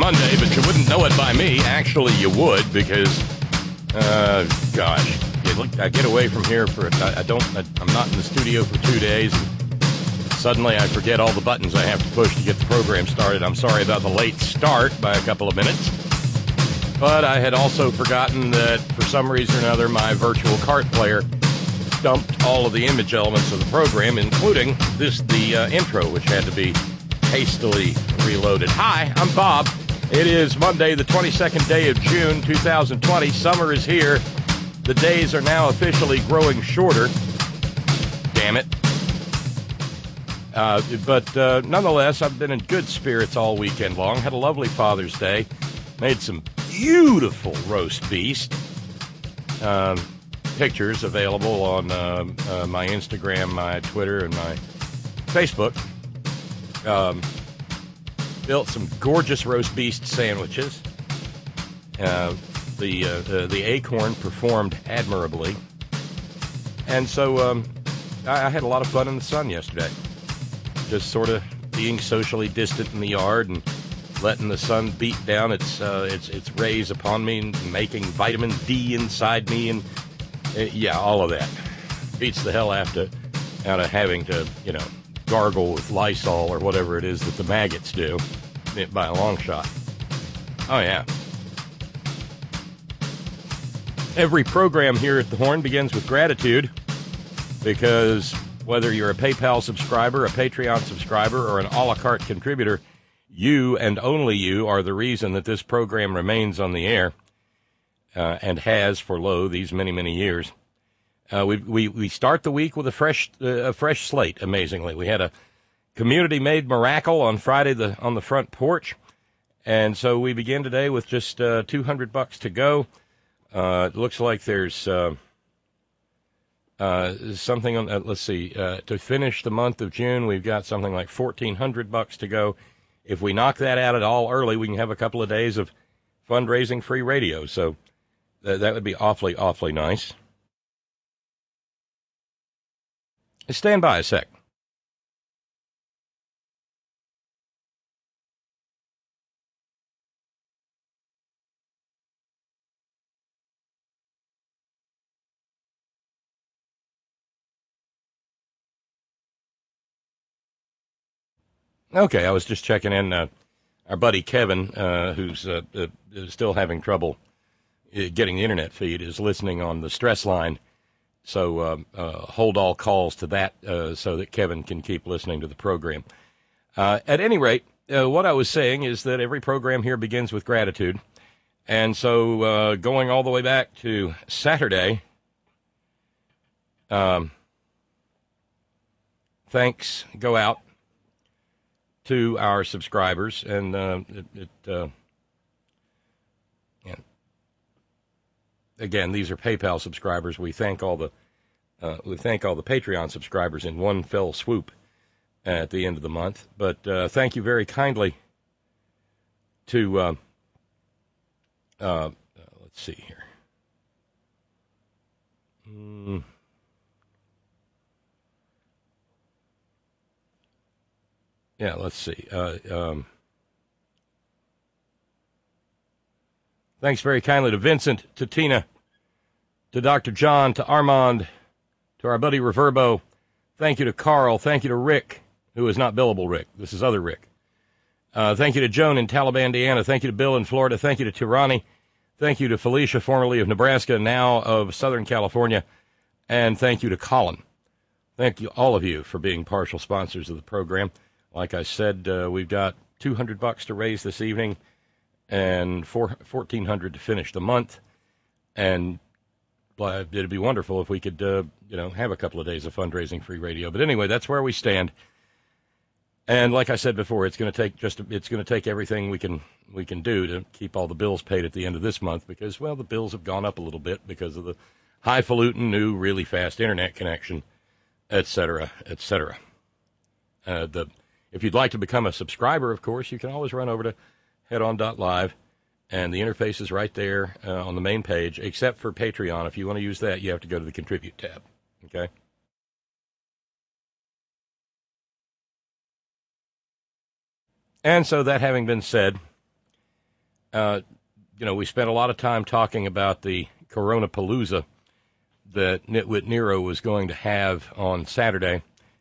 Monday, but you wouldn't know it by me. Actually, you would, because, gosh, I get away from here I'm not in the studio for 2 days. Suddenly, I forget all the buttons I have to push to get the program started. I'm sorry about the late start by a couple of minutes. But I had also forgotten that, for some reason or another, my virtual cart player dumped all of the image elements of the program, including the intro, which had to be hastily reloaded. Hi, I'm Bob. It is Monday, the 22nd day of June, 2020. Summer is here. The days are now officially growing shorter. Damn it. But nonetheless, I've been in good spirits all weekend long. Had a lovely Father's Day. Made some beautiful roast beast. Pictures available on my Instagram, my Twitter, and my Facebook. Built some gorgeous roast beast sandwiches. The acorn performed admirably. And so I had a lot of fun in the sun yesterday. Just sort of being socially distant in the yard and letting the sun beat down its rays upon me and making vitamin D inside me and all of that. Beats the hell out of having to, gargle with Lysol or whatever it is that the maggots do by a long shot. Oh, yeah. Every program here at the Horn begins with gratitude, because whether you're a PayPal subscriber, a Patreon subscriber, or an a la carte contributor, you and only you are the reason that this program remains on the air, and has for, these many, many years. We start the week with a fresh slate, amazingly. We had a community-made miracle on Friday on the front porch, and so we begin today with just $200 to go. It looks like there's something on, let's see, to finish the month of June, we've got something like $1,400 to go. If we knock that out at all early, we can have a couple of days of fundraising free radio, so that would be awfully, awfully nice. Stand by a sec. Okay, I was just checking in. Our buddy Kevin, who's still having trouble getting the internet feed, is listening on the stress line. So hold all calls to that so that Kevin can keep listening to the program. At any rate, what I was saying is that every program here begins with gratitude. And so going all the way back to Saturday, thanks go out to our subscribers, and again, these are PayPal subscribers. We thank all the Patreon subscribers in one fell swoop at the end of the month. But thank you very kindly to let's see here. Yeah, let's see. Thanks very kindly to Vincent, to Tina, to Dr. John, to Armand, to our buddy Reverbo. Thank you to Carl. Thank you to Rick, who is not billable Rick. This is other Rick. Thank you to Joan in Taliban, Indiana. Thank you to Bill in Florida. Thank you to Tirani. Thank you to Felicia, formerly of Nebraska, now of Southern California. And thank you to Colin. Thank you, all of you, for being partial sponsors of the program. Like I said, we've got $200 to raise this evening and $1,400 to finish the month. And it'd be wonderful if we could, have a couple of days of fundraising free radio. But anyway, that's where we stand. And like I said before, it's going to take everything we can do to keep all the bills paid at the end of this month, because, well, the bills have gone up a little bit because of the highfalutin new, really fast internet connection, et cetera, et cetera. If you'd like to become a subscriber, of course, you can always run over to headon.live, and the interface is right there on the main page, except for Patreon. If you want to use that, you have to go to the Contribute tab, okay? And so that having been said, we spent a lot of time talking about the Coronapalooza that Nitwit Nero was going to have on Saturday.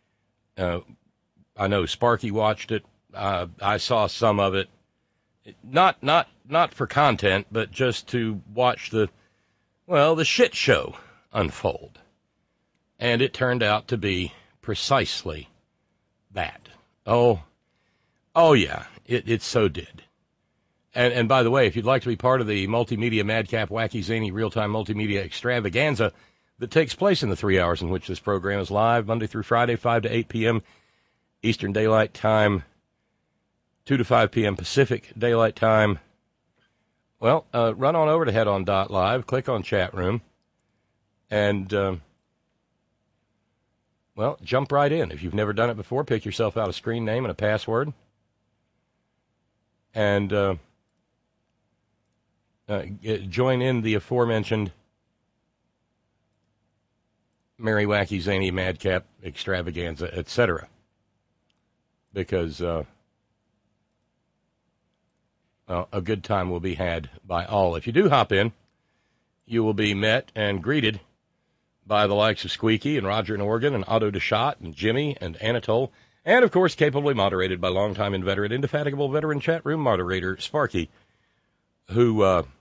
I know Sparky watched it. I saw some of it, not for content, but just to watch the shit show unfold. And it turned out to be precisely that. Oh yeah, it so did. And by the way, if you'd like to be part of the multimedia madcap, wacky, zany, real-time multimedia extravaganza that takes place in the 3 hours in which this program is live, Monday through Friday, 5 to 8 p.m. Eastern Daylight Time, 2 to 5 p.m. Pacific Daylight Time, run on over to headon.live, click on chat room, and, jump right in. If you've never done it before, pick yourself out a screen name and a password, and join in the aforementioned merry, wacky, zany, madcap, extravaganza, etc. Because a good time will be had by all. If you do hop in, you will be met and greeted by the likes of Squeaky and Roger in Oregon and Otto DeShot and Jimmy and Anatole, and, of course, capably moderated by longtime inveterate, indefatigable veteran chat room moderator Sparky, who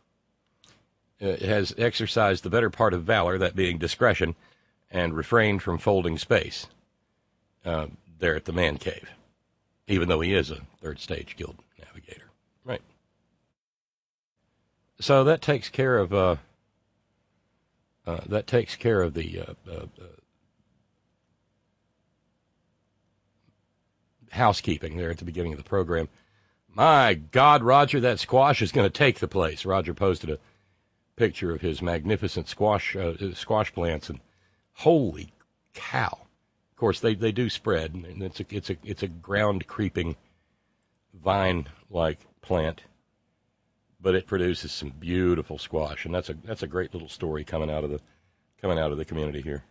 has exercised the better part of valor, that being discretion, and refrained from folding space there at the man cave, even though he is a third stage guild navigator. Right. So that takes care of the housekeeping there at the beginning of the program. My God, Roger, that squash is going to take the place. Roger posted a picture of his magnificent squash plants, and holy cow! Of course, they do spread, and it's a ground creeping vine like plant, but it produces some beautiful squash, and that's a great little story coming out of the community here.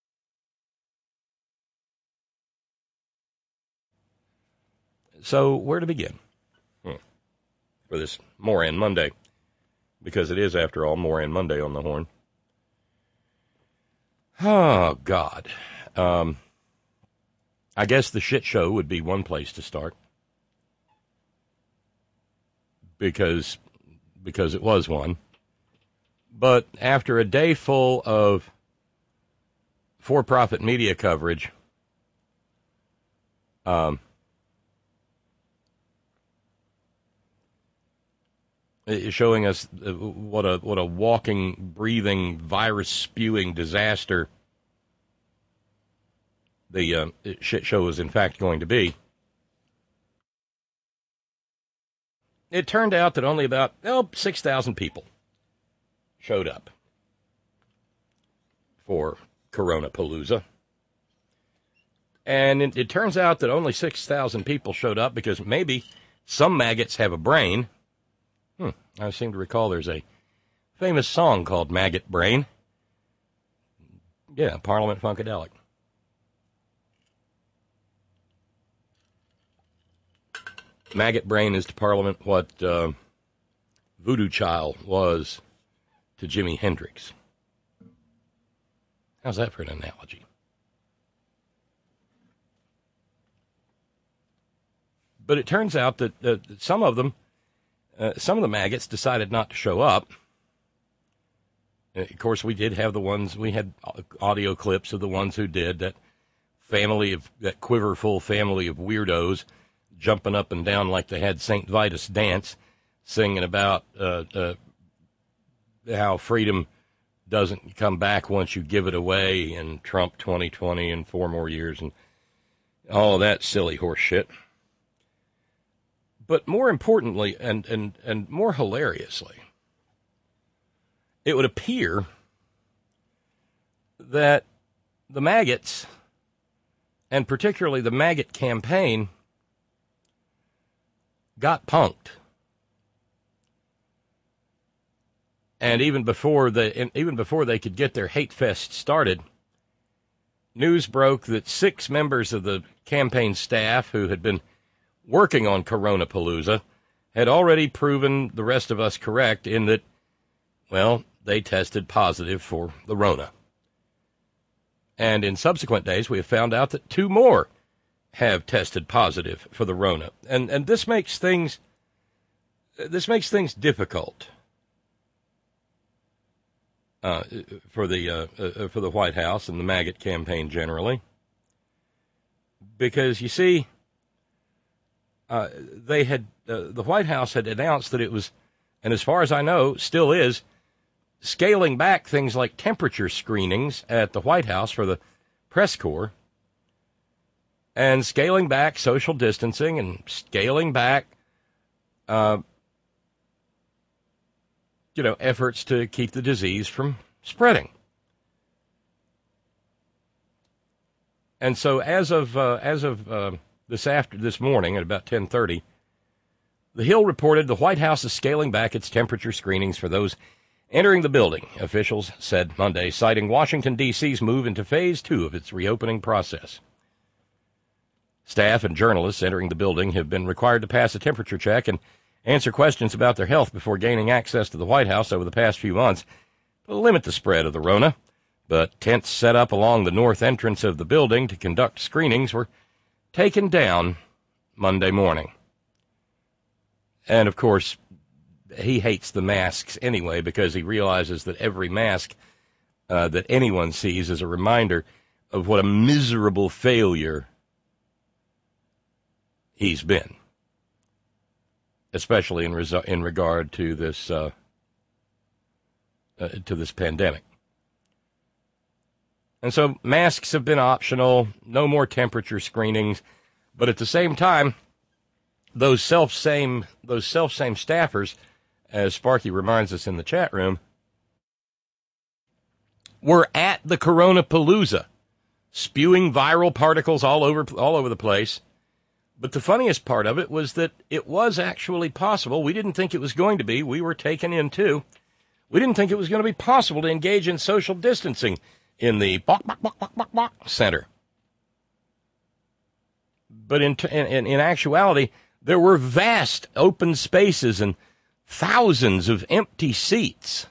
So where to begin for this Moran Monday? Because it is, after all, Moran Monday on the horn. Oh, God. I guess the shit show would be one place to start. Because it was one. But after a day full of for-profit media coverage, showing us what a walking, breathing, virus-spewing disaster the shit show is in fact going to be. It turned out that only about 6,000 people showed up for Coronapalooza. And it turns out that only 6,000 people showed up because maybe some maggots have a brain. I seem to recall there's a famous song called Maggot Brain. Yeah, Parliament Funkadelic. Maggot Brain is to Parliament what Voodoo Child was to Jimi Hendrix. How's that for an analogy? But it turns out that some of them, some of the maggots decided not to show up. Of course, we did have we had audio clips of the ones who did, that quiverful family of weirdos jumping up and down like they had St. Vitus dance, singing about how freedom doesn't come back once you give it away, and Trump 2020 and 4 more years, and all of that silly horse shit. But more importantly, and more hilariously, it would appear that the maggots, and particularly the maggot campaign, got punked. And even before they could get their hate fest started, news broke that 6 members of the campaign staff who had been working on Coronapalooza had already proven the rest of us correct in that, well, they tested positive for the Rona. And in subsequent days, we have found out that 2 more have tested positive for the Rona. And this makes things difficult for the White House and the Maggot campaign generally. Because, you see, the White House had announced that it was, and as far as I know, still is, scaling back things like temperature screenings at the White House for the press corps, and scaling back social distancing, and scaling back, efforts to keep the disease from spreading. And so as of this morning at about 10:30, The Hill reported the White House is scaling back its temperature screenings for those entering the building, officials said Monday, citing Washington, D.C.'s move into Phase 2 of its reopening process. Staff and journalists entering the building have been required to pass a temperature check and answer questions about their health before gaining access to the White House over the past few months to limit the spread of the Rona. But tents set up along the north entrance of the building to conduct screenings were taken down Monday morning. And, of course, he hates the masks anyway because he realizes that every mask that anyone sees is a reminder of what a miserable failure he's been, especially in regard to this pandemic. And so masks have been optional, no more temperature screenings, but at the same time, those self-same staffers, as Sparky reminds us in the chat room, were at the Coronapalooza, spewing viral particles all over the place. But the funniest part of it was that it was actually possible. We didn't think it was going to be. We were taken in, too. We didn't think it was going to be possible to engage in social distancing in the center. But in actuality, there were vast open spaces and thousands of empty seats.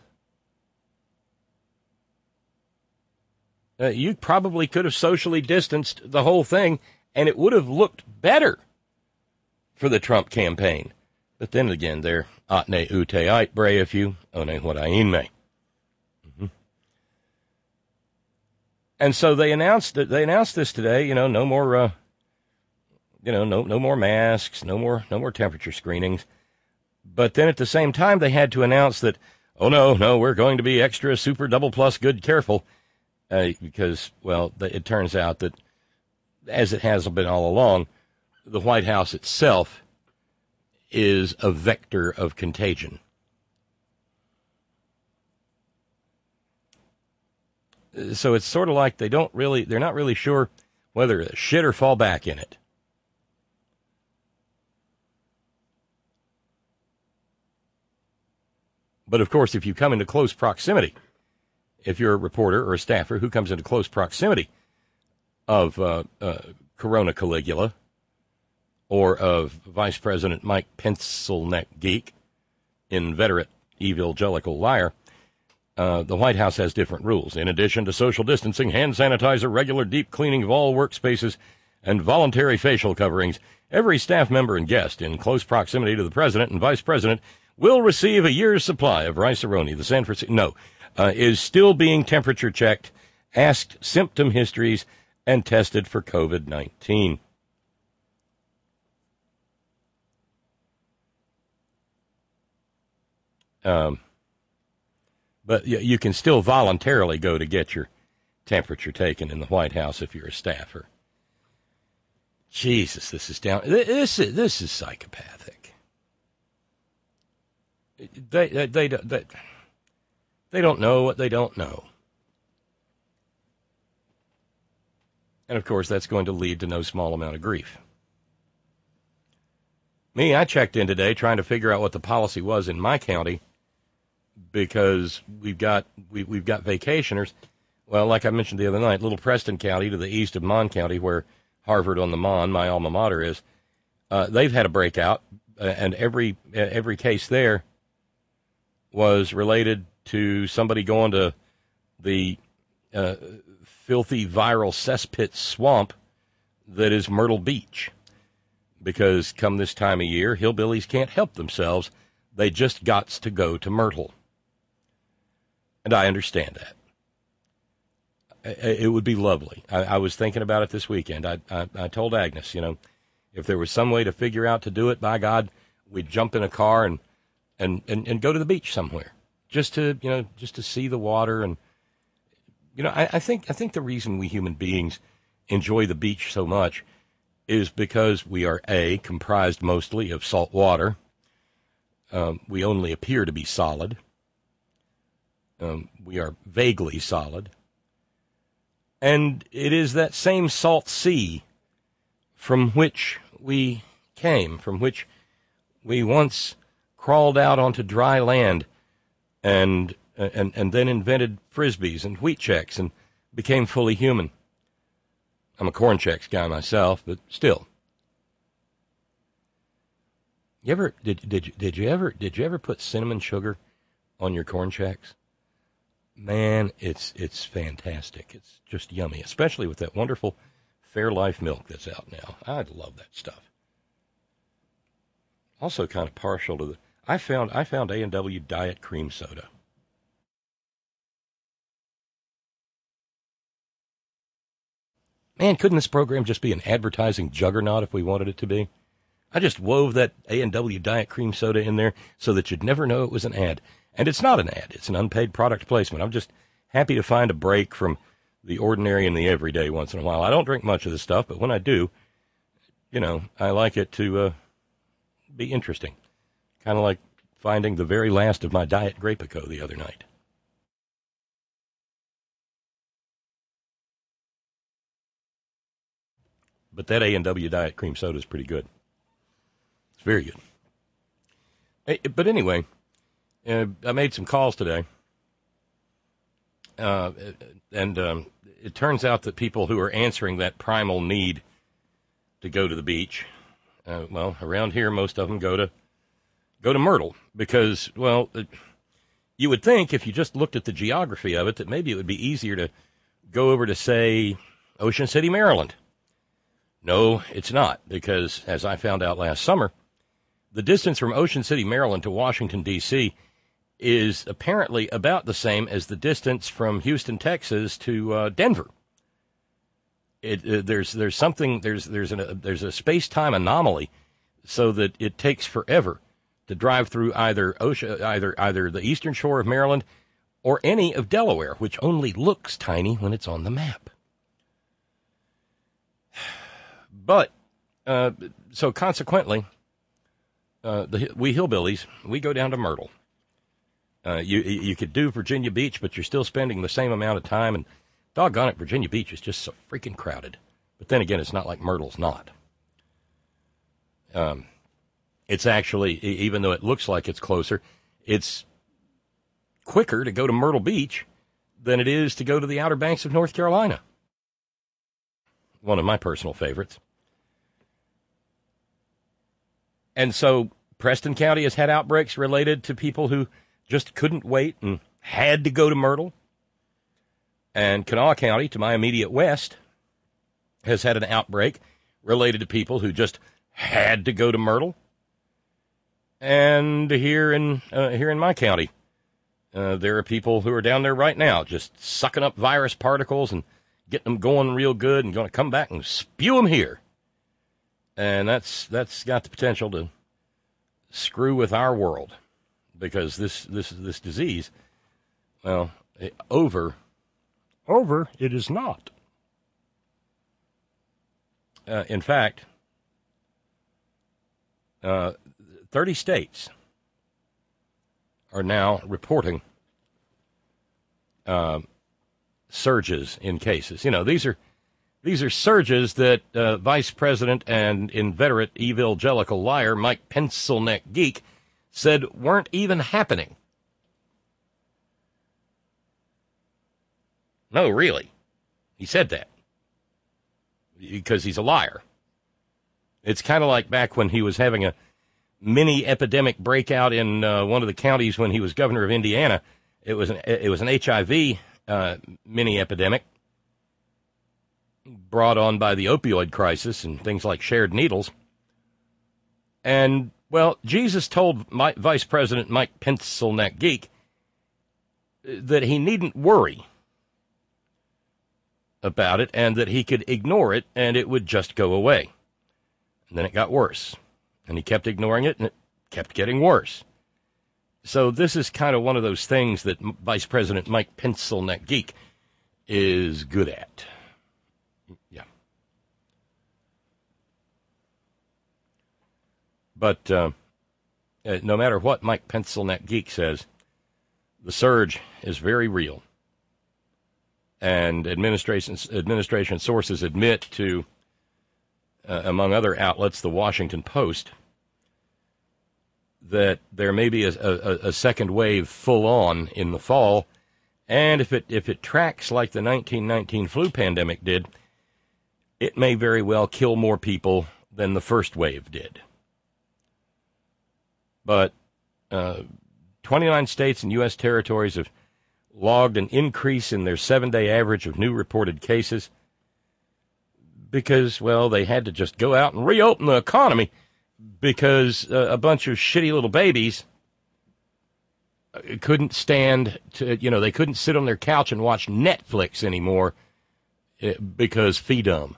You probably could have socially distanced the whole thing, and it would have looked better for the Trump campaign. But then again, they're atne ute ait bre if you one what I me. And so they announced this today. No more, no more masks, no more temperature screenings. But then at the same time, they had to announce that, oh no, we're going to be extra, super, double plus, good, careful, because it turns out that, as it has been all along, the White House itself is a vector of contagion. So it's sort of like they're not really sure whether to shit or fall back in it. But of course, if you come into close proximity, if you're a reporter or a staffer who comes into close proximity of Corona Caligula or of Vice President Mike Pencilneck Geek, inveterate evangelical liar, the White House has different rules. In addition to social distancing, hand sanitizer, regular deep cleaning of all workspaces, and voluntary facial coverings, every staff member and guest in close proximity to the president and vice president will receive a year's supply of rice-a-roni. The San Francisco is still being temperature checked, asked symptom histories, and tested for COVID-19. But you can still voluntarily go to get your temperature taken in the White House if you're a staffer. Jesus, this is down. This is psychopathic. They don't know what they don't know. And, of course, that's going to lead to no small amount of grief. I checked in today trying to figure out what the policy was in my county because we've got vacationers. Well, like I mentioned the other night, Little Preston County to the east of Mon County, where Harvard on the Mon, my alma mater, is, they've had a breakout and every case there was related to somebody going to the filthy viral cesspit swamp that is Myrtle Beach. Because come this time of year, hillbillies can't help themselves. They just gots to go to Myrtle. And I understand that. It would be lovely. I was thinking about it this weekend. I told Agnes, if there was some way to figure out to do it, by God, we'd jump in a car and go to the beach somewhere. Just to see the water. And, I think the reason we human beings enjoy the beach so much is because we are, comprised mostly of salt water. We only appear to be solid. We are vaguely solid. And it is that same salt sea from which we came, from which we once crawled out onto dry land and then invented Frisbees and Wheat Checks and became fully human. I'm a Corn Chex guy myself, but still. Did you ever put cinnamon sugar on your Corn Chex? Man, it's fantastic. It's just yummy, especially with that wonderful Fairlife milk that's out now. I love that stuff. Also kind of partial to I found A&W Diet Cream Soda. Man, couldn't this program just be an advertising juggernaut if we wanted it to be? I just wove that A&W Diet Cream Soda in there so that you'd never know it was an ad. And it's not an ad. It's an unpaid product placement. I'm just happy to find a break from the ordinary and the everyday once in a while. I don't drink much of this stuff, but when I do, I like it to be interesting. Kind of like finding the very last of my Diet Grapico the other night. But that A&W Diet Cream Soda is pretty good. It's very good. But anyway, I made some calls today. And it turns out that people who are answering that primal need to go to the beach, around here, most of them go to Myrtle because, you would think if you just looked at the geography of it that maybe it would be easier to go over to, say, Ocean City, Maryland. No, it's not, because as I found out last summer, the distance from Ocean City, Maryland to Washington, D.C. is apparently about the same as the distance from Houston, Texas to Denver. There's a space-time anomaly so that it takes forever to drive through either the eastern shore of Maryland or any of Delaware, which only looks tiny when it's on the map. But, so consequently, we hillbillies, we go down to Myrtle. You could do Virginia Beach, but you're still spending the same amount of time, and doggone it, Virginia Beach is just so freaking crowded. But then again, it's not like Myrtle's not. It's actually, even though it looks like it's closer, it's quicker to go to Myrtle Beach than it is to go to the Outer Banks of North Carolina. One of my personal favorites. And so Preston County has had outbreaks related to people who just couldn't wait and had to go to Myrtle. And Kanawha County, to my immediate west, has had an outbreak related to people who just had to go to Myrtle. And here in my county, there are people who are down there right now just sucking up virus particles and getting them going real good and going to come back and spew them here. And that's got the potential to screw with our world, because this disease, over it is not. In fact, 30 states are now reporting surges in cases. These are surges that Vice President and inveterate evangelical liar Mike Pencilneck Geek said weren't even happening. No, really. He said that because he's a liar. It's kind of like back when he was having mini epidemic breakout in one of the counties when he was governor of Indiana. It was an HIV mini epidemic brought on by the opioid crisis and things like shared needles. And, well, Jesus told Vice President Mike Pencilneck Geek that he needn't worry about it and that he could ignore it and it would just go away. And then it got worse. And he kept ignoring it and it kept getting worse. So this is kind of one of those things that Vice President Mike Pencilneck Geek is good at. Yeah. But no matter what Mike Pencilneck Geek says, the surge is very real. And administration sources admit to, among other outlets, the Washington Post, that there may be a second wave full on in the fall, and if it tracks like the 1919 flu pandemic did, it may very well kill more people than the first wave did. But 29 states and U.S. territories have logged an increase in their 7-day average of new reported cases because, well, they had to just go out and reopen the economy because a bunch of shitty little babies couldn't stand to, they couldn't sit on their couch and watch Netflix anymore because feedom.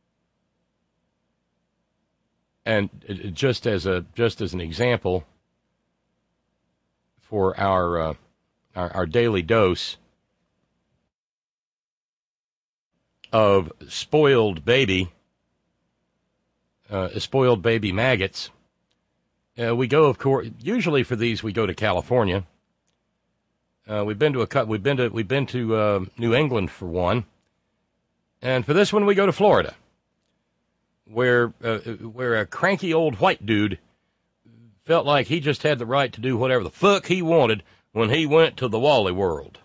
And just as an example for our daily dose of spoiled baby maggots, we go, of course. Usually for these, we go to California. We've been to New England for one, and for this one, we go to Florida, where a cranky old white dude felt like he just had the right to do whatever the fuck he wanted when he went to the Wally World.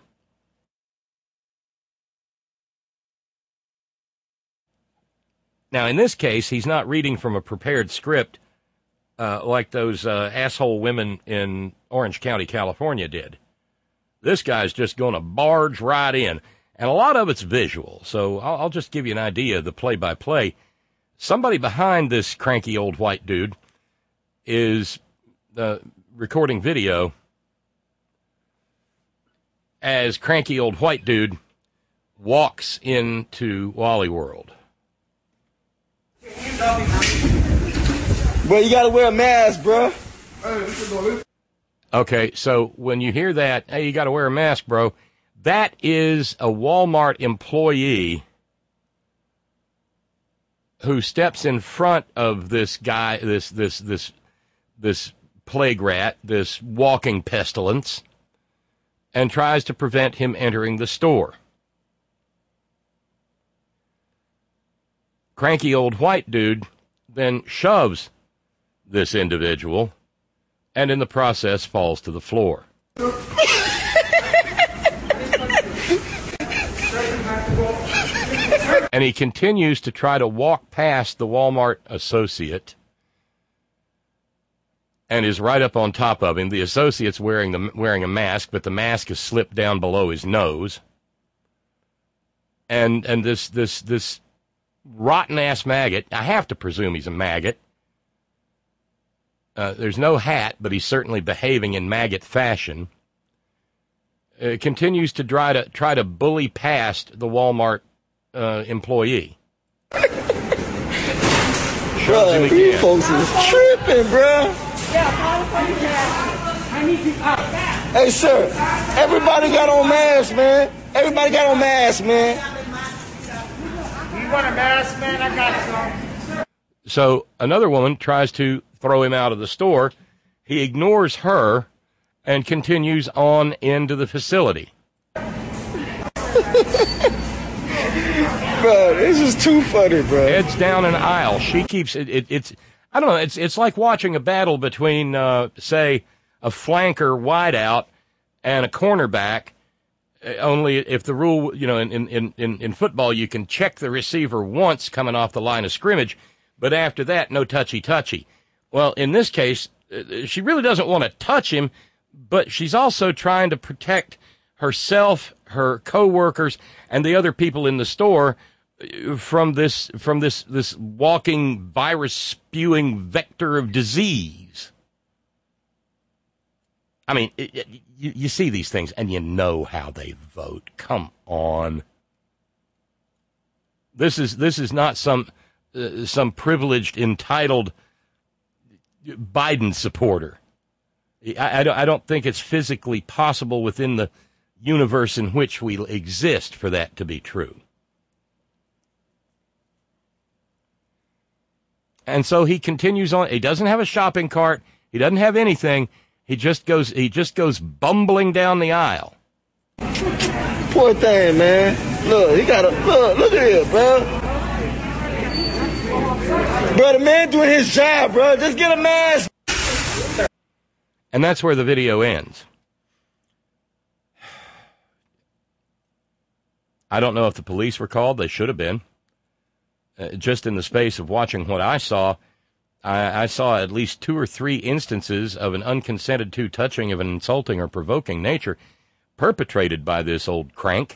Now, in this case, he's not reading from a prepared script like those asshole women in Orange County, California did. This guy's just going to barge right in, and a lot of it's visual, so I'll just give you an idea of the play-by-play. Somebody behind this cranky old white dude is recording video as cranky old white dude walks into Wally World. Bro, you gotta wear a mask, bro. Okay, so when you hear that, hey, you gotta wear a mask, bro, that is a Walmart employee who steps in front of this guy, this plague rat, this walking pestilence, and tries to prevent him entering the store. Cranky old white dude then shoves this individual and in the process falls to the floor. And he continues to try to walk past the Walmart associate and is right up on top of him. The associate's wearing a mask, but the mask is slipped down below his nose. And this rotten-ass maggot, I have to presume he's a maggot. There's no hat, but he's certainly behaving in maggot fashion. Continues to try to bully past the Walmart employee. Bro, these folks is tripping, bro. Hey, sir, everybody got on masks, man. Everybody got on masks, man. You want a mask, man? I got some. So another woman tries to throw him out of the store. He ignores her and continues on into the facility. Bro, this is too funny, bro. Heads down an aisle. She keeps it's I don't know. It's like watching a battle between say a flanker wideout and a cornerback. Only if the rule, in football, you can check the receiver once coming off the line of scrimmage, but after that, no touchy-touchy. Well, in this case, she really doesn't want to touch him, but she's also trying to protect herself, her coworkers, and the other people in the store from this walking virus spewing vector of disease. I mean, you see these things and you know how they vote. Come on. This is not some privileged, entitled Biden supporter. I don't think it's physically possible within the universe in which we exist for that to be true. And so he continues on. He doesn't have a shopping cart. He doesn't have anything. He just goes bumbling down the aisle. Poor thing, man. Look, he got look at here, bro. Bro, the man doing his job, bro. Just get a mask. And that's where the video ends. I don't know if the police were called. They should have been. Just in the space of watching what I saw, I saw at least 2 or 3 instances of an unconsented to touching of an insulting or provoking nature perpetrated by this old crank.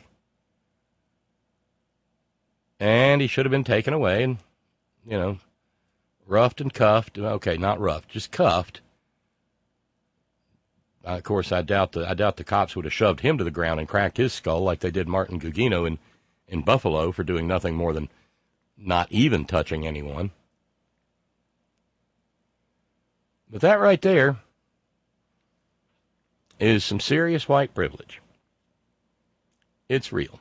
And he should have been taken away and, roughed and cuffed. Okay, not roughed, just cuffed. Of course, I doubt the cops would have shoved him to the ground and cracked his skull like they did Martin Gugino in Buffalo for doing nothing more than not even touching anyone. But that right there is some serious white privilege. It's real.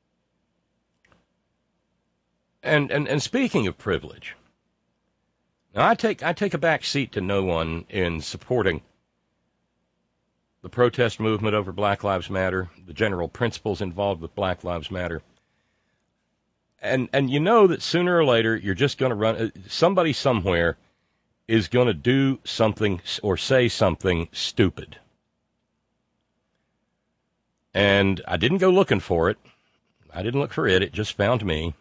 And speaking of privilege, now I take a back seat to no one in supporting the protest movement over Black Lives Matter, the general principles involved with Black Lives Matter. And you know that sooner or later you're just going to run, somebody somewhere is going to do something or say something stupid. And I didn't go looking for it. I didn't look for it. It just found me.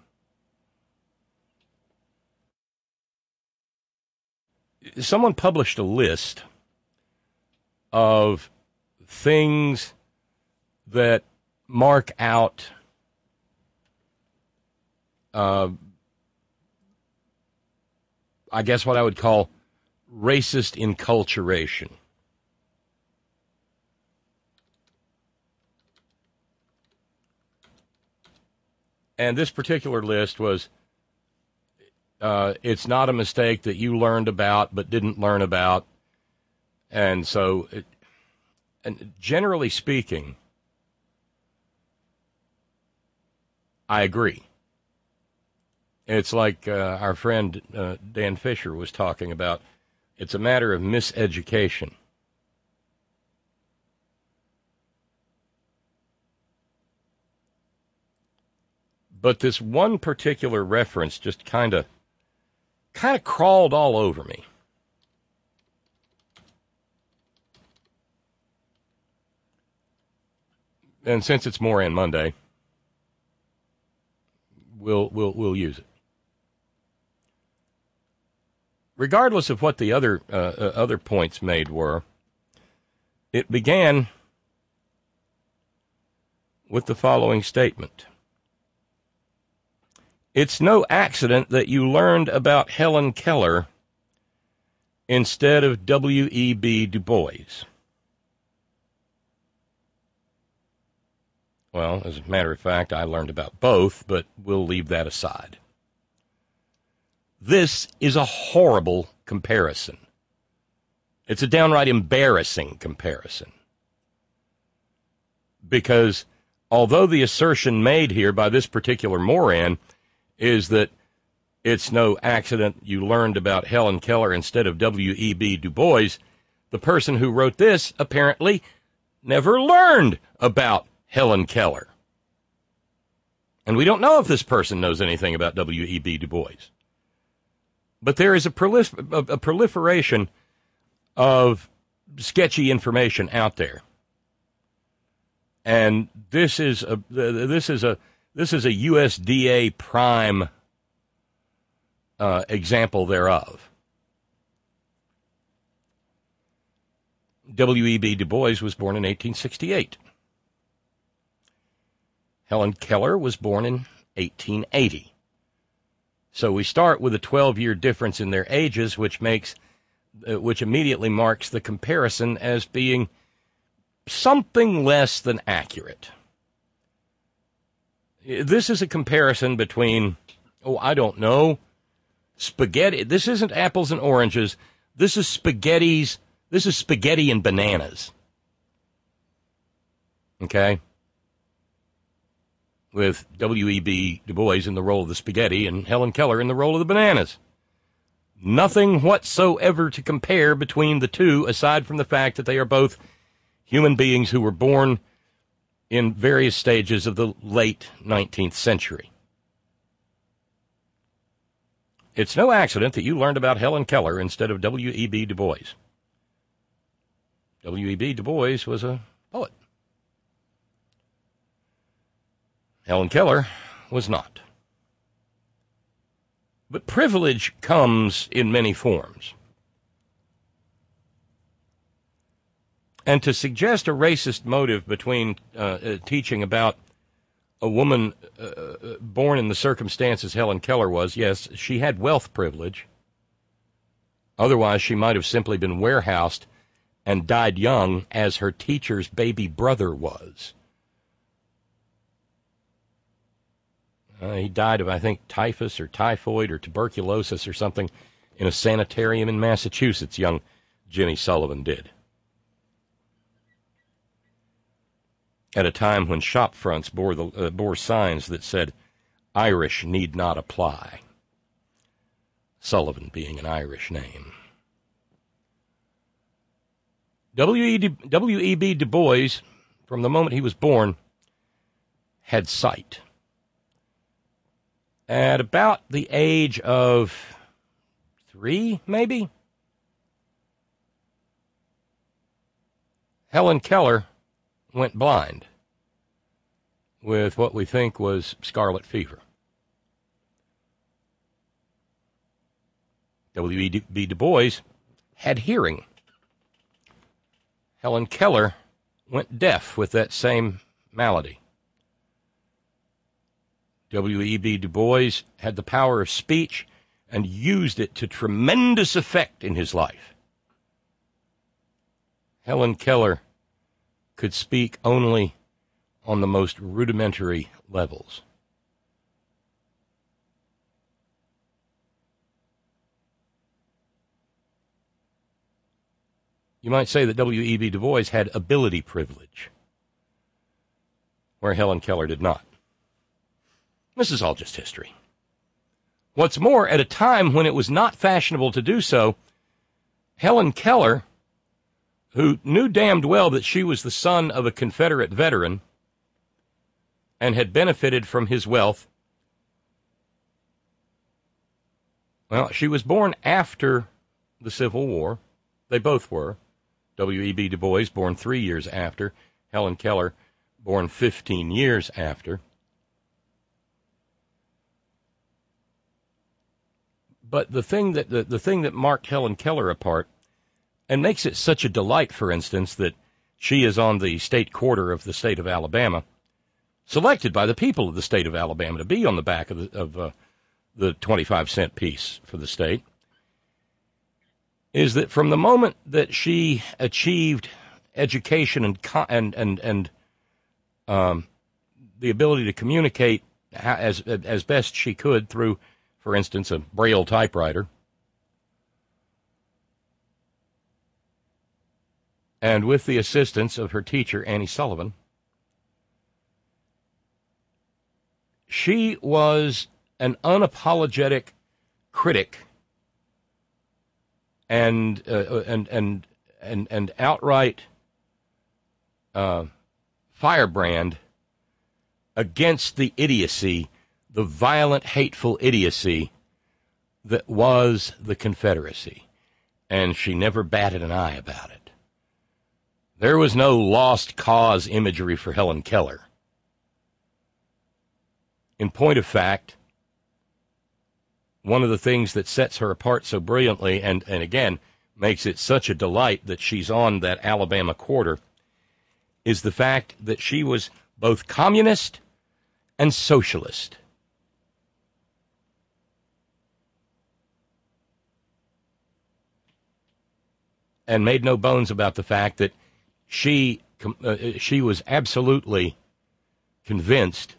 Someone published a list of things that mark out I guess what I would call racist enculturation. And this particular list was, it's not a mistake that you learned about but didn't learn about. And so, and generally speaking, I agree. It's like our friend Dan Fisher was talking about. It's a matter of miseducation. But this one particular reference just kind of crawled all over me. And since it's Moran Monday, we'll use it. Regardless of what the other points made were, it began with the following statement. It's no accident that you learned about Helen Keller instead of W.E.B. Du Bois. Well, as a matter of fact, I learned about both, but we'll leave that aside. This is a horrible comparison. It's a downright embarrassing comparison. Because although the assertion made here by this particular Moran is that it's no accident you learned about Helen Keller instead of W.E.B. Du Bois, the person who wrote this apparently never learned about Helen Keller. And we don't know if this person knows anything about W.E.B. Du Bois. But there is a proliferation of sketchy information out there. And this is a USDA prime example thereof. W.E.B. Du Bois was born in 1868. Helen Keller was born in 1880. So we start with a 12-year difference in their ages, which immediately marks the comparison as being something less than accurate. This is a comparison between, I don't know, spaghetti. This isn't apples and oranges. This is spaghetti and bananas. Okay? With W.E.B. Du Bois in the role of the spaghetti and Helen Keller in the role of the bananas. Nothing whatsoever to compare between the two, aside from the fact that they are both human beings who were born in various stages of the late 19th century. It's no accident that you learned about Helen Keller instead of W.E.B. Du Bois. W.E.B. Du Bois was a poet. Helen Keller was not. But privilege comes in many forms. And to suggest a racist motive between teaching about a woman born in the circumstances Helen Keller was, yes, she had wealth privilege. Otherwise, she might have simply been warehoused and died young, as her teacher's baby brother was. He died of, I think, typhus or typhoid or tuberculosis or something in a sanitarium in Massachusetts, young Jimmy Sullivan did. At a time when shop fronts bore signs that said, "Irish need not apply." Sullivan being an Irish name. W.E.B. Du Bois, from the moment he was born, had sight. At about the age of 3, maybe, Helen Keller went blind with what we think was scarlet fever. W.E.B. Du Bois had hearing. Helen Keller went deaf with that same malady. W.E.B. Du Bois had the power of speech and used it to tremendous effect in his life. Helen Keller could speak only on the most rudimentary levels. You might say that W.E.B. Du Bois had ability privilege, where Helen Keller did not. This is all just history. What's more, at a time when it was not fashionable to do so, Helen Keller, who knew damned well that she was the son of a Confederate veteran and had benefited from his wealth, well, she was born after the Civil War. They both were. W.E.B. Du Bois, born 3 years after. Helen Keller, born 15 years after. But the thing that marked Helen Keller apart, and makes it such a delight, for instance, that she is on the state quarter of the state of Alabama, selected by the people of the state of Alabama to be on the back of the 25-cent piece for the state, is that from the moment that she achieved education and the ability to communicate as best she could through, for instance, a Braille typewriter, and with the assistance of her teacher, Annie Sullivan, she was an unapologetic critic and outright firebrand against the idiocy, the violent, hateful idiocy that was the Confederacy. And she never batted an eye about it. There was no lost cause imagery for Helen Keller. In point of fact, one of the things that sets her apart so brilliantly, and again, makes it such a delight that she's on that Alabama quarter is the fact that she was both communist and socialist. And made no bones about the fact that she was absolutely convinced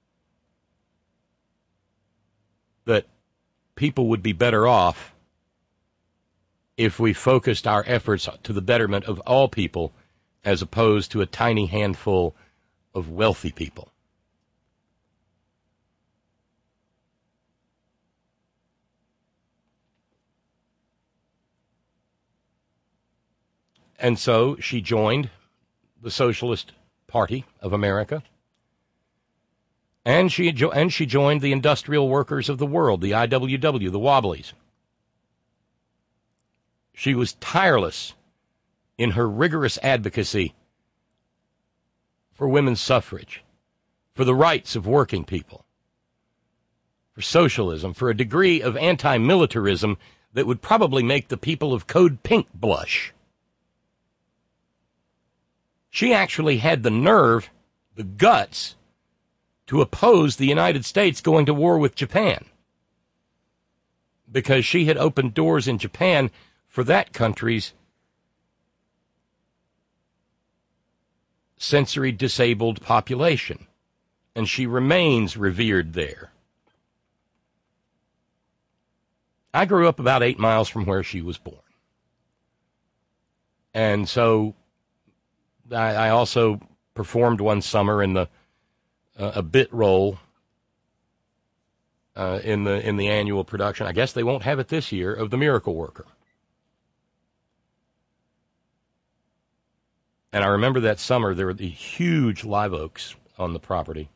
that people would be better off if we focused our efforts to the betterment of all people as opposed to a tiny handful of wealthy people. And so she joined the Socialist Party of America, and she joined the Industrial Workers of the World, the IWW, the Wobblies. She was tireless in her rigorous advocacy for women's suffrage, for the rights of working people, for socialism, for a degree of anti-militarism that would probably make the people of Code Pink blush. She actually had the nerve, the guts, to oppose the United States going to war with Japan, because she had opened doors in Japan for that country's sensory disabled population, and she remains revered there. I grew up about 8 miles from where she was born, and so I also performed one summer in a bit role in the annual production. I guess they won't have it this year, of The Miracle Worker. And I remember that summer there were the huge live oaks on the property,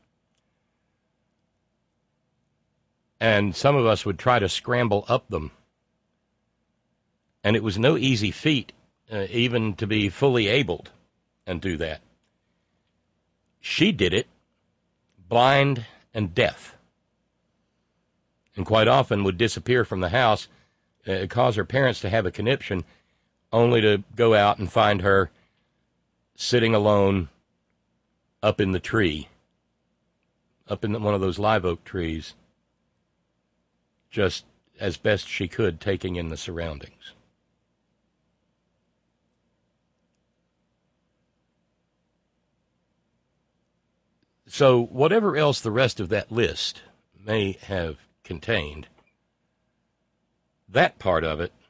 and some of us would try to scramble up them, and it was no easy feat even to be fully abled and do that. She did it blind and deaf, and quite often would disappear from the house, cause her parents to have a conniption, only to go out and find her sitting alone up in the tree, up in one of those live oak trees, just as best she could, taking in the surroundings. So whatever else the rest of that list may have contained, that part of it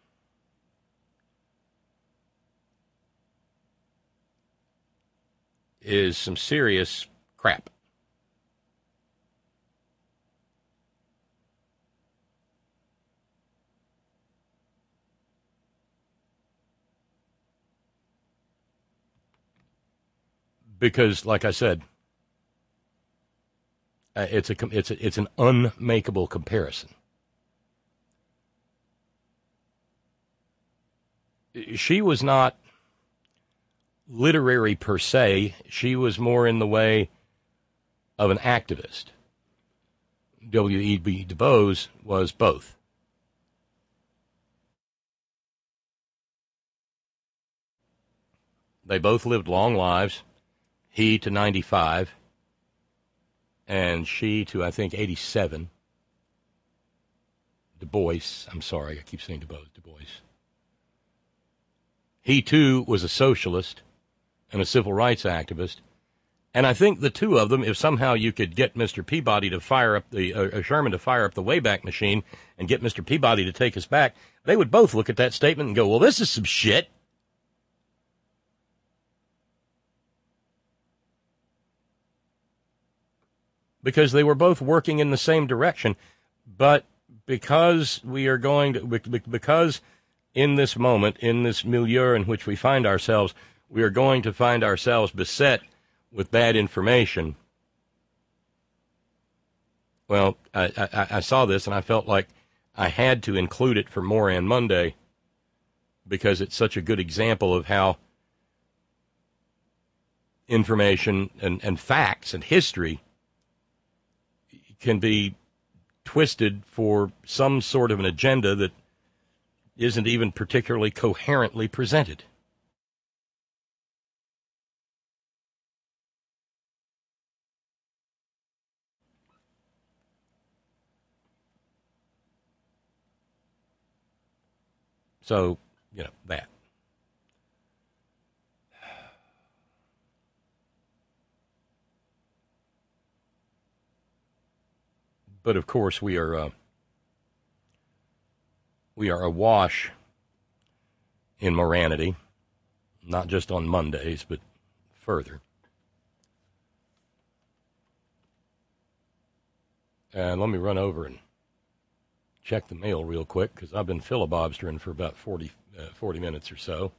is some serious crap. Because, like I said, it's an unmakeable comparison. She was not literary per se. She was more in the way of an activist. W.E.B. Du Bois was both. They both lived long lives. He to 95. And she to, I think, 87. Du Bois. I'm sorry, I keep saying Du Bois. He, too, was a socialist and a civil rights activist. And I think the two of them, if somehow you could get Mr. Peabody to fire up Sherman to fire up the Wayback Machine and get Mr. Peabody to take us back, they would both look at that statement and go, well, this is some shit. Because they were both working in the same direction, but because because in this moment, in this milieu in which we find ourselves, we are going to find ourselves beset with bad information. Well, I saw this and I felt like I had to include it for Moran Monday because it's such a good example of how information and facts and history can be twisted for some sort of an agenda that isn't even particularly coherently presented. So, that. But of course, we are awash in morality, not just on Mondays, but further. And let me run over and check the mail real quick, because I've been filibustering for about 40 minutes or so.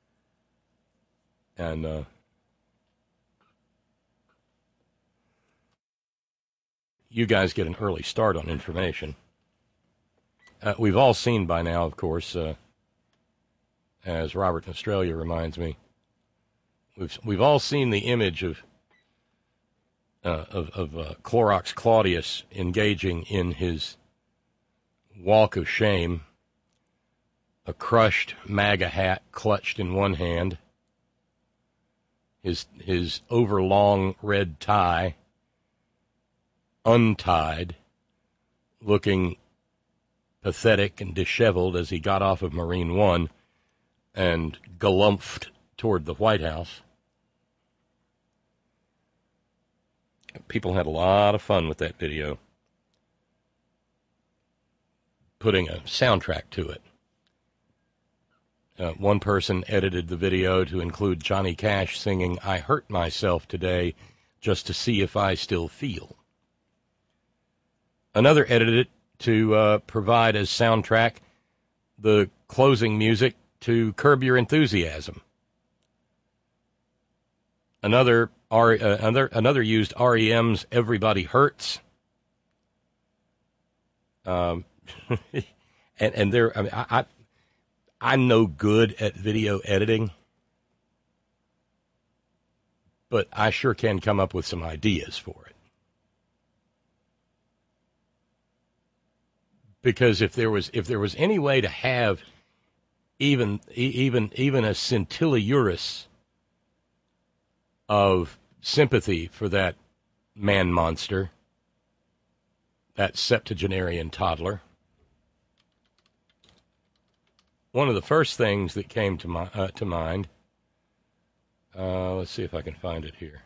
And you guys get an early start on information. We've all seen by now, of course, as Robert in Australia reminds me, we've all seen the image of Clorox Claudius engaging in his walk of shame, a crushed MAGA hat clutched in one hand, his overlong red tie untied, looking pathetic and disheveled as he got off of Marine One and galumphed toward the White House. People had a lot of fun with that video, putting a soundtrack to it. One person edited the video to include Johnny Cash singing "I Hurt Myself Today Just to See If I Still Feel." Another edited it to provide as soundtrack the closing music to Curb Your Enthusiasm. Another used REM's "Everybody Hurts," and there. I mean, I'm no good at video editing, but I sure can come up with some ideas for it. Because if there was any way to have even a scintillurus of sympathy for that man monster, that septuagenarian toddler, one of the first things that came to mind. Let's see if I can find it here.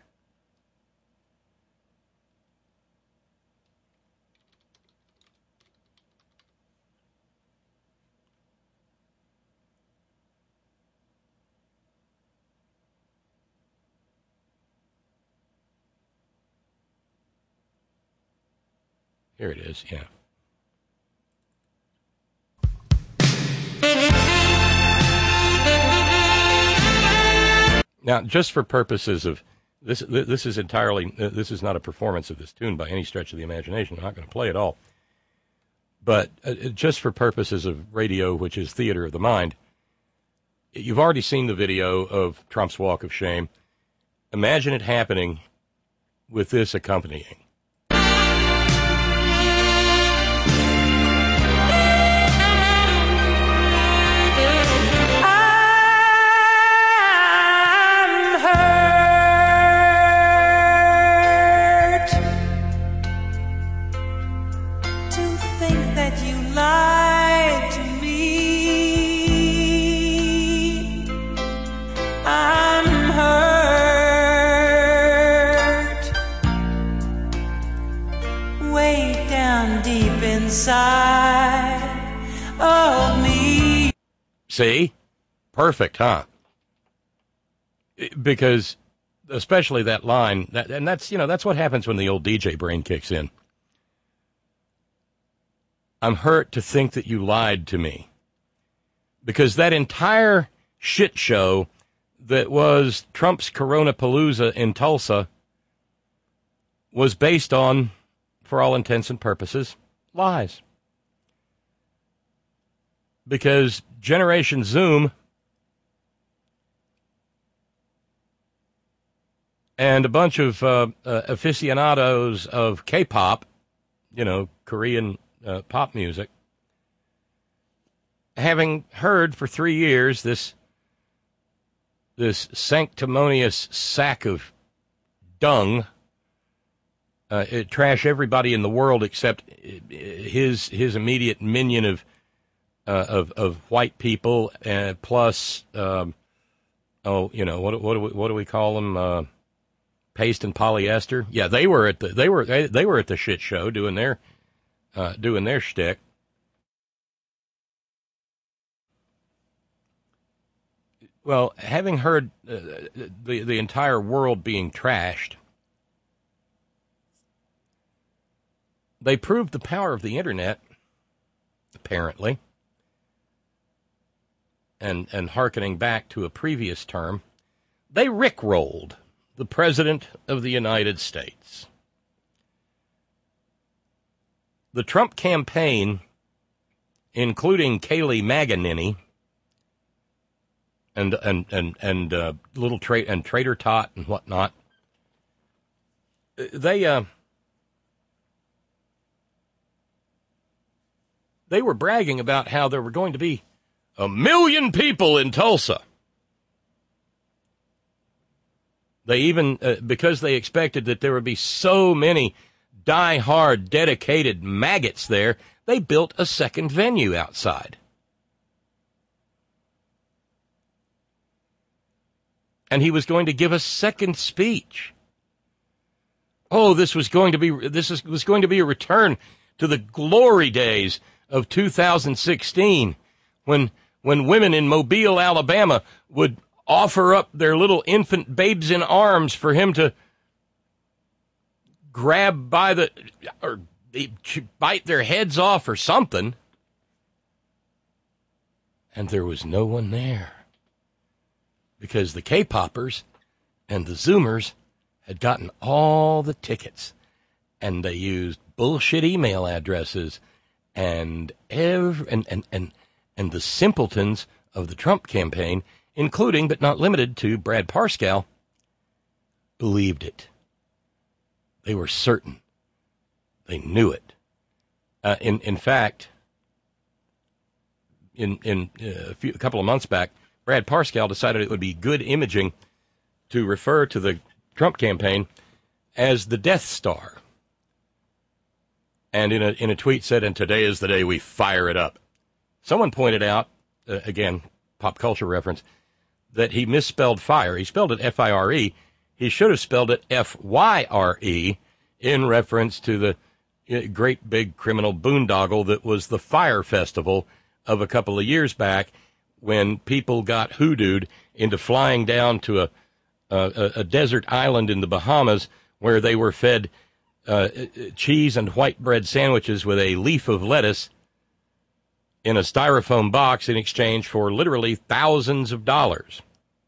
Here it is, yeah. Now, just for purposes of this is entirely this is not a performance of this tune by any stretch of the imagination. I'm not going to play it all. But just for purposes of radio, which is theater of the mind, you've already seen the video of Trump's walk of shame. Imagine it happening with this accompanying. Of me. See? Perfect, huh? Because especially that line, and that's what happens when the old DJ brain kicks in. I'm hurt to think that you lied to me. Because that entire shit show that was Trump's Coronapalooza in Tulsa was based on, for all intents and purposes, lies. Because Generation Zoom and a bunch of aficionados of K-pop, Korean pop music, having heard for 3 years this sanctimonious sack of dung trash everybody in the world except his immediate minion of white people, plus what do we call them? Paste and polyester. Yeah, they were at the shit show doing their shtick. Well, having heard the entire world being trashed, they proved the power of the internet, apparently, and hearkening back to a previous term, they rickrolled the President of the United States. The Trump campaign, including Kayleigh McEnany and little Trader Tot and whatnot, they were bragging about how there were going to be 1 million people in Tulsa. They even, because they expected that there would be so many die-hard, dedicated maggots there, they built a second venue outside. And he was going to give a second speech. Oh, this was going to be a return to the glory days of 2016, when women in Mobile, Alabama, would offer up their little infant babes in arms for him to grab or bite their heads off or something. And there was no one there, because the K-poppers and the Zoomers had gotten all the tickets, and they used bullshit email addresses, and the simpletons of the Trump campaign, including but not limited to Brad Parscale, believed it. They were certain. They knew it. In fact, a couple of months back, Brad Parscale decided it would be good imaging to refer to the Trump campaign as the Death Star. And in a tweet said, "And today is the day we fire it up." Someone pointed out, again, pop culture reference, that he misspelled fire. He spelled it F-I-R-E. He should have spelled it F-Y-R-E in reference to the great big criminal boondoggle that was the Fire Festival of a couple of years back, when people got hoodooed into flying down to a desert island in the Bahamas, where they were fed cheese and white bread sandwiches with a leaf of lettuce in a styrofoam box in exchange for literally thousands of dollars,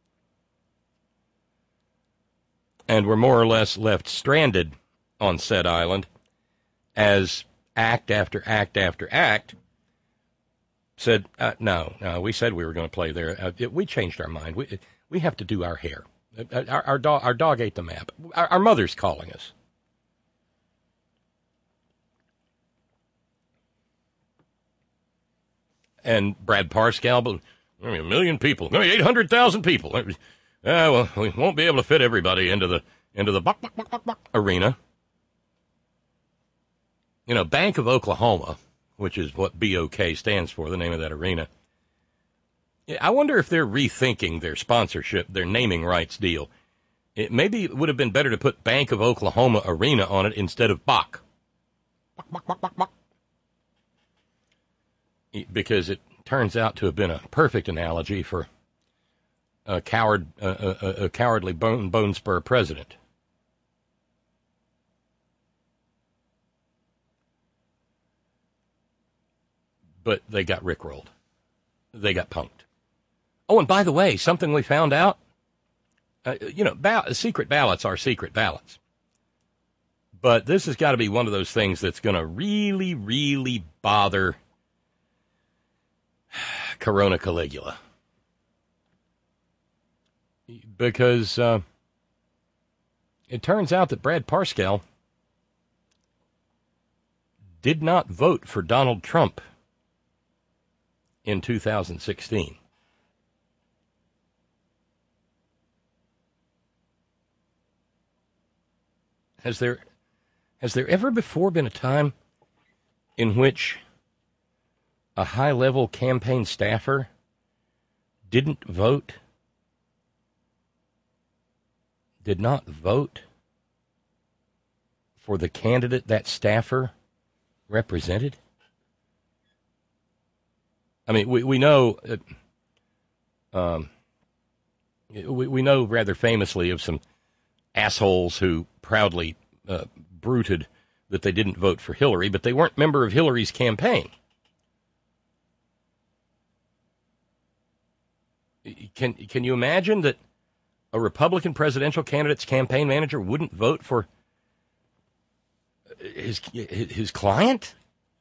and were more or less left stranded on said island as act after act after act said, no, we said we were going to play there. We changed our mind. We have to do our hair. Our dog ate the map. Our mother's calling us. And Brad Parscale, 1 million people, 800,000 people. Well, we won't be able to fit everybody into the arena. You know, Bank of Oklahoma, which is what BOK stands for, the name of that arena. I wonder if they're rethinking their sponsorship, their naming rights deal. Maybe it would have been better to put Bank of Oklahoma Arena on it instead of Bach. Because it turns out to have been a perfect analogy for a cowardly bone spur president. But they got rickrolled. They got punked. Oh, and by the way, something we found out, secret ballots are secret ballots. But this has got to be one of those things that's going to really, really bother Corona Caligula. Because it turns out that Brad Parscale did not vote for Donald Trump in 2016. Has there ever before been a time in which a high-level campaign staffer did not vote for the candidate that staffer represented? I mean, we know we know rather famously of some assholes who proudly bruited that they didn't vote for Hillary, but they weren't member of Hillary's campaign. Can you imagine that a Republican presidential candidate's campaign manager wouldn't vote for his client?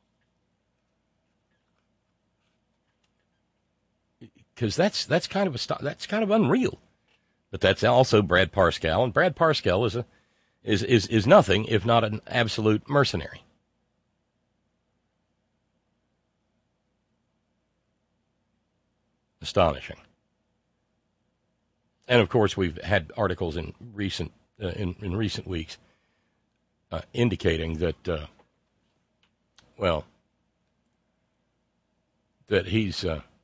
Because that's kind of unreal. But that's also Brad Parscale, and Brad Parscale is nothing if not an absolute mercenary. Astonishing. And of course, we've had articles in recent weeks indicating that that he's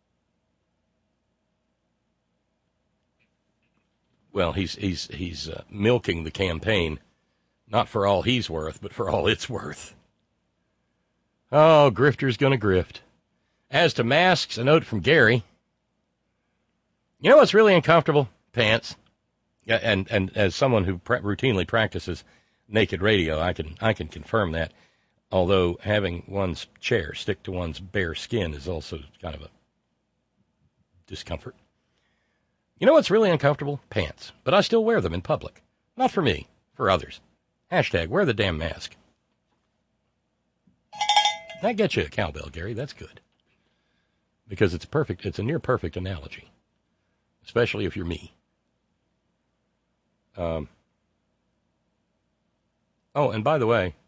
milking the campaign, not for all he's worth, but for all it's worth. Oh, grifter's gonna grift. As to masks, a note from Gary. You know what's really uncomfortable? Pants. Yeah, and as someone who routinely practices naked radio, I can confirm that. Although having one's chair stick to one's bare skin is also kind of a discomfort. You know what's really uncomfortable? Pants. But I still wear them in public. Not for me, for others. Hashtag wear the damn mask. That gets you a cowbell, Gary. That's good. Because it's perfect. It's a near perfect analogy. Especially if you're me. Oh, and by the way,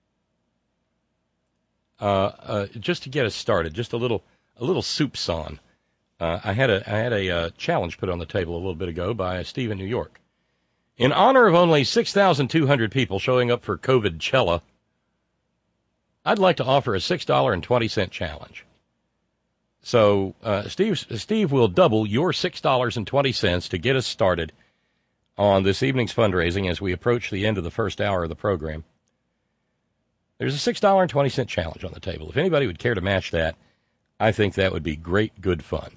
just to get us started, just a little soup son. I had a challenge put on the table a little bit ago by Steve in New York. In honor of only 6,200 people showing up for COVID-Chella, I'd like to offer a $6.20 challenge. So Steve will double your $6.20 to get us started on this evening's fundraising as we approach the end of the first hour of the program. There's a $6.20 challenge on the table. If anybody would care to match that, I think that would be great, good fun.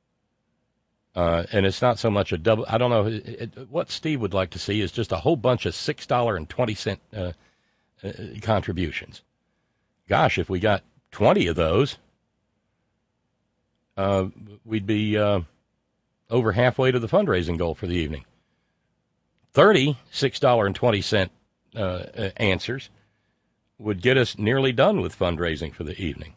And it's not so much a double. I don't know. What Steve would like to see is just a whole bunch of $6.20 contributions. Gosh, if we got 20 of those, we'd be over halfway to the fundraising goal for the evening. 30 $6.20 answers would get us nearly done with fundraising for the evening.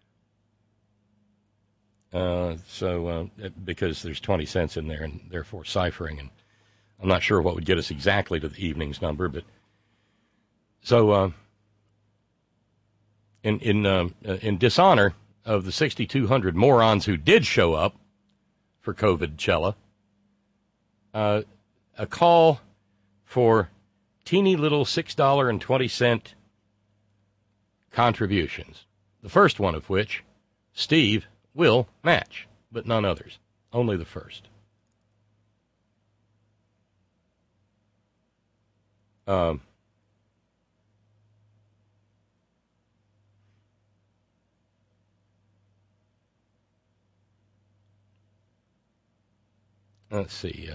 Because there's 20 cents in there and therefore ciphering, and I'm not sure what would get us exactly to the evening's number, but so in dishonor of the 6,200 morons who did show up for COVID-Chella, a call for teeny little $6.20 contributions. The first one of which Steve will match, but none others. Only the first. Let's see.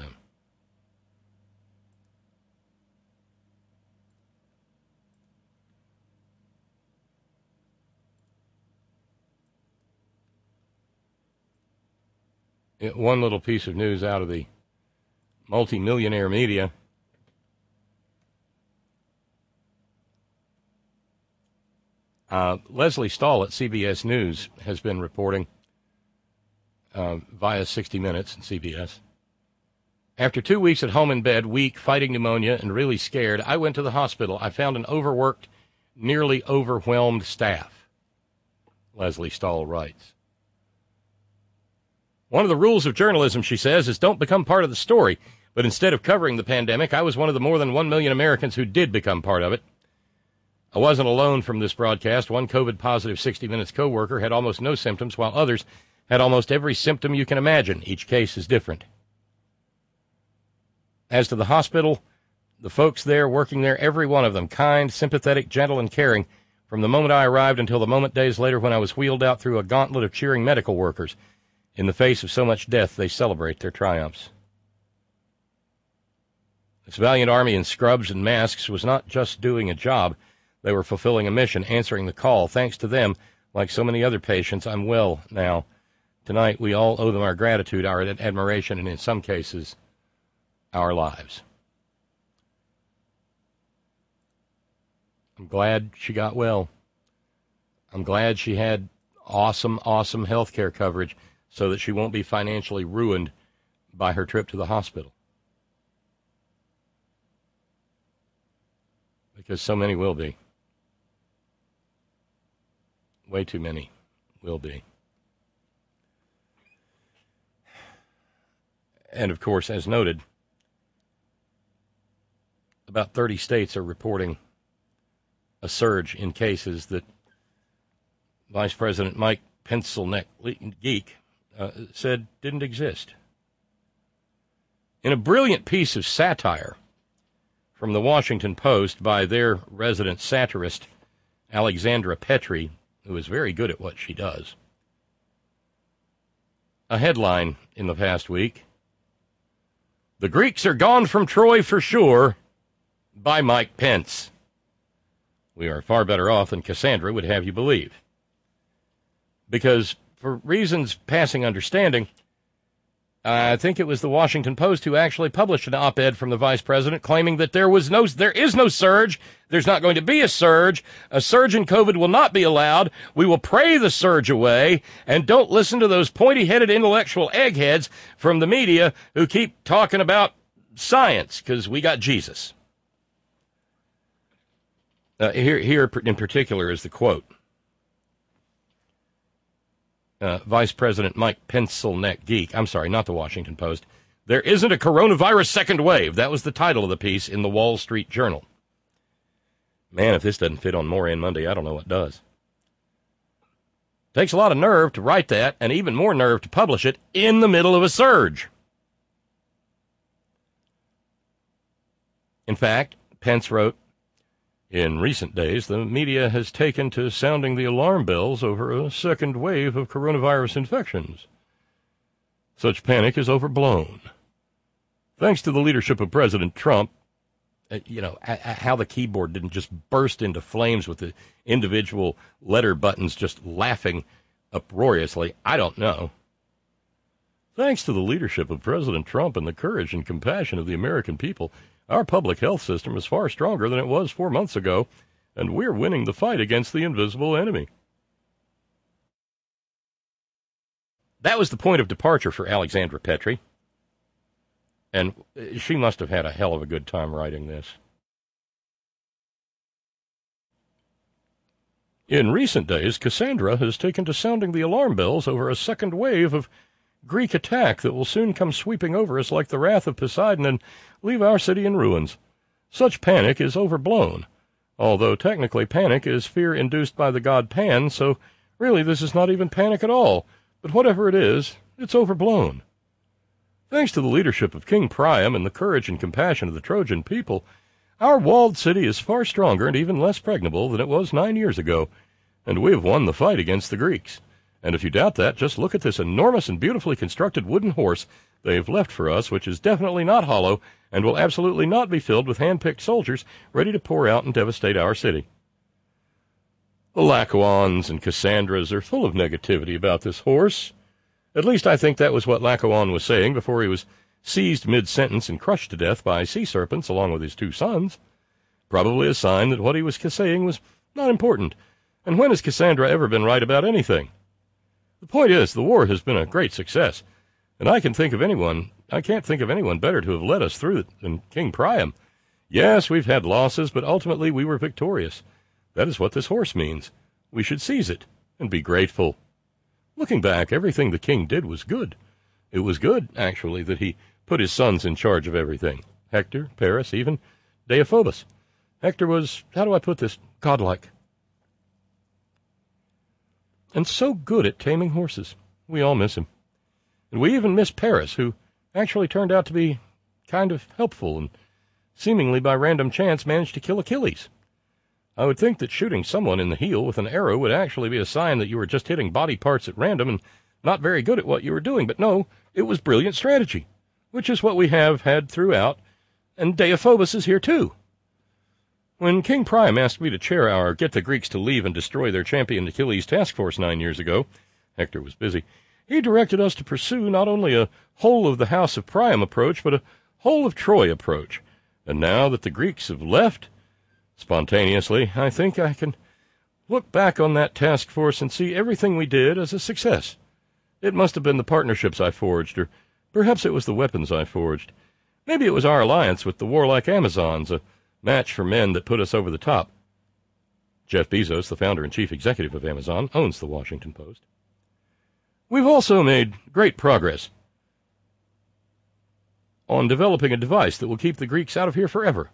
One little piece of news out of the multimillionaire media. Leslie Stahl at CBS News has been reporting via 60 Minutes and CBS. After 2 weeks at home in bed, weak, fighting pneumonia, and really scared, I went to the hospital. I found an overworked, nearly overwhelmed staff, Leslie Stahl writes. One of the rules of journalism, she says, is don't become part of the story. But instead of covering the pandemic, I was one of the more than 1 million Americans who did become part of it. I wasn't alone from this broadcast. One COVID-positive 60 Minutes coworker had almost no symptoms, while others had almost every symptom you can imagine. Each case is different. As to the hospital, the folks there working there, every one of them, kind, sympathetic, gentle, and caring, from the moment I arrived until the moment days later when I was wheeled out through a gauntlet of cheering medical workers. In the face of so much death, they celebrate their triumphs. This valiant army in scrubs and masks was not just doing a job. They were fulfilling a mission, answering the call. Thanks to them, like so many other patients, I'm well now. Tonight, we all owe them our gratitude, our admiration, and in some cases, our lives. I'm glad she got well. I'm glad she had awesome health care coverage so that she won't be financially ruined by her trip to the hospital. Because so many will be. Way too many will be. And, of course, as noted, about 30 states are reporting a surge in cases that Vice President Mike Pencilneck Geek said didn't exist. In a brilliant piece of satire from the Washington Post by their resident satirist, Alexandra Petri, who is very good at what she does, a headline in the past week, "The Greeks are gone from Troy for sure," by Mike Pence. We are far better off than Cassandra would have you believe. Because, for reasons passing understanding, I think it was the Washington Post who actually published an op-ed from the vice president claiming that there is no surge, there's not going to be a surge in COVID will not be allowed, we will pray the surge away, and don't listen to those pointy-headed intellectual eggheads from the media who keep talking about science, because we got Jesus. Here in particular is the quote. Vice President Mike Pencilneck Geek, I'm sorry, not the Washington Post. "There isn't a coronavirus second wave." That was the title of the piece in the Wall Street Journal. Man, if this doesn't fit on Moran Monday, I don't know what does. Takes a lot of nerve to write that, and even more nerve to publish it in the middle of a surge. In fact, Pence wrote, "In recent days, the media has taken to sounding the alarm bells over a second wave of coronavirus infections. Such panic is overblown. Thanks to the leadership of President Trump," how the keyboard didn't just burst into flames with the individual letter buttons just laughing uproariously, I don't know. "Thanks to the leadership of President Trump and the courage and compassion of the American people, our public health system is far stronger than it was 4 months ago, and we're winning the fight against the invisible enemy." That was the point of departure for Alexandra Petri, and she must have had a hell of a good time writing this. "In recent days, Cassandra has taken to sounding the alarm bells over a second wave of Greek attack that will soon come sweeping over us like the wrath of Poseidon and leave our city in ruins. Such panic is overblown, although technically panic is fear induced by the god Pan, so really this is not even panic at all, but whatever it is, it's overblown. Thanks to the leadership of King Priam and the courage and compassion of the Trojan people, our walled city is far stronger and even less pregnable than it was 9 years ago, and we have won the fight against the Greeks. And if you doubt that, just look at this enormous and beautifully constructed wooden horse they've left for us, which is definitely not hollow and will absolutely not be filled with hand-picked soldiers ready to pour out and devastate our city." The Laocoons and Cassandras are full of negativity about this horse. At least I think that was what Laocoon was saying before he was seized mid-sentence and crushed to death by sea serpents along with his 2 sons. Probably a sign that what he was saying was not important. And when has Cassandra ever been right about anything? The point is, the war has been a great success, and I can't think of anyone better to have led us through it than King Priam. Yes, we've had losses, but ultimately we were victorious. That is what this horse means. We should seize it and be grateful. Looking back, everything the king did was good. It was good, actually, that he put his sons in charge of everything. Hector, Paris, even Deiphobus. Hector was, how do I put this, godlike. And so good at taming horses. We all miss him. And we even miss Paris, who actually turned out to be kind of helpful and seemingly by random chance managed to kill Achilles. I would think that shooting someone in the heel with an arrow would actually be a sign that you were just hitting body parts at random and not very good at what you were doing. But no, it was brilliant strategy, which is what we have had throughout, and Deiphobus is here too. When King Priam asked me to chair our Get the Greeks to Leave and Destroy Their Champion Achilles task force 9 years ago, Hector was busy, he directed us to pursue not only a whole of the House of Priam approach, but a whole of Troy approach. And now that the Greeks have left, spontaneously, I think I can look back on that task force and see everything we did as a success. It must have been the partnerships I forged, or perhaps it was the weapons I forged. Maybe it was our alliance with the warlike Amazons, a match for men that put us over the top. Jeff Bezos, the founder and chief executive of Amazon, owns the Washington Post. We've also made great progress on developing a device that will keep the Greeks out of here forever.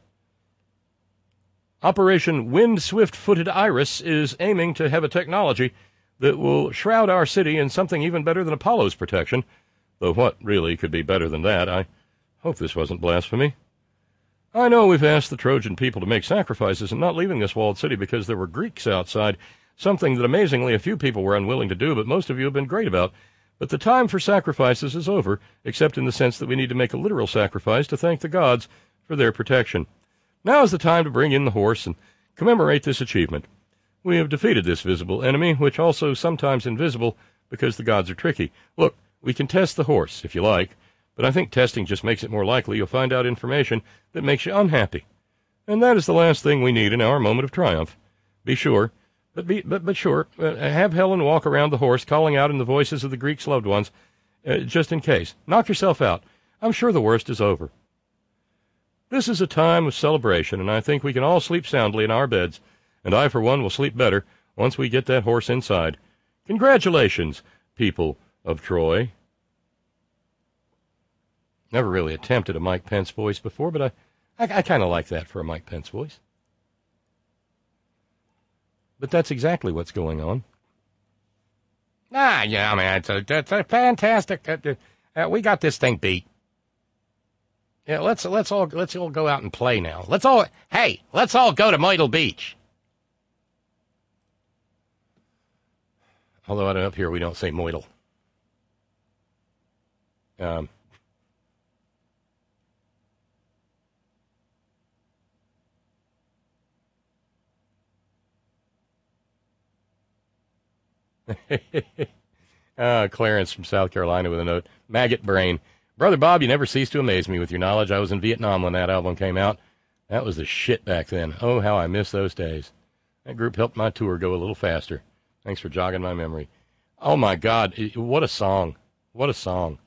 Operation Wind Swift-Footed Iris is aiming to have a technology that will shroud our city in something even better than Apollo's protection, though what really could be better than that? I hope this wasn't blasphemy. I know we've asked the Trojan people to make sacrifices in not leaving this walled city because there were Greeks outside, something that amazingly a few people were unwilling to do, but most of you have been great about. But the time for sacrifices is over, except in the sense that we need to make a literal sacrifice to thank the gods for their protection. Now is the time to bring in the horse and commemorate this achievement. We have defeated this visible enemy, which also sometimes invisible because the gods are tricky. Look, we can test the horse, if you like, but I think testing just makes it more likely you'll find out information that makes you unhappy. And that is the last thing we need in our moment of triumph. Be sure, have Helen walk around the horse, calling out in the voices of the Greeks' loved ones, just in case. Knock yourself out. I'm sure the worst is over. This is a time of celebration, and I think we can all sleep soundly in our beds, and I, for one, will sleep better once we get that horse inside. Congratulations, people of Troy. Never really attempted a Mike Pence voice before, but I kind of like that for a Mike Pence voice. But that's exactly what's going on. Yeah, man, it's a fantastic. We got this thing beat. Yeah, let's all go out and play now. Let's all go to Myrtle Beach. Although up here we don't say Myrtle. Clarence from South Carolina with a note. Maggot brain. Brother Bob, you never cease to amaze me with your knowledge. I was in Vietnam when that album came out. That was the shit back then. Oh, how I miss those days. That group helped my tour go a little faster. Thanks for jogging my memory. Oh, my God. What a song. What a song.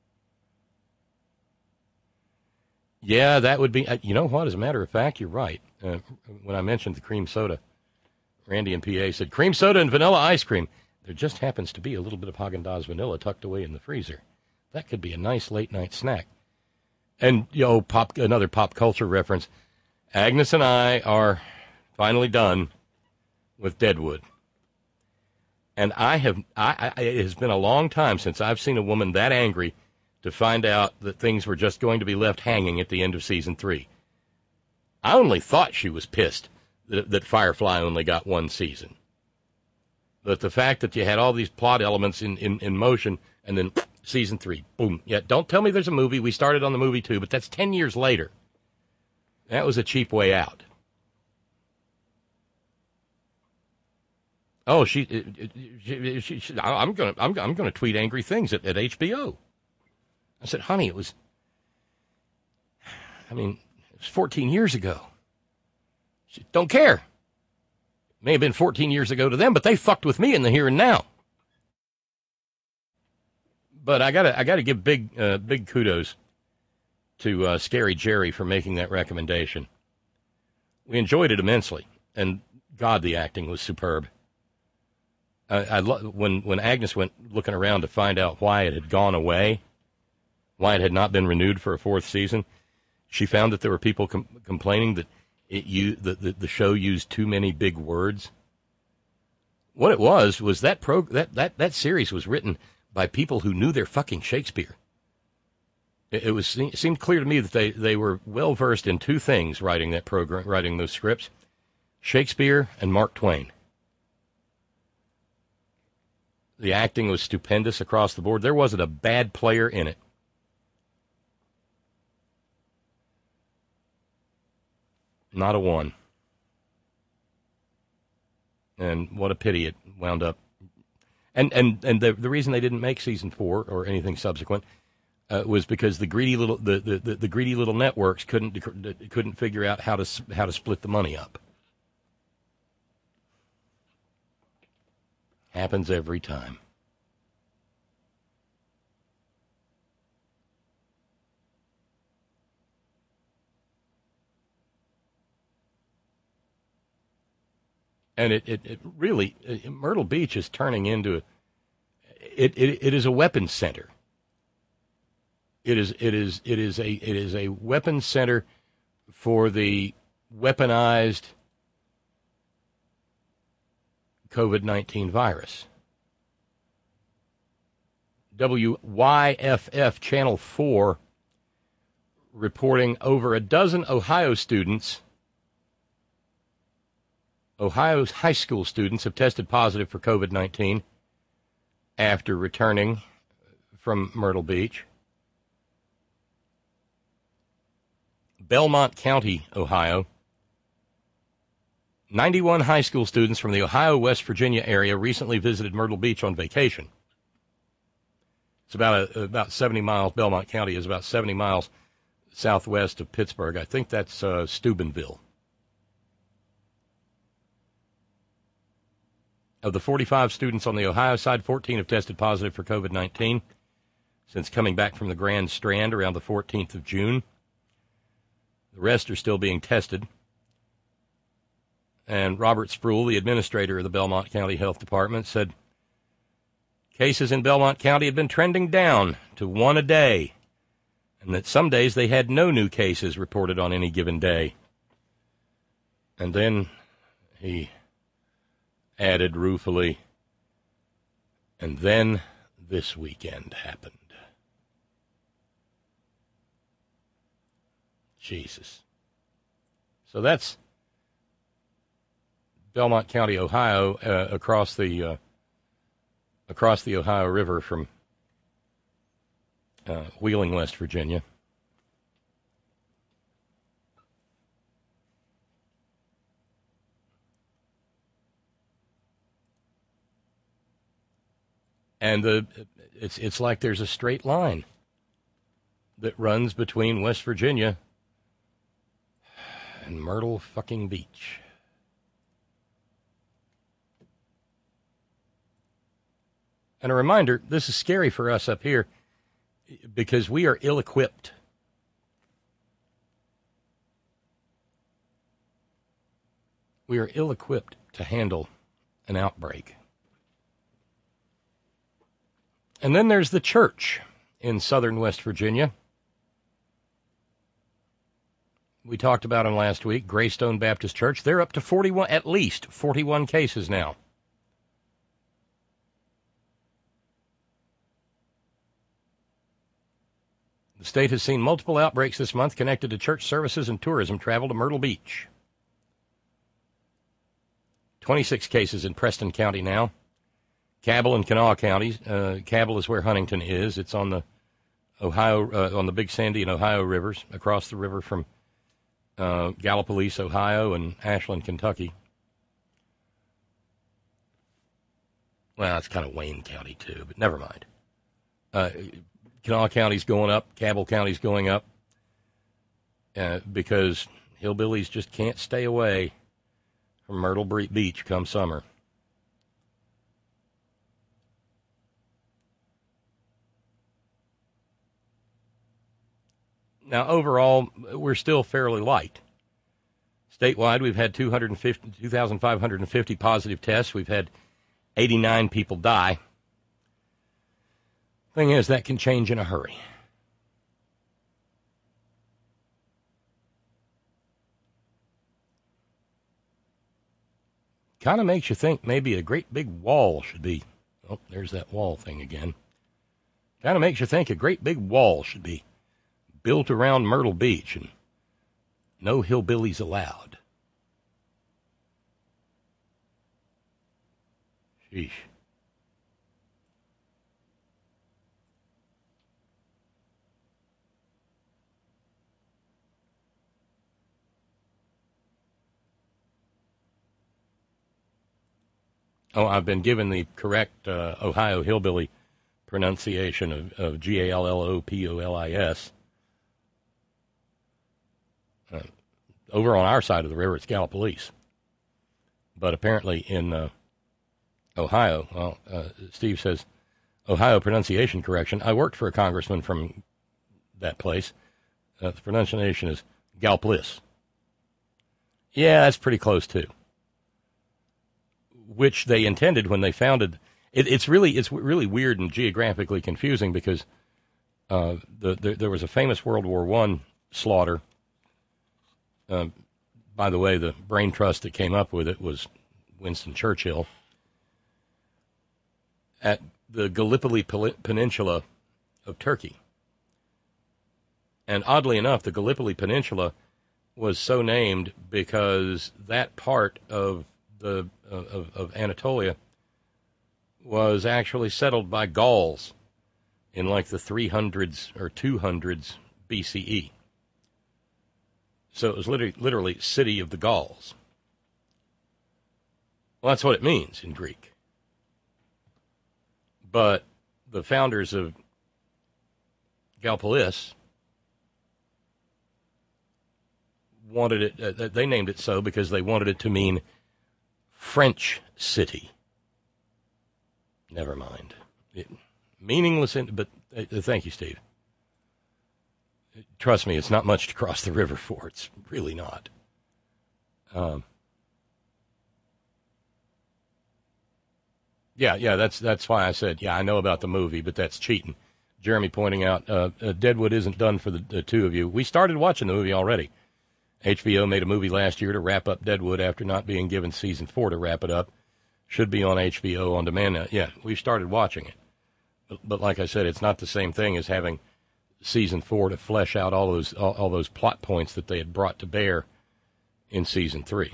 Yeah, that would be... You know what? As a matter of fact, you're right. When I mentioned the cream soda, Randy in PA said, cream soda and vanilla ice cream. There just happens to be a little bit of Haagen-Dazs vanilla tucked away in the freezer. That could be a nice late-night snack. And, another pop culture reference. Agnes and I are finally done with Deadwood. And it has been a long time since I've seen a woman that angry to find out that things were just going to be left hanging at the end of season 3. I only thought she was pissed that Firefly only got one season. But the fact that you had all these plot elements in motion and then season 3, boom. Yeah, don't tell me there's a movie. We started on the movie too, but that's 10 years later. That was a cheap way out. Oh, I'm gonna tweet angry things at HBO. I said, honey, it was 14 years ago. She don't care. It may have been 14 years ago to them, but they fucked with me in the here and now. But I gotta give big kudos to Scary Jerry for making that recommendation. We enjoyed it immensely, and God, the acting was superb. When Agnes went looking around to find out why it had gone away, why it had not been renewed for a fourth season. She found that there were people complaining that the show used too many big words. What it was that series was written by people who knew their fucking Shakespeare. It seemed clear to me that they were well versed in two things writing that program, writing those scripts: Shakespeare and Mark Twain. The acting was stupendous across the board. There wasn't a bad player in it. Not a one. And what a pity it wound up. And the reason they didn't make season 4 or anything subsequent was because the greedy little networks couldn't figure out how to split the money up. Happens every time. And it really, Myrtle Beach is turning into it is a weapons center. It is a weapons center for the weaponized COVID-19 virus. WYFF Channel 4 reporting over a dozen Ohio's high school students have tested positive for COVID-19 after returning from Myrtle Beach. Belmont County, Ohio. 91 high school students from the Ohio-West Virginia area recently visited Myrtle Beach on vacation. It's about 70 miles. Belmont County is about 70 miles southwest of Pittsburgh. I think that's Steubenville. Of the 45 students on the Ohio side, 14 have tested positive for COVID-19 since coming back from the Grand Strand around the 14th of June. The rest are still being tested. And Robert Spruill, the administrator of the Belmont County Health Department, said cases in Belmont County had been trending down to 1 a day, and that some days they had no new cases reported on any given day. And then he added ruefully, and then this weekend happened. Jesus. So that's Belmont County, Ohio, across the Ohio River from Wheeling, West Virginia. And it's like there's a straight line that runs between West Virginia and Myrtle fucking Beach. And a reminder, this is scary for us up here because we are ill-equipped. We are ill-equipped to handle an outbreak. And then there's the church in southern West Virginia. We talked about them last week, Greystone Baptist Church. They're up to 41, at least 41 cases now. The state has seen multiple outbreaks this month connected to church services and tourism travel to Myrtle Beach. 26 cases in Preston County now. Cabell and Kanawha counties. Cabell is where Huntington is. It's on the Ohio, on the Big Sandy and Ohio rivers, across the river from Gallipolis, Ohio, and Ashland, Kentucky. Well, it's kind of Wayne County too, but never mind. Kanawha County's going up. Cabell County's going up because hillbillies just can't stay away from Myrtle Beach come summer. Now, overall, we're still fairly light. Statewide, we've had 2,550 positive tests. We've had 89 people die. Thing is, that can change in a hurry. kind of makes you think maybe a great big wall should be. Oh, there's that wall thing again. Kind of makes you think a great big wall should be built around Myrtle Beach and no hillbillies allowed. Sheesh. Oh, I've been given the correct Ohio hillbilly pronunciation of Gallopolis. Over on our side of the river, it's Gallipolis. But apparently in Ohio, well, Steve says, Ohio pronunciation correction. I worked for a congressman from that place. The pronunciation is Gallipolis. Yeah, that's pretty close, too. Which they intended when they founded. It's really weird and geographically confusing because there was a famous World War I slaughter. By the way, the brain trust that came up with it was Winston Churchill at the Gallipoli Peninsula of Turkey. And oddly enough, the Gallipoli Peninsula was so named because that part of Anatolia was actually settled by Gauls in like the 300s or 200s BCE. So it was literally city of the Gauls. Well, that's what it means in Greek. But the founders of Gallipolis wanted it, they named it so because they wanted it to mean French city. Never mind. Meaningless, but thank you, Steve. Trust me, it's not much to cross the river for. It's really not. Yeah, that's why I said, I know about the movie, but that's cheating. Jeremy pointing out, Deadwood isn't done for the two of you. We started watching the movie already. HBO made a movie last year to wrap up Deadwood after not being given season 4 to wrap it up. Should be on HBO on demand now. Yeah, we've started watching it. But like I said, it's not the same thing as having season 4 to flesh out all those plot points that they had brought to bear in season 3.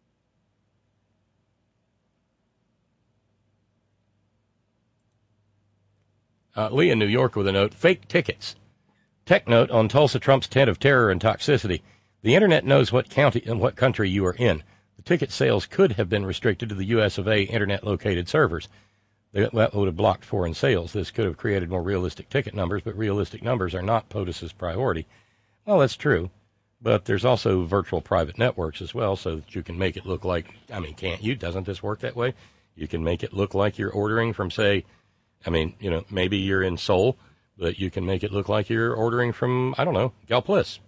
Lee in New York with a note, fake tickets. Tech note on Tulsa Trump's tent of terror and toxicity. The Internet knows what county and what country you are in. The ticket sales could have been restricted to the U.S. of A. Internet-located servers. That would have blocked foreign sales. This could have created more realistic ticket numbers, but realistic numbers are not POTUS's priority. Well, that's true, but there's also virtual private networks as well, so that you can make it look like, can't you? Doesn't this work that way? You can make it look like you're ordering from, say, maybe you're in Seoul, but you can make it look like you're ordering from, Gallipolis.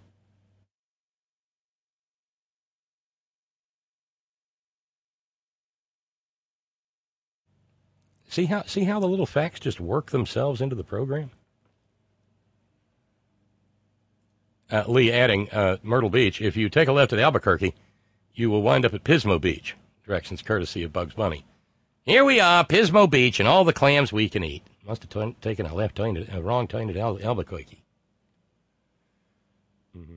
See how the little facts just work themselves into the program? Lee adding, Myrtle Beach, if you take a left at Albuquerque, you will wind up at Pismo Beach. Directions courtesy of Bugs Bunny. Here we are, Pismo Beach, and all the clams we can eat. Must have taken a wrong turn at Albuquerque. Mm-hmm.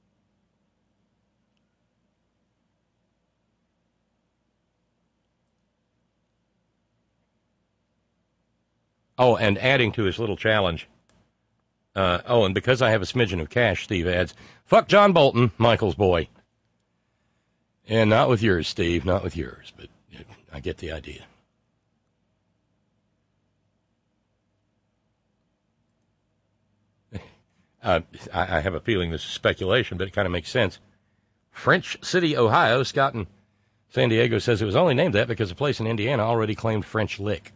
Oh, and adding to his little challenge. And because I have a smidgen of cash, Steve adds, fuck John Bolton, Michael's boy. And not with yours, Steve, not with yours, but I get the idea. I have a feeling this is speculation, but it kind of makes sense. French City, Ohio, Scott in San Diego says it was only named that because a place in Indiana already claimed French Lick.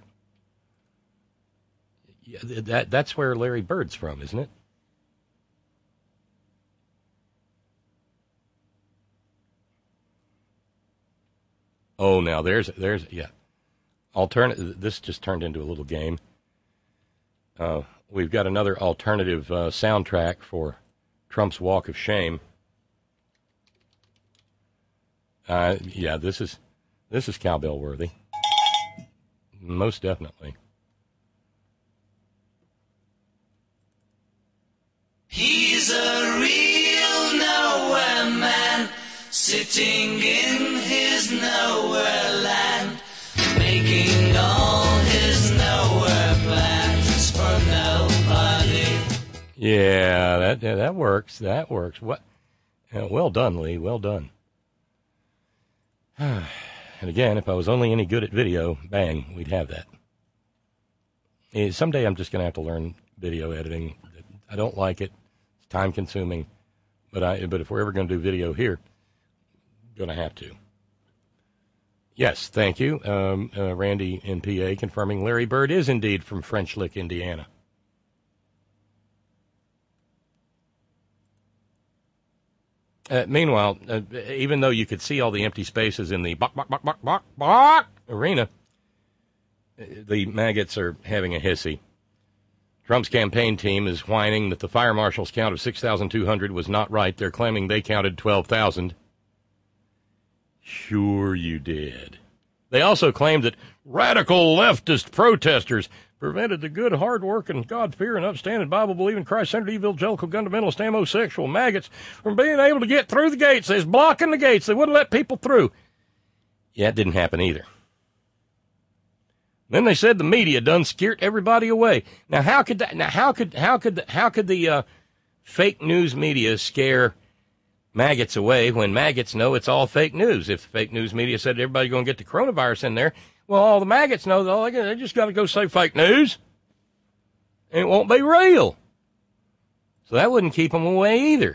That's where Larry Bird's from, isn't it? Oh, now there's alternative. This just turned into a little game. We've got another alternative soundtrack for Trump's Walk of Shame. This This is cowbell worthy. Most definitely. He's a real nowhere man, sitting in his nowhere land, making all his nowhere plans for nobody. Yeah, that works. That works. What? Well done, Lee. Well done. And again, if I was only any good at video, bang, we'd have that. Someday I'm just going to have to learn video editing. I don't like it. It's time consuming. But if we're ever going to do video here, going to have to. Yes, thank you. Randy in PA confirming Larry Bird is indeed from French Lick, Indiana. Meanwhile, even though you could see all the empty spaces in the bok arena, the maggots are having a hissy. Trump's campaign team is whining that the fire marshal's count of 6,200 was not right. They're claiming they counted 12,000. Sure you did. They also claimed that radical leftist protesters prevented the good, hard-working, God-fearing, upstanding, Bible-believing, Christ-centered, evangelical, fundamentalist, homosexual maggots from being able to get through the gates. They was blocking the gates. They wouldn't let people through. Yeah, it didn't happen either. Then they said the media done scared everybody away. Now, how could that? Now, how could the fake news media scare maggots away when maggots know it's all fake news? If the fake news media said everybody's going to get the coronavirus in there, well, all the maggots know that they just got to go say fake news, and it won't be real. So that wouldn't keep them away either.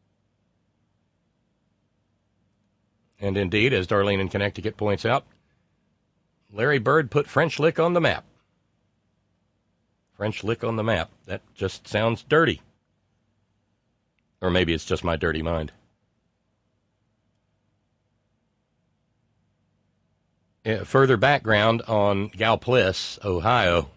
And indeed, as Darlene in Connecticut points out, Larry Bird put French Lick on the map. French Lick on the map. That just sounds dirty. Or maybe it's just my dirty mind. Further background on Gallipolis, Ohio.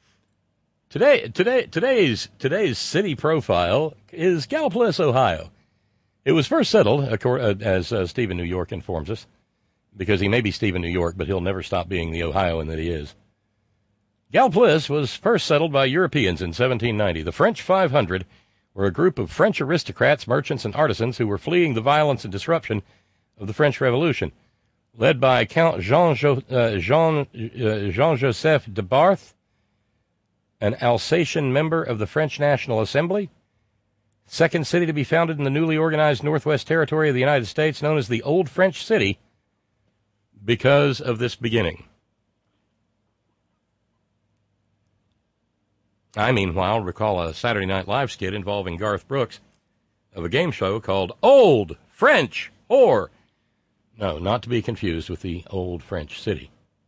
Today's city profile is Gallipolis, Ohio. It was first settled, as Stephen New York informs us, because he may be Stephen New York, but he'll never stop being the Ohioan that he is. Gallipolis was first settled by Europeans in 1790. The French 500 were a group of French aristocrats, merchants, and artisans who were fleeing the violence and disruption of the French Revolution. Led by Count Jean-Joseph de Barth, an Alsatian member of the French National Assembly, second city to be founded in the newly organized Northwest Territory of the United States, known as the Old French City, because of this beginning. I, meanwhile, recall a Saturday Night Live skit involving Garth Brooks of a game show called Old French Whore. No, not to be confused with the Old French City.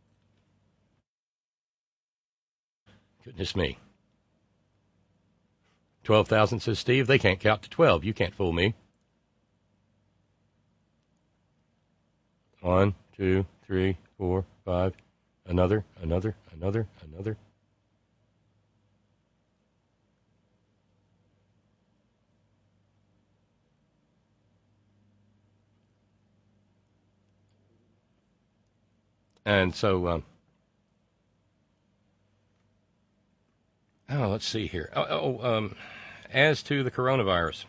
Goodness me. 12,000, says Steve. They can't count to 12. You can't fool me. 1, 2, 3, 4, 5. Another. And so, let's see here. As to the coronavirus,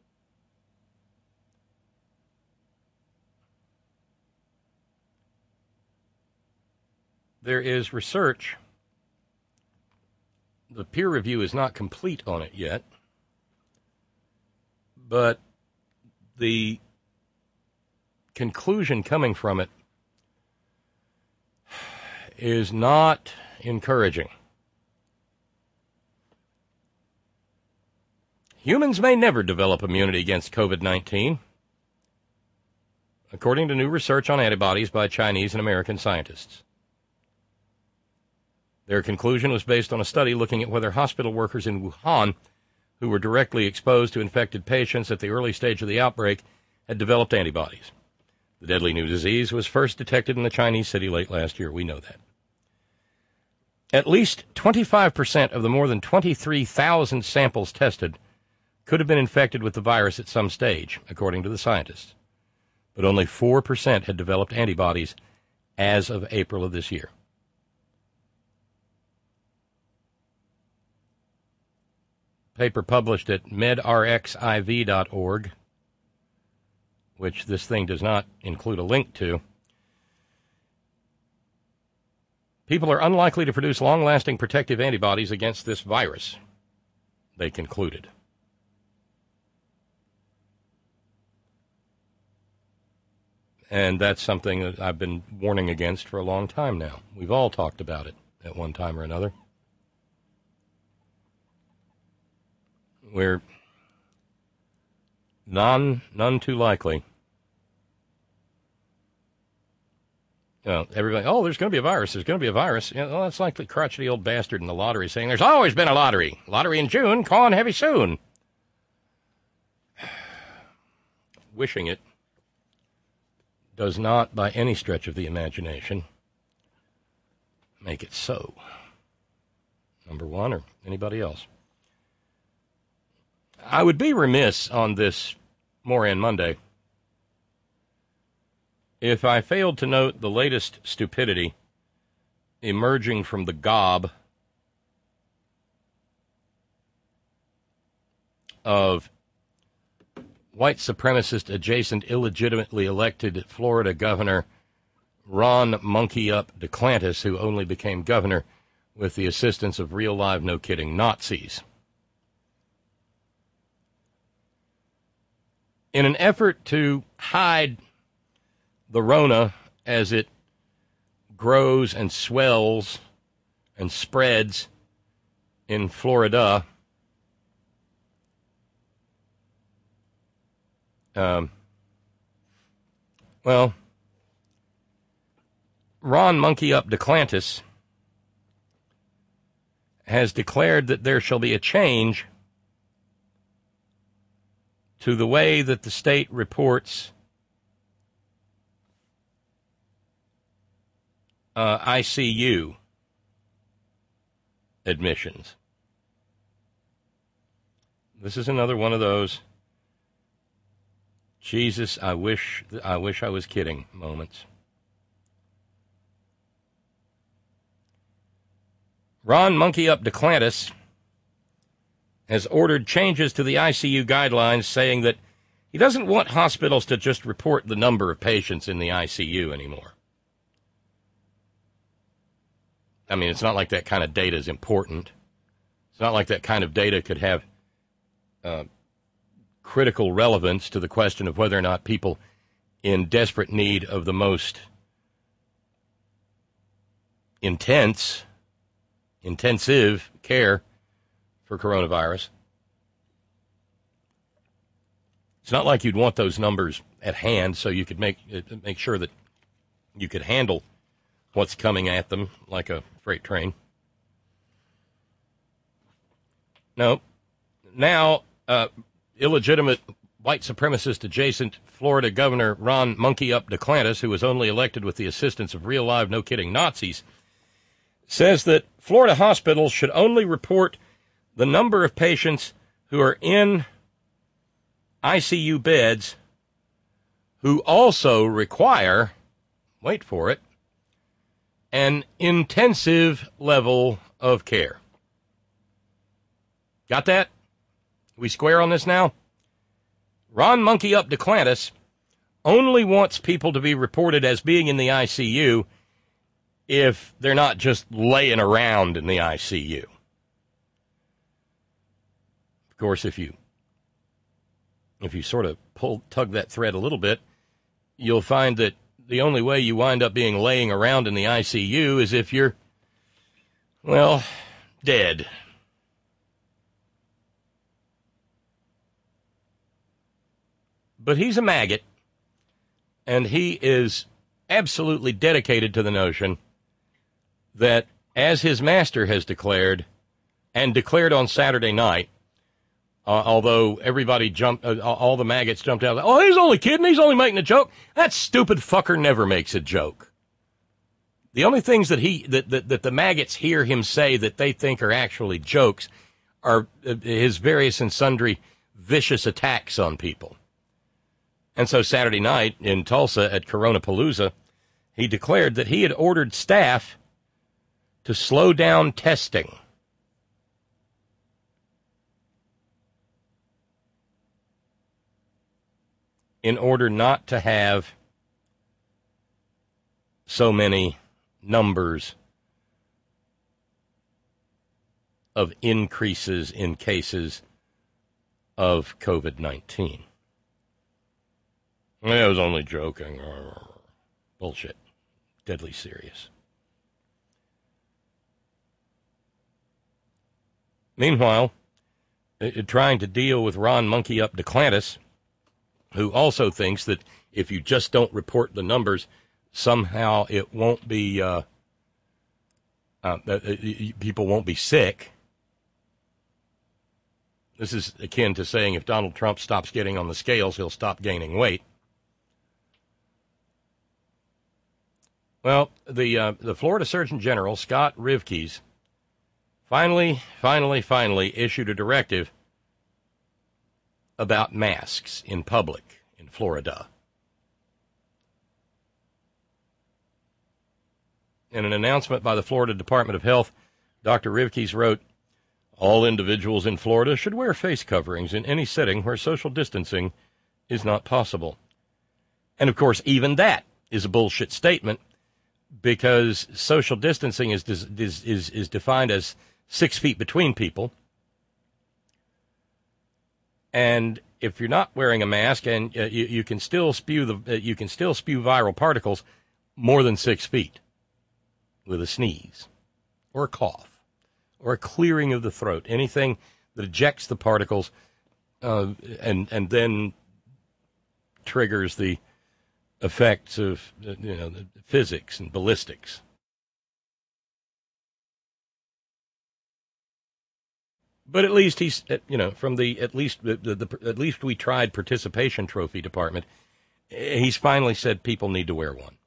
there is research. The peer review is not complete on it yet, but the conclusion coming from it is not encouraging. Humans may never develop immunity against COVID-19, according to new research on antibodies by Chinese and American scientists. Their conclusion was based on a study looking at whether hospital workers in Wuhan, who were directly exposed to infected patients at the early stage of the outbreak, had developed antibodies. The deadly new disease was first detected in the Chinese city late last year. We know that. At least 25% of the more than 23,000 samples tested could have been infected with the virus at some stage, according to the scientists. But only 4% had developed antibodies as of April of this year. Paper published at medrxiv.org, which this thing does not include a link to. People are unlikely to produce long-lasting protective antibodies against this virus, they concluded. And that's something that I've been warning against for a long time now. We've all talked about it at one time or another. We're none too likely. Everybody, there's going to be a virus. There's going to be a virus. That's like the crotchety old bastard in the lottery saying, there's always been a lottery. Lottery in June, call on heavy soon. Wishing it does not, by any stretch of the imagination, make it so. Number one, or anybody else. I would be remiss on this Moran Monday if I failed to note the latest stupidity emerging from the gob of white supremacist adjacent illegitimately elected Florida Governor Ron Monkey Up DeClantis, who only became governor with the assistance of real live, no kidding, Nazis. In an effort to hide the Rona as it grows and swells and spreads in Florida, Ron Monkey Up DeClantis has declared that there shall be a change to the way that the state reports ICU admissions. This is another one of those Jesus, I wish I was kidding moments. Ron Monkey Up DeClantis has ordered changes to the ICU guidelines, saying that he doesn't want hospitals to just report the number of patients in the ICU anymore. I mean, it's not like that kind of data is important. It's not like that kind of data could have critical relevance to the question of whether or not people in desperate need of the most intensive care for coronavirus. It's not like you'd want those numbers at hand so you could make sure that you could handle what's coming at them like a freight train. No. Now, illegitimate white supremacist adjacent Florida Governor Ron Monkey Up DeClantis, who was only elected with the assistance of real live, no kidding, Nazis, says that Florida hospitals should only report the number of patients who are in ICU beds who also require, wait for it, an intensive level of care. Got that? We square on this now? Ron Monkey Up DeClantis only wants people to be reported as being in the ICU if they're not just laying around in the ICU. Of course, if you sort of tug that thread a little bit, you'll find that the only way you wind up being laying around in the ICU is if you're, well, dead. But he's a maggot, and he is absolutely dedicated to the notion that, as his master has declared, and declared on Saturday night, although everybody jumped, all the maggots jumped out, oh, he's only kidding, he's only making a joke. That stupid fucker never makes a joke. The only things that that the maggots hear him say that they think are actually jokes are his various and sundry vicious attacks on people. And so Saturday night in Tulsa at Coronapalooza, he declared that he had ordered staff to slow down testing. In order not to have so many numbers of increases in cases of COVID-19. I was only joking. Bullshit. Deadly serious. Meanwhile, trying to deal with Ron Monkey Up DeClantis, who also thinks that if you just don't report the numbers, somehow it won't be, people won't be sick. This is akin to saying if Donald Trump stops getting on the scales, he'll stop gaining weight. Well, the Florida Surgeon General, Scott Rivkees, finally issued a directive about masks in public in Florida. In an announcement by the Florida Department of Health, Dr. Rivkees wrote, "All individuals in Florida should wear face coverings in any setting where social distancing is not possible." And, of course, even that is a bullshit statement, because social distancing is defined as 6 feet between people. And if you're not wearing a mask, and you can still spew viral particles more than 6 feet with a sneeze or a cough or a clearing of the throat, anything that ejects the particles and then triggers the effects of the physics and ballistics. But at least he's, from the at least we tried participation trophy department, he's finally said people need to wear one.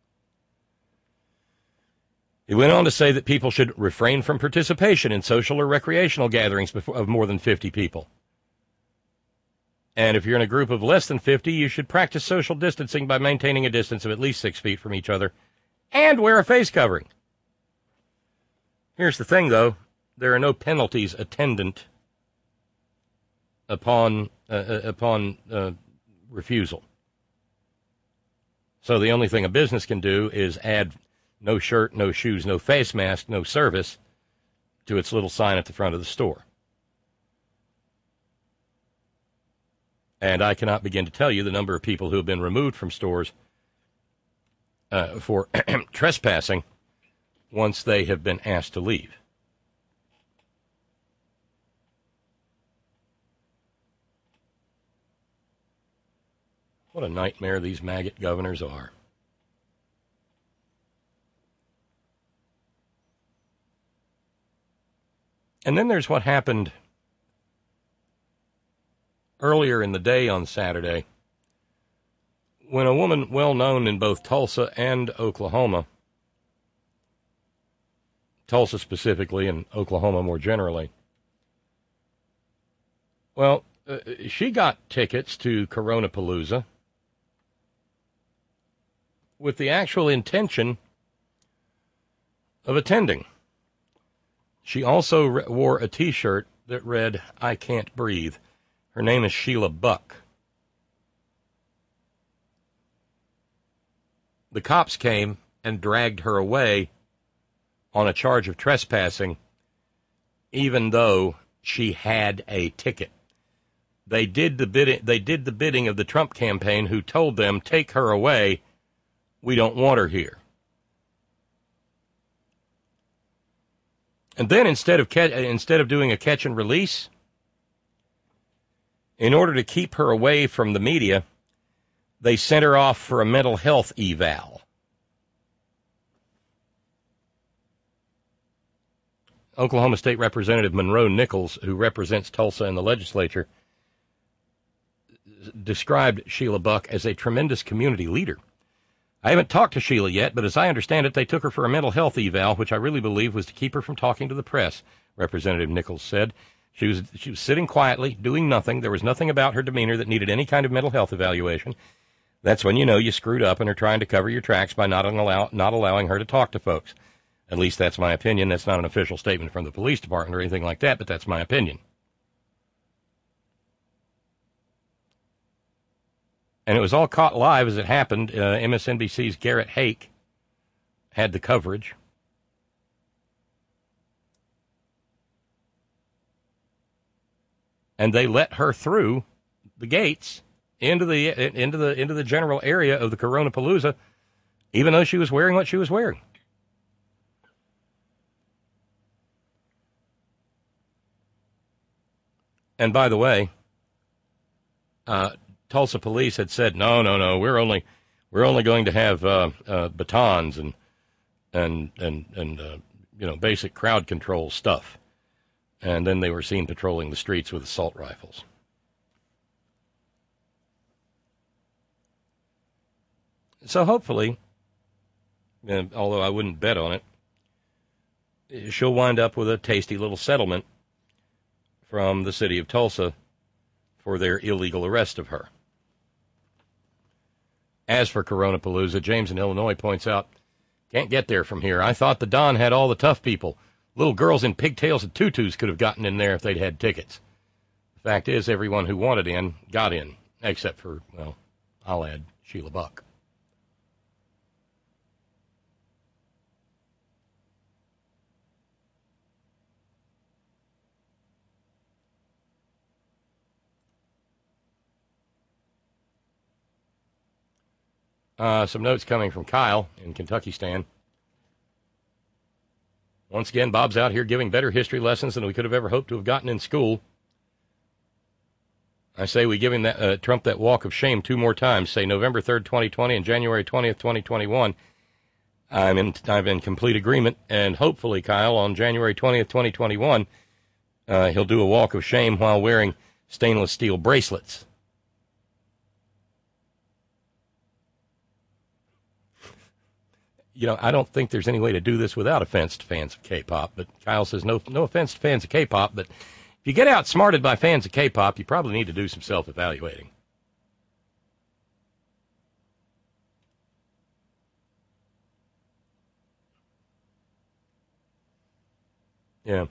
He went on to say that people should refrain from participation in social or recreational gatherings of more than 50 people. And if you're in a group of less than 50, you should practice social distancing by maintaining a distance of at least 6 feet from each other and wear a face covering. Here's the thing, though. There are no penalties attendant upon refusal. So the only thing a business can do is add no shirt, no shoes, no face mask, no service to its little sign at the front of the store. And I cannot begin to tell you the number of people who have been removed from stores for trespassing once they have been asked to leave. What a nightmare these maggot governors are. And then there's what happened earlier in the day on Saturday, when a woman well known in both Tulsa and Oklahoma, Tulsa specifically and Oklahoma more generally, well, she got tickets to Coronapalooza with the actual intention of attending. She also wore a T-shirt that read, "I can't breathe." Her name is Sheila Buck. The cops came and dragged her away on a charge of trespassing, even though she had a ticket. They did the bidding of the Trump campaign, who told them, "Take her away. We don't want her here." And then instead of doing a catch and release, in order to keep her away from the media, they sent her off for a mental health eval. Oklahoma State Representative Monroe Nichols, who represents Tulsa in the legislature, described Sheila Buck as a tremendous community leader. "I haven't talked to Sheila yet, but as I understand it, they took her for a mental health eval, which I really believe was to keep her from talking to the press," Representative Nichols said. She was sitting quietly, doing nothing. There was nothing about her demeanor that needed any kind of mental health evaluation. That's when you know you screwed up and are trying to cover your tracks by not allowing her to talk to folks. At least that's my opinion. That's not an official statement from the police department or anything like that, but that's my opinion. And it was all caught live as it happened. MSNBC's Garrett Hake had the coverage. And they let her through the gates into the general area of the Coronapalooza, even though she was wearing what she was wearing. And by the way, Tulsa police had said, no, we're only going to have batons and basic crowd control stuff. And then they were seen patrolling the streets with assault rifles. So hopefully, although I wouldn't bet on it, she'll wind up with a tasty little settlement from the city of Tulsa for their illegal arrest of her. As for Coronapalooza, James in Illinois points out, can't get there from here. I thought the Don had all the tough people. Little girls in pigtails and tutus could have gotten in there if they'd had tickets. The fact is, everyone who wanted in got in, except for, well, I'll add Sheila Buck. Some notes coming from Kyle in Kentucky Stan. Once again, Bob's out here giving better history lessons than we could have ever hoped to have gotten in school. I say we give him Trump that walk of shame 2 more times. Say November 3rd, 2020 and January 20th, 2021. I'm in complete agreement. And hopefully, Kyle, on January 20th, 2021, he'll do a walk of shame while wearing stainless steel bracelets. You know, I don't think there's any way to do this without offense to fans of K-pop, but Kyle says no offense to fans of K-pop, but if you get outsmarted by fans of K-pop, you probably need to do some self-evaluating. Yeah.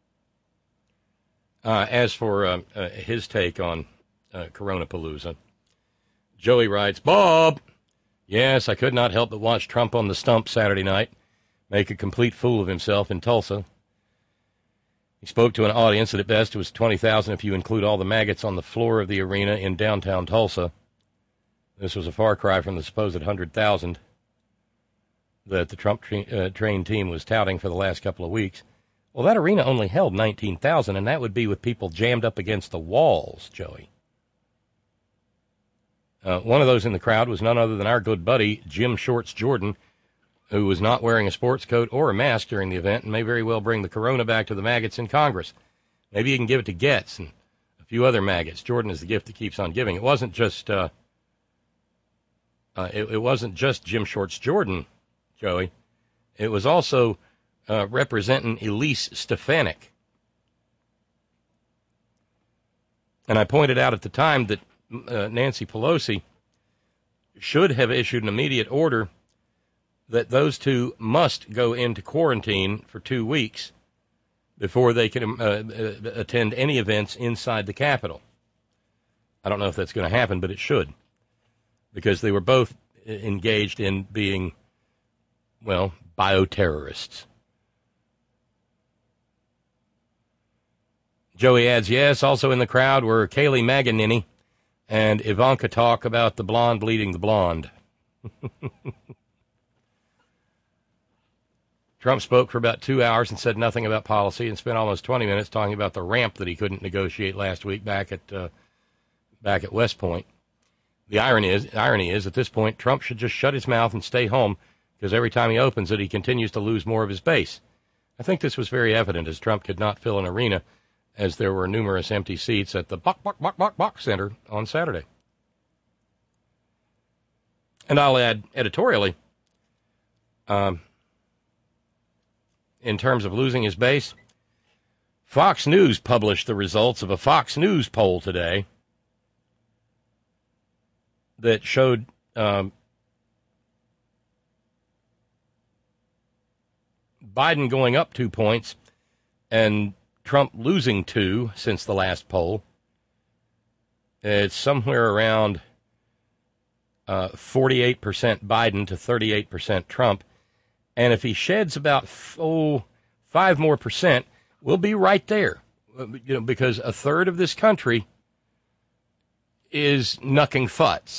As for his take on Coronapalooza, Joey writes, Bob, yes, I could not help but watch Trump on the stump Saturday night make a complete fool of himself in Tulsa. He spoke to an audience that at best was 20,000 if you include all the maggots on the floor of the arena in downtown Tulsa. This was a far cry from the supposed 100,000 that the Trump trained team was touting for the last couple of weeks. Well, that arena only held 19,000, and that would be with people jammed up against the walls, Joey. One of those in the crowd was none other than our good buddy, Jim Shorts Jordan, who was not wearing a sports coat or a mask during the event and may very well bring the corona back to the maggots in Congress. Maybe he can give it to Getz and a few other maggots. Jordan is the gift that keeps on giving. It wasn't just it wasn't just Jim Shorts Jordan, Joey. It was also representing Elise Stefanik. And I pointed out at the time that Nancy Pelosi should have issued an immediate order that those two must go into quarantine for 2 weeks before they can attend any events inside the Capitol. I don't know if that's going to happen, but it should, because they were both engaged in being, well, bioterrorists. Joey adds, yes, also in the crowd were Kayleigh McEnany and Ivanka talk about the blonde leading the blonde. Trump spoke for about 2 hours and said nothing about policy and spent almost 20 minutes talking about the ramp that he couldn't negotiate last week back at West Point. The irony is, at this point, Trump should just shut his mouth and stay home, because every time he opens it, he continues to lose more of his base. I think this was very evident, as Trump could not fill an arena, as there were numerous empty seats at the Bok Center on Saturday. And I'll add editorially, in terms of losing his base, Fox News published the results of a Fox News poll today that showed Biden going up 2 points and Trump losing 2 since the last poll. It's somewhere around 48% Biden to 38% Trump. And if he sheds about 5 more percent, we'll be right there. Because a third of this country is knucking futs.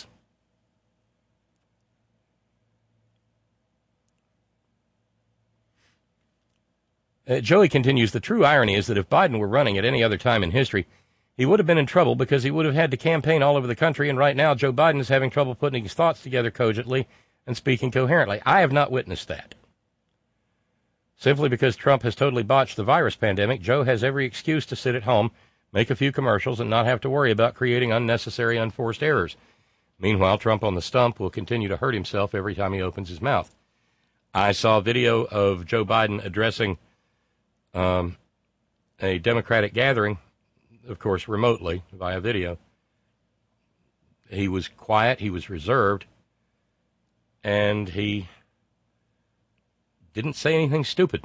Joey continues, the true irony is that if Biden were running at any other time in history, he would have been in trouble because he would have had to campaign all over the country, and right now Joe Biden is having trouble putting his thoughts together cogently and speaking coherently. I have not witnessed that. Simply because Trump has totally botched the virus pandemic, Joe has every excuse to sit at home, make a few commercials, and not have to worry about creating unnecessary, unforced errors. Meanwhile, Trump on the stump will continue to hurt himself every time he opens his mouth. I saw a video of Joe Biden addressing a Democratic gathering, of course, remotely via video. He was quiet, he was reserved, and he didn't say anything stupid.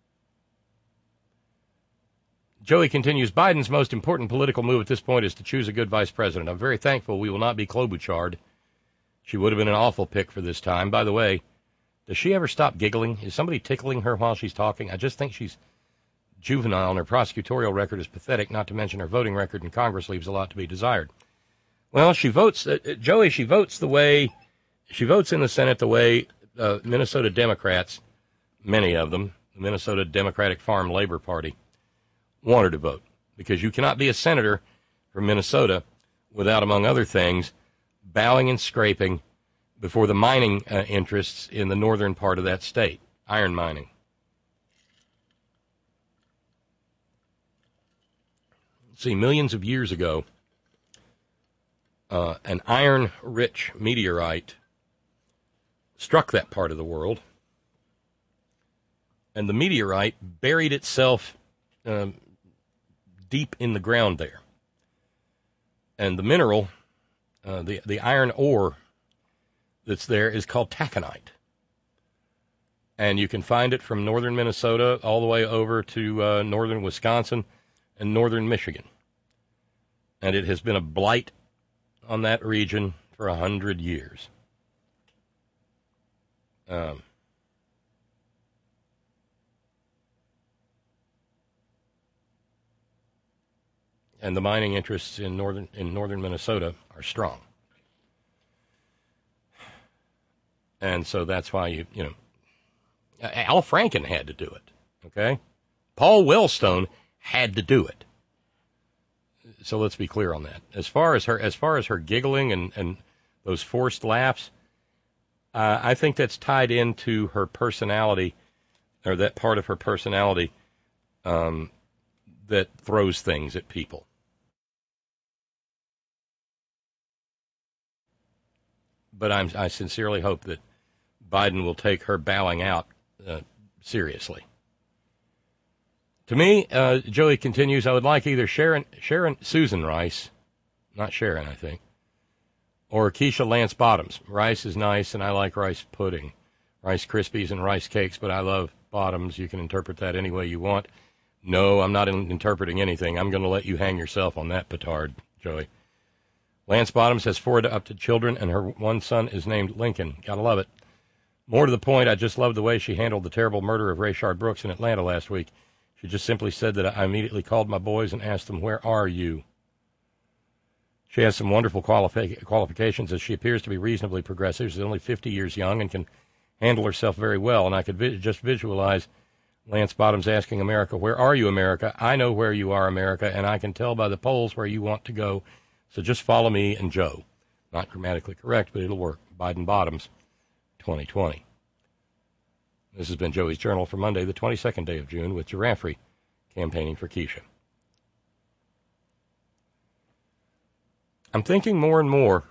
Joey continues, Biden's most important political move at this point is to choose a good vice president. I'm very thankful we will not be Klobuchar. She would have been an awful pick for this time. By the way, does she ever stop giggling? Is somebody tickling her while she's talking? I just think she's juvenile, and her prosecutorial record is pathetic, not to mention her voting record in Congress leaves a lot to be desired. Well, she votes, Joey, she votes in the Senate the way Minnesota Democrats, many of them, the Minnesota Democratic Farm Labor Party, want her to vote. Because you cannot be a senator from Minnesota without, among other things, bowing and scraping before the mining interests in the northern part of that state, iron mining. See, millions of years ago, an iron-rich meteorite struck that part of the world, and the meteorite buried itself deep in the ground there. And the mineral, the iron ore that's there is called taconite. And you can find it from northern Minnesota all the way over to northern Wisconsin and northern Michigan. And it has been a blight on that region for 100 years. And the mining interests in northern Minnesota are strong. And so that's why Al Franken had to do it, okay? Paul Wellstone had to do it. So let's be clear on that. As far as her giggling and those forced laughs, I think that's tied into her personality, or that part of her personality that throws things at people. But I sincerely hope that Biden will take her bowing out seriously. To me, Joey continues, I would like either Susan Rice, not Sharon, I think, or Keisha Lance Bottoms. Rice is nice, and I like rice pudding, Rice Krispies and rice cakes, but I love Bottoms. You can interpret that any way you want. No, I'm not interpreting anything. I'm going to let you hang yourself on that petard, Joey. Lance Bottoms has 4 adopted children, and her one son is named Lincoln. Gotta love it. More to the point, I just love the way she handled the terrible murder of Rayshard Brooks in Atlanta last week. She just simply said that I immediately called my boys and asked them, where are you? She has some wonderful qualifications, as she appears to be reasonably progressive. She's only 50 years young and can handle herself very well, and I could just visualize Lance Bottoms asking America, where are you, America? I know where you are, America, and I can tell by the polls where you want to go. So just follow me and Joe. Not grammatically correct, but it'll work. Biden Bottoms, 2020. This has been Joey's Journal for Monday, the 22nd day of June, with Giraffrey campaigning for Keisha. I'm thinking more and more,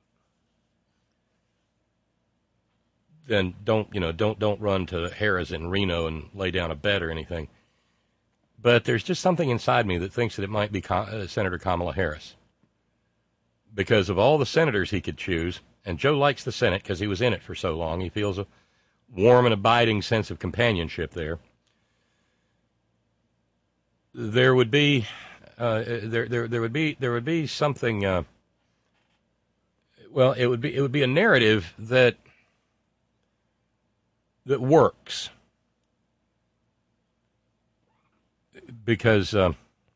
then don't run to Harrah's in Reno and lay down a bet or anything. But there's just something inside me that thinks that it might be Senator Kamala Harris. Because of all the senators he could choose, and Joe likes the Senate because he was in it for so long. He feels a warm and abiding sense of companionship there. There would be there would be something. It would be a narrative that works, because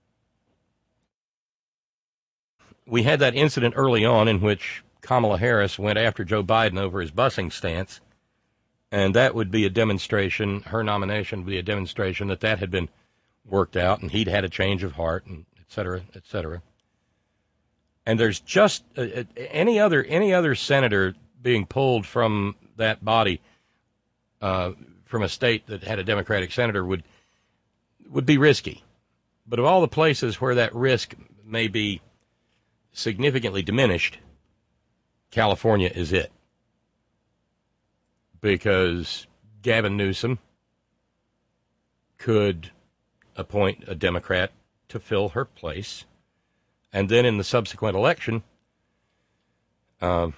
we had that incident early on in which Kamala Harris went after Joe Biden over his busing stance, and that would be a demonstration, her nomination would be a demonstration that had been worked out and he'd had a change of heart, and et cetera, et cetera. And there's just any other senator being pulled from that body, from a state that had a Democratic senator, would be risky. But of all the places where that risk may be significantly diminished, California is it. Because Gavin Newsom could appoint a Democrat to fill her place, and then in the subsequent election, you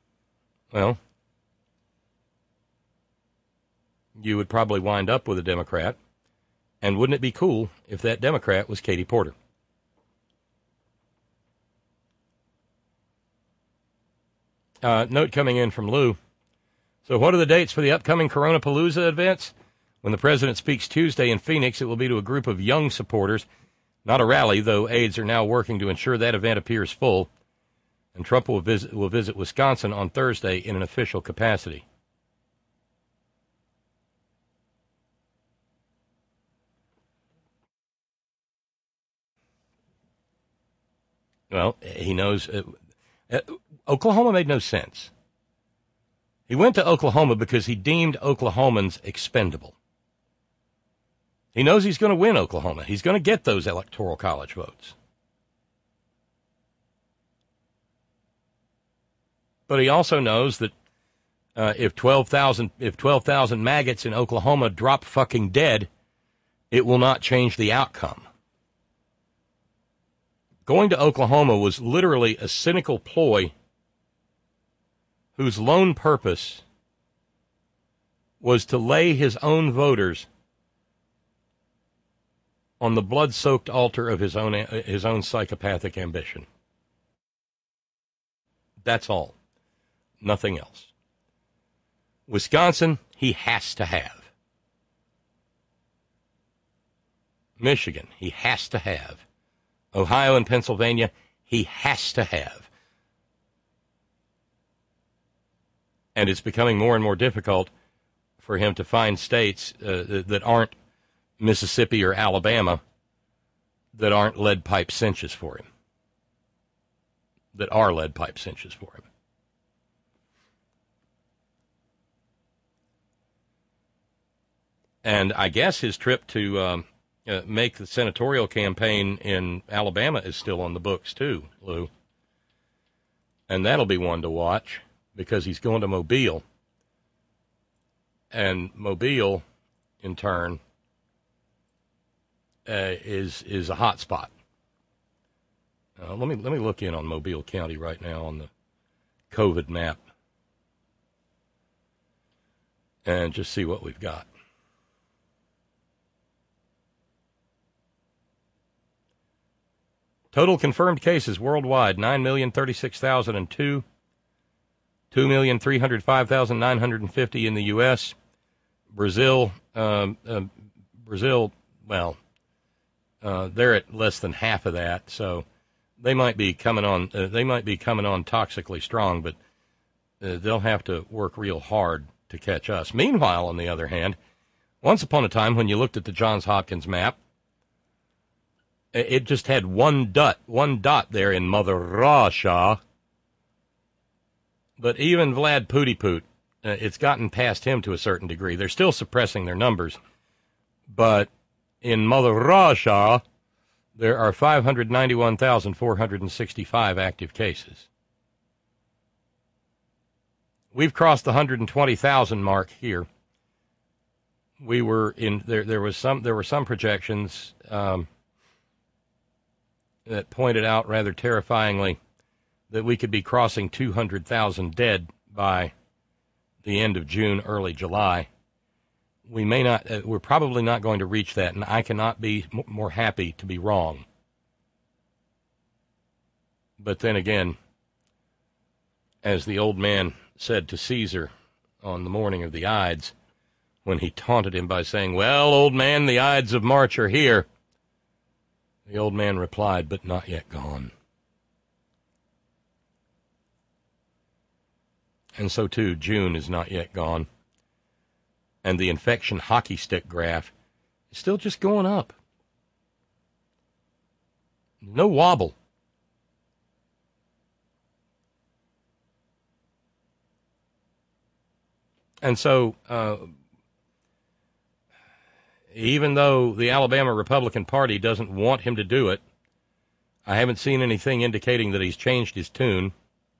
would probably wind up with a Democrat, and wouldn't it be cool if that Democrat was Katie Porter? Note coming in from Lou. So what are the dates for the upcoming Coronapalooza events? When the president speaks Tuesday in Phoenix, it will be to a group of young supporters, not a rally, though aides are now working to ensure that event appears full. And Trump will visit Wisconsin on Thursday in an official capacity. Well, he knows. Oklahoma made no sense. He went to Oklahoma because he deemed Oklahomans expendable. He knows he's going to win Oklahoma. He's going to get those electoral college votes. But he also knows that if 12,000 maggots in Oklahoma drop fucking dead, it will not change the outcome. Going to Oklahoma was literally a cynical ploy whose lone purpose was to lay his own voters on the blood-soaked altar of his own psychopathic ambition. That's all. Nothing else. Wisconsin, he has to have. Michigan, he has to have. Ohio and Pennsylvania, he has to have. And it's becoming more and more difficult for him to find states that aren't Mississippi or Alabama, that aren't lead pipe cinches for him. That are lead pipe cinches for him. And I guess his trip to make the senatorial campaign in Alabama is still on the books too, Lou. And that'll be one to watch, because he's going to Mobile. And Mobile, in turn, is a hot spot. Let me look in on Mobile County right now on the COVID map and just see what we've got. Total confirmed cases worldwide, 9,036,002, 2,305,950 in the U.S. Brazil, they're at less than half of that, so they might be coming on. Toxically strong, but they'll have to work real hard to catch us. Meanwhile, on the other hand, once upon a time, when you looked at the Johns Hopkins map, it just had one dot there in Mother Russia. But even Vlad Putipoot, it's gotten past him to a certain degree. They're still suppressing their numbers, but in Mother Russia, there are 591,465 active cases. We've crossed the 120,000 mark here. We were in there. There were some projections that pointed out rather terrifyingly that we could be crossing 200,000 dead by the end of June, early July. We may not, we're probably not going to reach that, and I cannot be more happy to be wrong. But then again, as the old man said to Caesar on the morning of the Ides, when he taunted him by saying, "Well, old man, the Ides of March are here," the old man replied, "But not yet gone." And so, too, June is not yet gone. And the infection hockey stick graph is still just going up. No wobble. And so, even though the Alabama Republican Party doesn't want him to do it, I haven't seen anything indicating that he's changed his tune.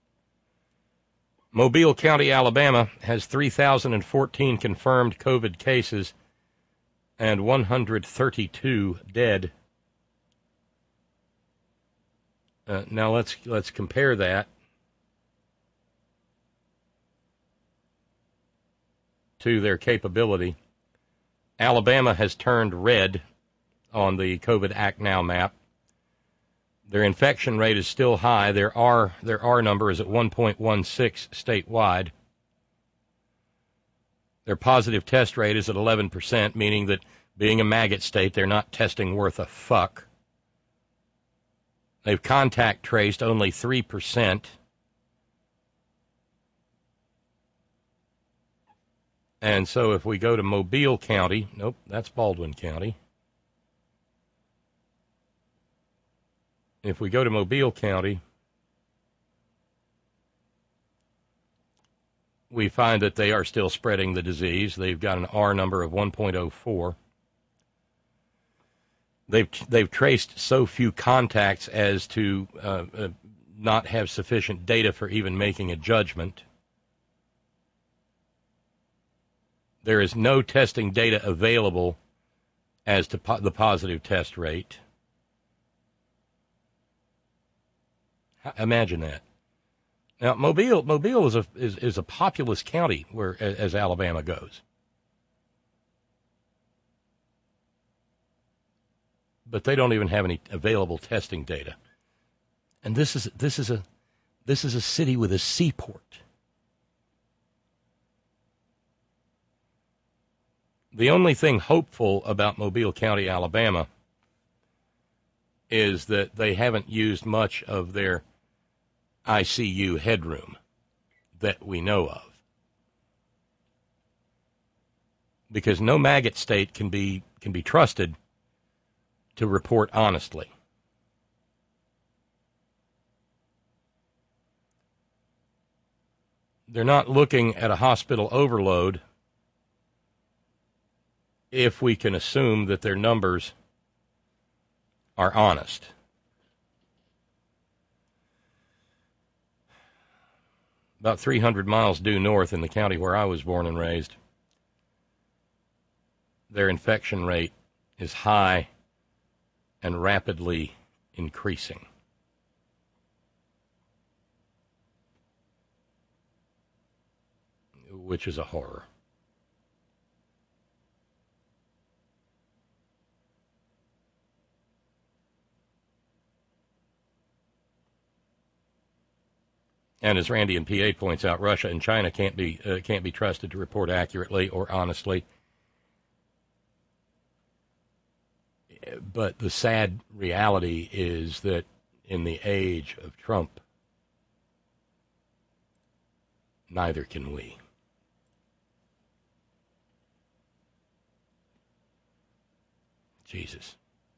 Mobile County, Alabama, has 3,014 confirmed COVID cases and 132 dead. Now let's compare that to their capability. Alabama has turned red on the COVID Act Now map. Their infection rate is still high. Their R number is at 1.16 statewide. Their positive test rate is at 11%, meaning that being a maggot state, they're not testing worth a fuck. They've contact traced only 3%. And so if we go to Mobile County, nope, that's Baldwin County. If we go to Mobile County, we find that they are still spreading the disease. They've got an R number of 1.04. They've traced so few contacts as to not have sufficient data for even making a judgment. There is no testing data available as to the positive test rate. Imagine that. Now, Mobile is a populous county as Alabama goes, but they don't even have any available testing data. And this is a city with a seaport. The only thing hopeful about Mobile County, Alabama, is that they haven't used much of their ICU headroom that we know of. Because no maggot state can be trusted to report honestly. They're not looking at a hospital overload if we can assume that their numbers are honest. About 300 miles due north in the county where I was born and raised, their infection rate is high and rapidly increasing. Which is a horror. And as Randy in PA points out, Russia and China can't be trusted to report accurately or honestly. But the sad reality is that in the age of Trump, neither can we. Jesus.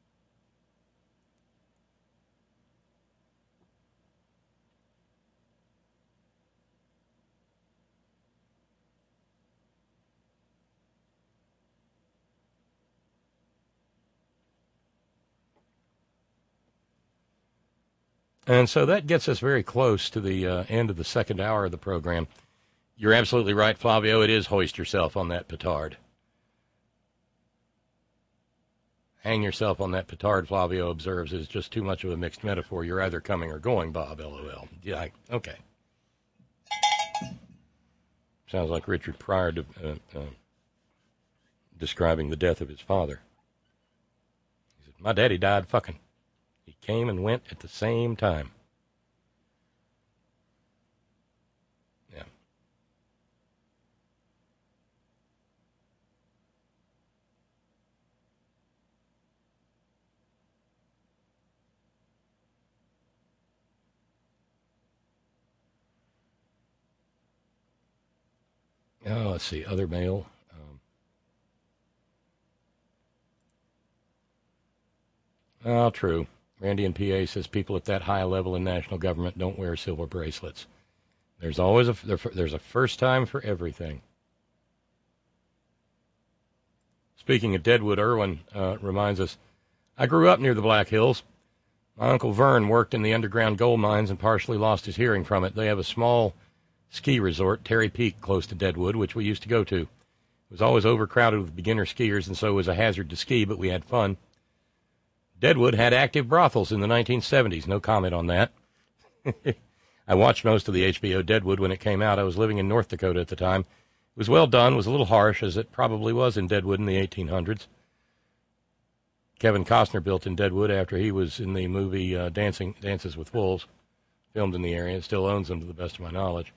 And so that gets us very close to the end of the second hour of the program. You're absolutely right, Flavio. It is hoist yourself on that petard. Hang yourself on that petard, Flavio observes, is just too much of a mixed metaphor. You're either coming or going, Bob, LOL. Yeah, okay. Sounds like Richard Pryor describing the death of his father. He said, my daddy died fucking. He came and went at the same time. Yeah. Oh, let's see. Other mail. Oh, true. Randy in PA says people at that high level in national government don't wear silver bracelets. There's always there's a first time for everything. Speaking of Deadwood, Irwin reminds us, I grew up near the Black Hills. My Uncle Vern worked in the underground gold mines and partially lost his hearing from it. They have a small ski resort, Terry Peak, close to Deadwood, which we used to go to. It was always overcrowded with beginner skiers, and so it was a hazard to ski, but we had fun. Deadwood had active brothels in the 1970s. No comment on that. I watched most of the HBO Deadwood when it came out. I was living in North Dakota at the time. It was well done, was a little harsh, as it probably was in Deadwood in the 1800s. Kevin Costner built in Deadwood after he was in the movie Dances with Wolves, filmed in the area. It still owns them to the best of my knowledge.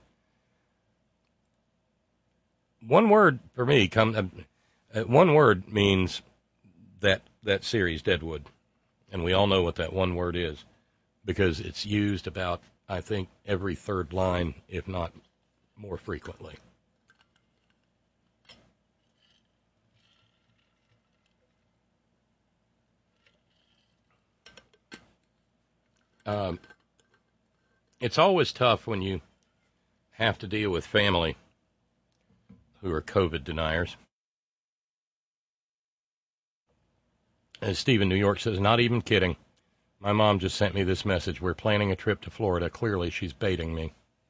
One word for me, one word means that series, Deadwood. And we all know what that one word is because it's used about, I think, every third line, if not more frequently. It's always tough when you have to deal with family who are COVID deniers. As Steve in New York says, not even kidding. My mom just sent me this message. We're planning a trip to Florida. Clearly, she's baiting me.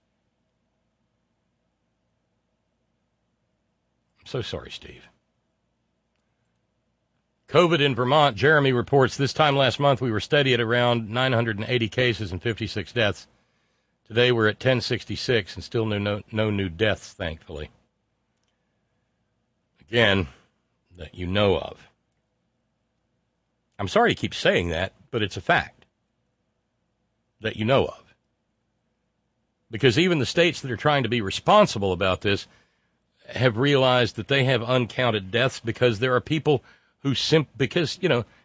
I'm so sorry, Steve. COVID in Vermont. Jeremy reports this time last month we were steady at around 980 cases and 56 deaths. Today we're at 1066 and still no new deaths, thankfully. Again, that you know of. I'm sorry to keep saying that, but it's a fact that you know of. Because even the states that are trying to be responsible about this have realized that they have uncounted deaths because there are people who because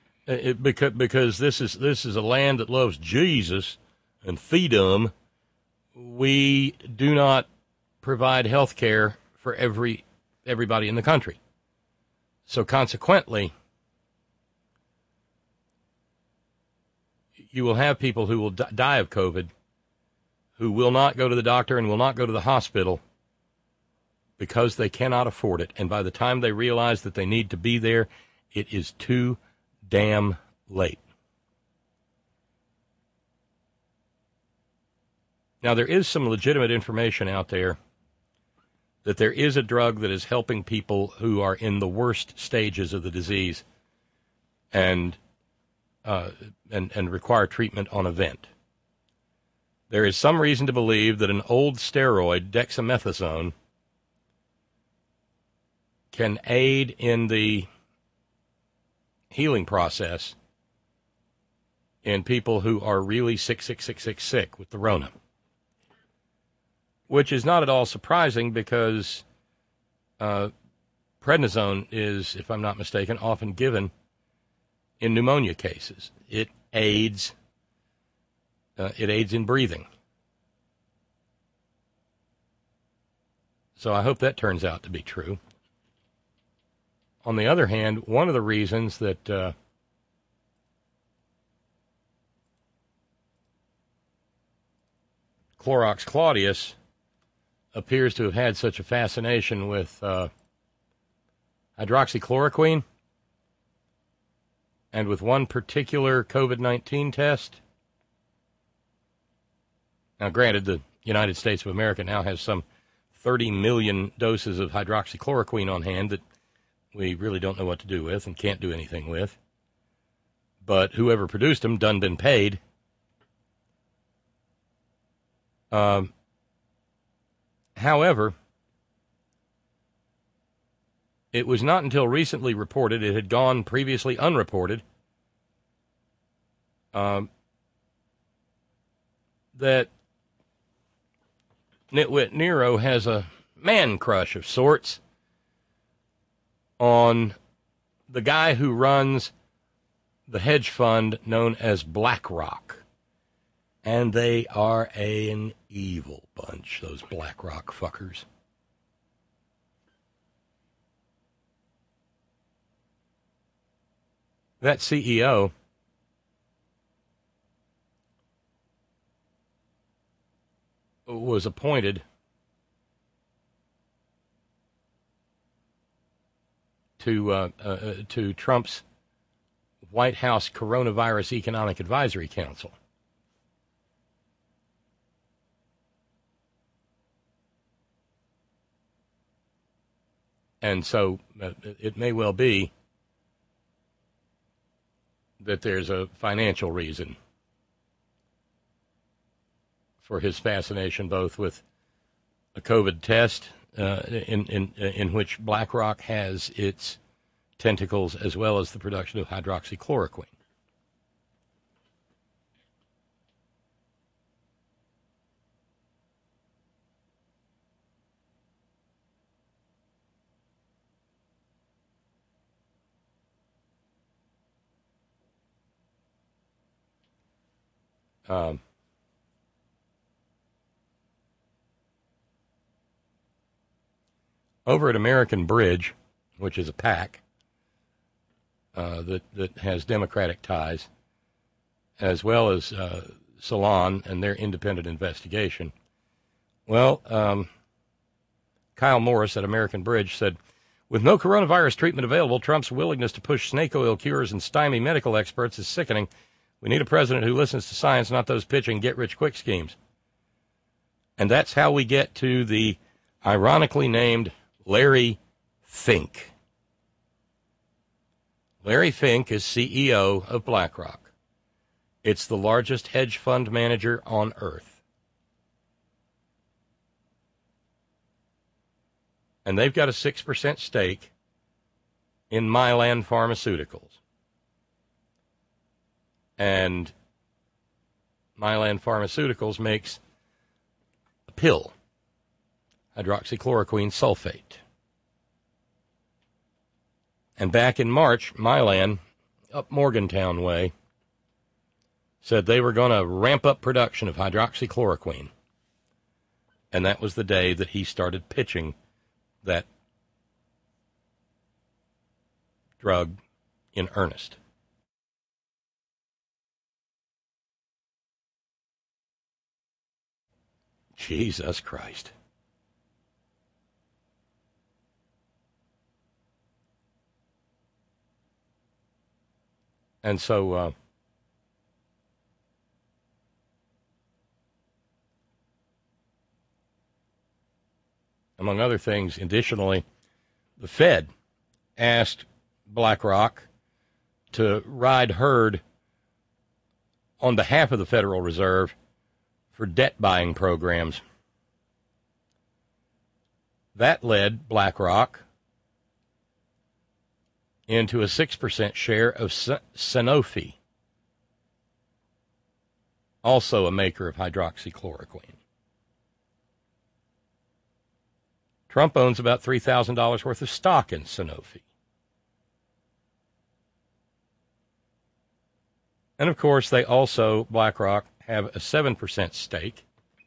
this is a land that loves Jesus and feed them. We do not provide health care for everybody in the country. So consequently, you will have people who will die of COVID who will not go to the doctor and will not go to the hospital because they cannot afford it. And by the time they realize that they need to be there, it is too damn late. Now, there is some legitimate information out there that there is a drug that is helping people who are in the worst stages of the disease and require treatment on a vent. There is some reason to believe that an old steroid, dexamethasone, can aid in the healing process in people who are really sick with the Rona. Which is not at all surprising because prednisone is, if I'm not mistaken, often given in pneumonia cases. It aids in breathing. So I hope that turns out to be true. On the other hand, one of the reasons that Clorox Claudius appears to have had such a fascination with hydroxychloroquine and with one particular COVID-19 test. Now, granted, the United States of America now has some 30 million doses of hydroxychloroquine on hand that we really don't know what to do with and can't do anything with. but whoever produced them done been paid. However, it was not until recently reported, it had gone previously unreported, that Nitwit Nero has a man crush of sorts on the guy who runs the hedge fund known as BlackRock. And they are an evil bunch, those BlackRock fuckers. That CEO was appointed to Trump's White House Coronavirus Economic Advisory Council. And so it may well be that there's a financial reason for his fascination, both with a COVID test in which BlackRock has its tentacles, as well as the production of hydroxychloroquine. Over at American Bridge, which is a PAC that has Democratic ties, as well as Salon and their independent investigation. Well, Kyle Morris at American Bridge said, with no coronavirus treatment available, Trump's willingness to push snake oil cures and stymie medical experts is sickening. We need a president who listens to science, not those pitching get-rich-quick schemes. And that's how we get to the ironically named Larry Fink. Larry Fink is CEO of BlackRock. It's the largest hedge fund manager on earth. And they've got a 6% stake in Mylan Pharmaceuticals. And Mylan Pharmaceuticals makes a pill, hydroxychloroquine sulfate. And back in March, Mylan, up Morgantown way, said they were going to ramp up production of hydroxychloroquine. And that was the day that he started pitching that drug in earnest. Jesus Christ. And so, among other things, additionally, the Fed asked BlackRock to ride herd on behalf of the Federal Reserve for debt-buying programs. That led BlackRock into a 6% share of Sanofi, also a maker of hydroxychloroquine. Trump owns about $3,000 worth of stock in Sanofi. And, of course, they also, BlackRock, have a 7% stake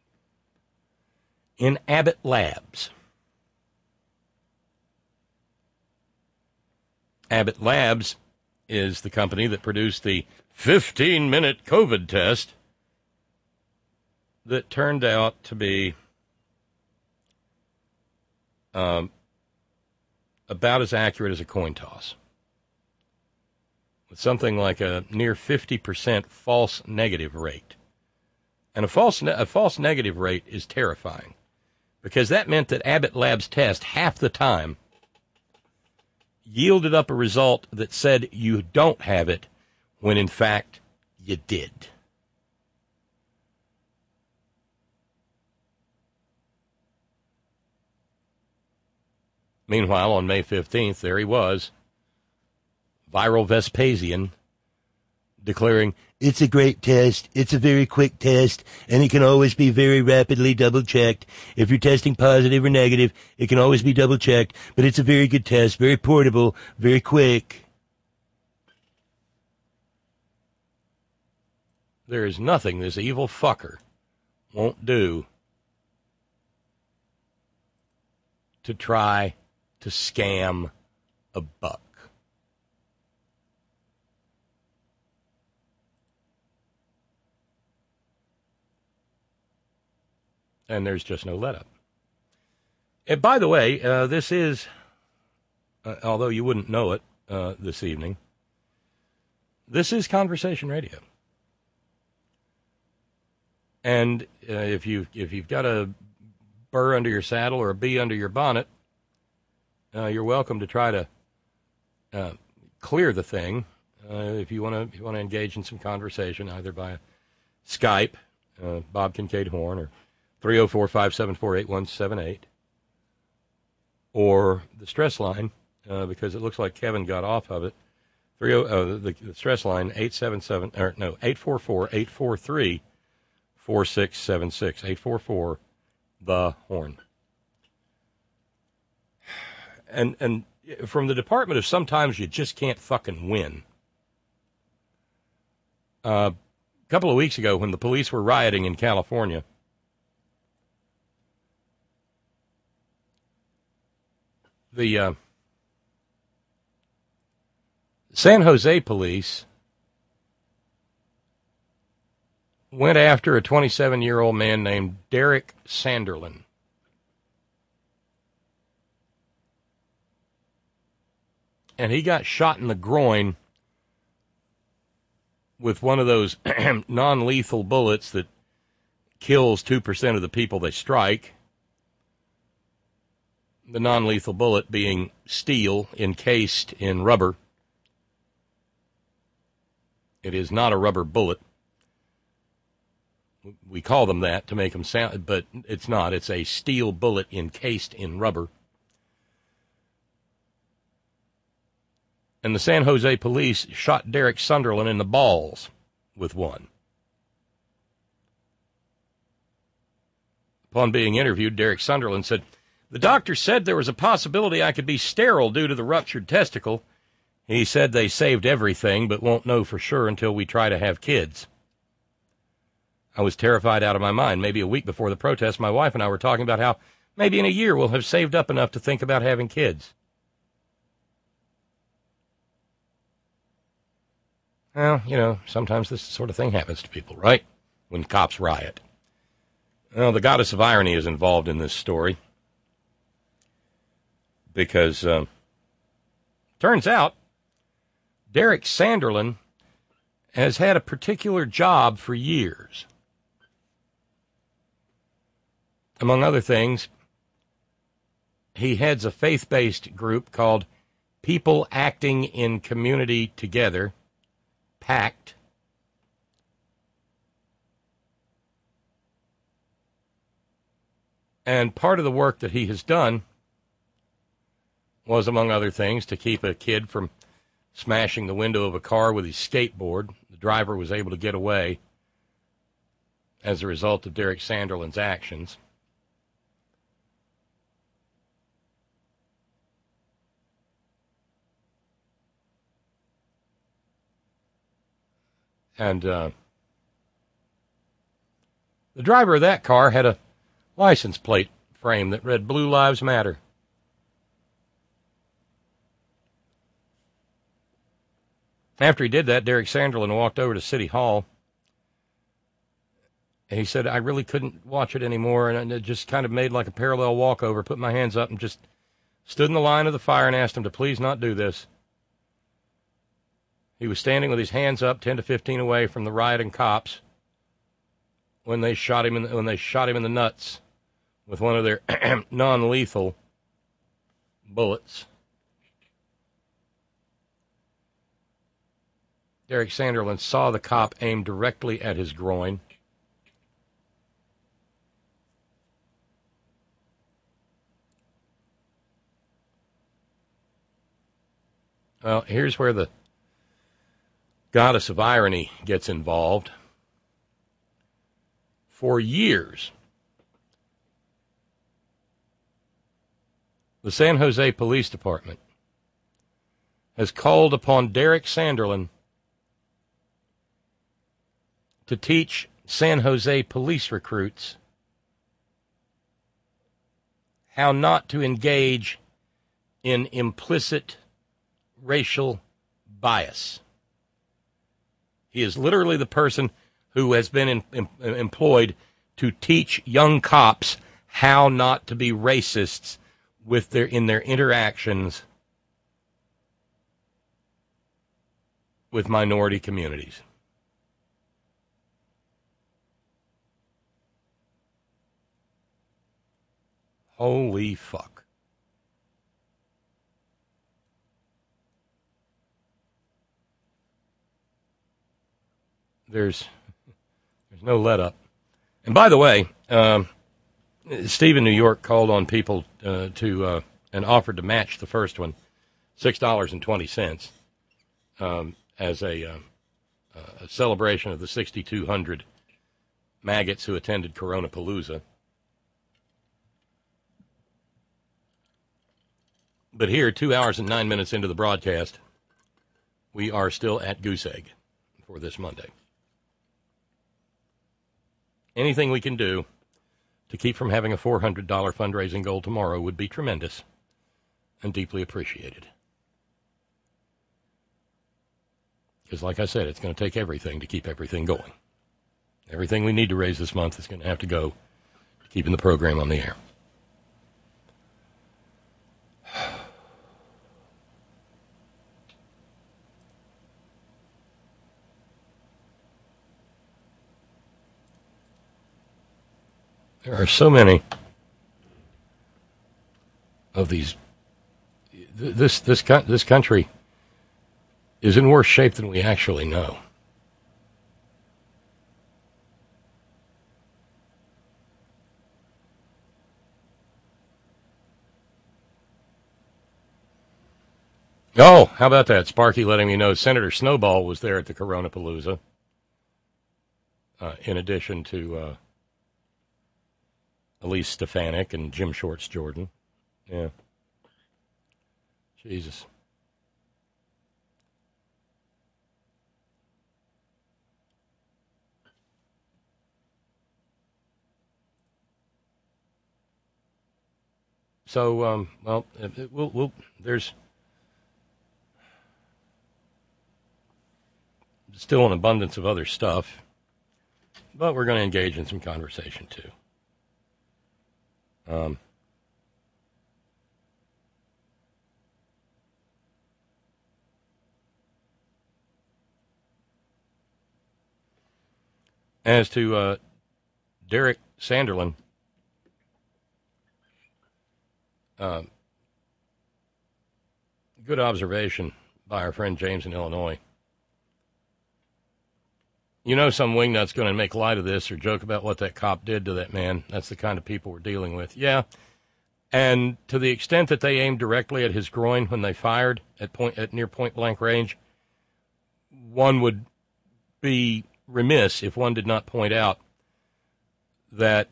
in Abbott Labs. Abbott Labs is the company that produced the 15-minute COVID test that turned out to be about as accurate as a coin toss, with something like a near 50% false negative rate. And a false negative rate is terrifying, because that meant that Abbott Labs' test half the time yielded up a result that said you don't have it when in fact you did. Meanwhile, on May 15th, there he was, viral Vespasian, declaring, "It's a great test. It's a very quick test, and it can always be very rapidly double-checked. If you're testing positive or negative, it can always be double-checked, but it's a very good test, very portable, very quick." There is nothing this evil fucker won't do to try to scam a buck. And there's just no let-up. And by the way, this is, although you wouldn't know it this evening, this is Conversation Radio. And if you've got a burr under your saddle or a bee under your bonnet, you're welcome to try to clear the thing if you want to engage in some conversation, either by Skype, Bob Kincaid Horn, or 304-574-8178, or the stress line, because it looks like Kevin got off of it. The stress line 844-843-4676. 844 the Horn. And from the Department of sometimes you just can't fucking win. A couple of weeks ago when the police were rioting in California, the San Jose police went after a 27-year-old man named Derek Sanderlin. And he got shot in the groin with one of those non-lethal bullets that kills 2% of the people they strike. The non-lethal bullet being steel encased in rubber. It is not a rubber bullet. We call them that to make them sound, but it's not. It's a steel bullet encased in rubber. And the San Jose police shot Derek Sunderland in the balls with one. Upon being interviewed, Derek Sunderland said, "The doctor said there was a possibility I could be sterile due to the ruptured testicle. He said they saved everything, but won't know for sure until we try to have kids. I was terrified out of my mind. Maybe a week before the protest, my wife and I were talking about how maybe in a year we'll have saved up enough to think about having kids." Well, you know, sometimes this sort of thing happens to people, right? When cops riot. Well, the goddess of irony is involved in this story. Because, turns out, Derek Sanderlin has had a particular job for years. Among other things, he heads a faith-based group called People Acting in Community Together, PACT. And part of the work that he has done was, among other things, to keep a kid from smashing the window of a car with his skateboard. The driver was able to get away as a result of Derek Sanderlin's actions. And the driver of that car had a license plate frame that read "Blue Lives Matter." After he did that, Derek Sanderlin walked over to City Hall. And he said, "I really couldn't watch it anymore, and I just kind of made like a parallel walkover, put my hands up, and just stood in the line of the fire and asked him to please not do this." He was standing with his hands up 10 to 15 away from the rioting cops when they shot him in the nuts with one of their non-lethal bullets. Derek Sanderlin saw the cop aim directly at his groin. Well, here's where the goddess of irony gets involved. For years, the San Jose Police Department has called upon Derek Sanderlin to teach San Jose police recruits how not to engage in implicit racial bias. He is literally the person who has been employed to teach young cops how not to be racists in their interactions with minority communities. Holy fuck. There's no let up. And by the way, Steve in New York called on people and offered to match the first one, $6.20, as a celebration of the 6,200 maggots who attended Coronapalooza. But here, 2 hours and 9 minutes into the broadcast, we are still at goose egg for this Monday. Anything we can do to keep from having a $400 fundraising goal tomorrow would be tremendous and deeply appreciated. Because like I said, it's going to take everything to keep everything going. Everything we need to raise this month is going to have to go to keeping the program on the air. There are so many of these. This country is in worse shape than we actually know. Oh, how about that? Sparky letting me know Senator Snowball was there at the Coronapalooza, in addition to Elise Stefanik and Jim Shorts Jordan. Yeah. Jesus. So, there's still an abundance of other stuff, but we're going to engage in some conversation too. As to Derek Sanderlin, good observation by our friend James in Illinois. You know some wingnut's going to make light of this or joke about what that cop did to that man. That's the kind of people we're dealing with. Yeah, and to the extent that they aimed directly at his groin when they fired at near point-blank range, one would be remiss if one did not point out that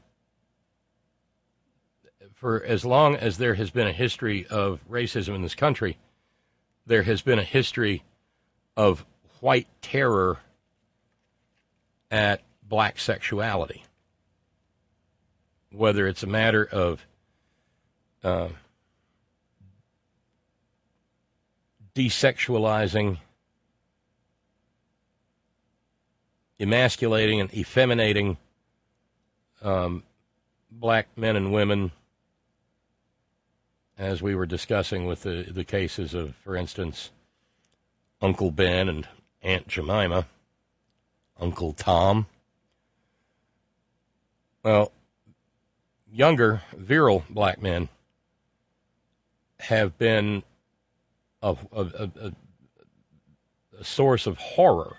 for as long as there has been a history of racism in this country, there has been a history of white terror at black sexuality, whether it's a matter of desexualizing, emasculating, and effeminating black men and women, as we were discussing with the cases of, for instance, Uncle Ben and Aunt Jemima, Uncle Tom. Well, younger, virile black men have been a a source of horror.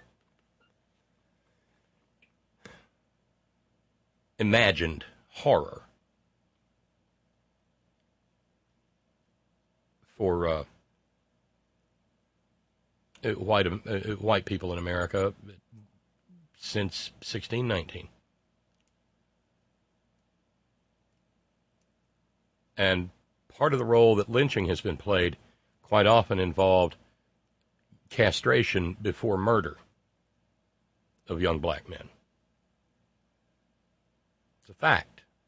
Imagined horror for white people in America since 1619. And part of the role that lynching has been played quite often involved castration before murder of young black men. It's a fact.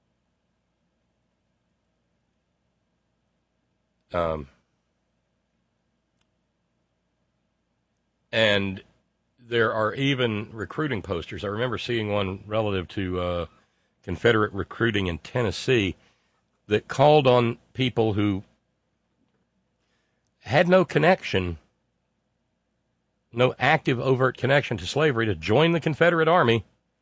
And there are even recruiting posters. I remember seeing one relative to Confederate recruiting in Tennessee that called on people who had no connection, no active overt connection to slavery, to join the Confederate Army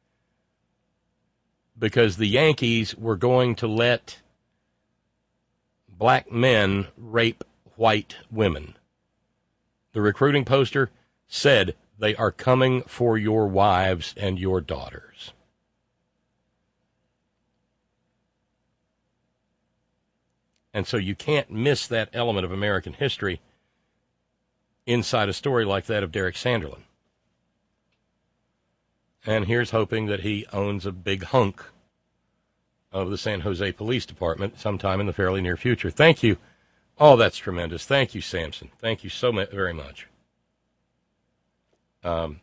because the Yankees were going to let black men rape white women. The recruiting poster said, "They are coming for your wives and your daughters." And so you can't miss that element of American history inside a story like that of Derek Sanderlin. And here's hoping that he owns a big hunk of the San Jose Police Department sometime in the fairly near future. Thank you. Oh, that's tremendous. Thank you, Samson. Thank you so very much. I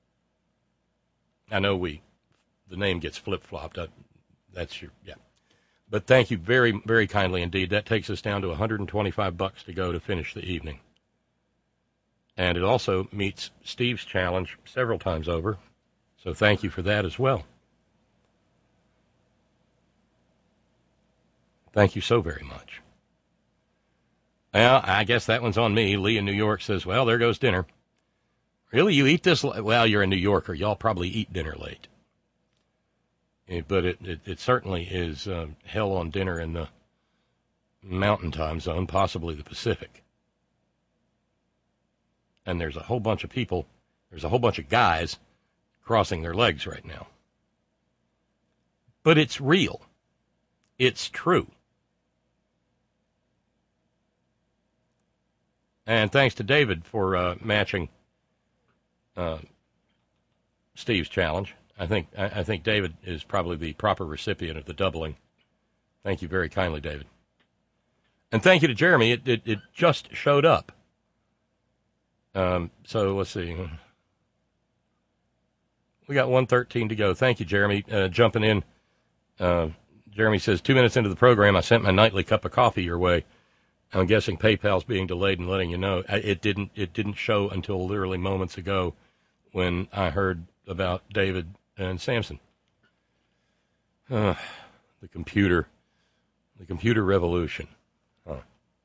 know the name gets flip-flopped. That's your, yeah. But thank you very, very kindly indeed. That takes us down to $125 to go to finish the evening. And it also meets Steve's challenge several times over. So thank you for that as well. Thank you so very much. Well, I guess that one's on me. Lee in New York says, well, there goes dinner. Really, you eat this? Well, you're a New Yorker. Y'all probably eat dinner late. But it certainly is hell on dinner in the Mountain Time Zone, possibly the Pacific. And there's a whole bunch of people, there's a whole bunch of guys crossing their legs right now. But it's real. It's true. And thanks to David for matching Steve's challenge. I think David is probably the proper recipient of the doubling. Thank you very kindly, David. And thank you to Jeremy. It just showed up. So let's see. We got 113 to go. Thank you, Jeremy. Jumping in. Jeremy says, 2 minutes into the program, I sent my nightly cup of coffee your way. I'm guessing PayPal's being delayed and letting you know. It didn't show until literally moments ago when I heard about David and Samson. The computer revolution. Huh.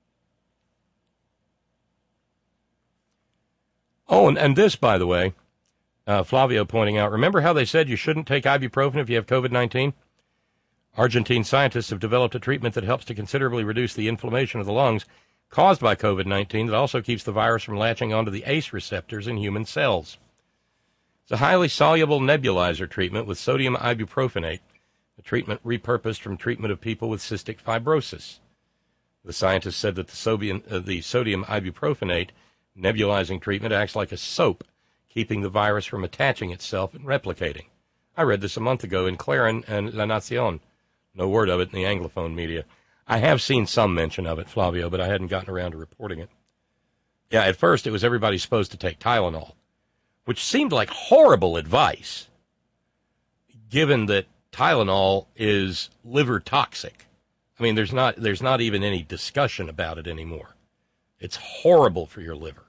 Oh, and this, by the way, Flavio pointing out, remember how they said you shouldn't take ibuprofen if you have COVID-19? Argentine scientists have developed a treatment that helps to considerably reduce the inflammation of the lungs caused by COVID-19 that also keeps the virus from latching onto the ACE receptors in human cells. It's a highly soluble nebulizer treatment with sodium ibuprofenate, a treatment repurposed from treatment of people with cystic fibrosis. The scientists said that the sodium ibuprofenate nebulizing treatment acts like a soap, keeping the virus from attaching itself and replicating. I read this a month ago in Clarin and La Nacion. No word of it in the Anglophone media. I have seen some mention of it, Flavio, but I hadn't gotten around to reporting it. Yeah, at first it was everybody supposed to take Tylenol, which seemed like horrible advice, given that Tylenol is liver toxic. I mean, there's not even any discussion about it anymore. It's horrible for your liver.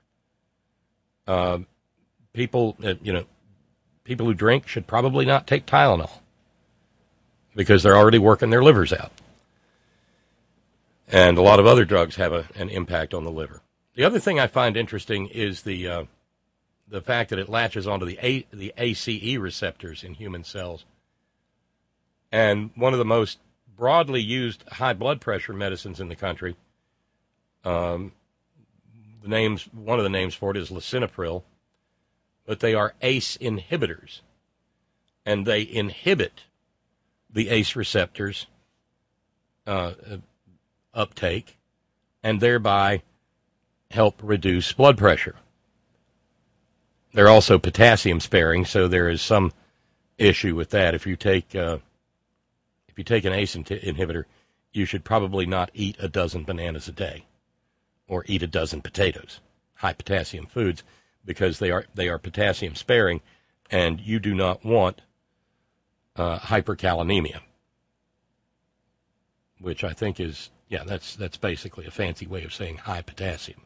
People who drink should probably not take Tylenol because they're already working their livers out. And a lot of other drugs have an impact on the liver. The other thing I find interesting is the fact that it latches onto the ACE receptors in human cells. And one of the most broadly used high blood pressure medicines in the country, one of the names for it is lisinopril. but they are ACE inhibitors, and they inhibit the ACE receptors uptake, and thereby help reduce blood pressure. They're also potassium sparing, so there is some issue with that. If you take an ACE inhibitor, you should probably not eat a dozen bananas a day, or eat a dozen potatoes, high potassium foods, because they are potassium sparing, and you do not want hyperkalinemia, which I think is, that's basically a fancy way of saying high potassium.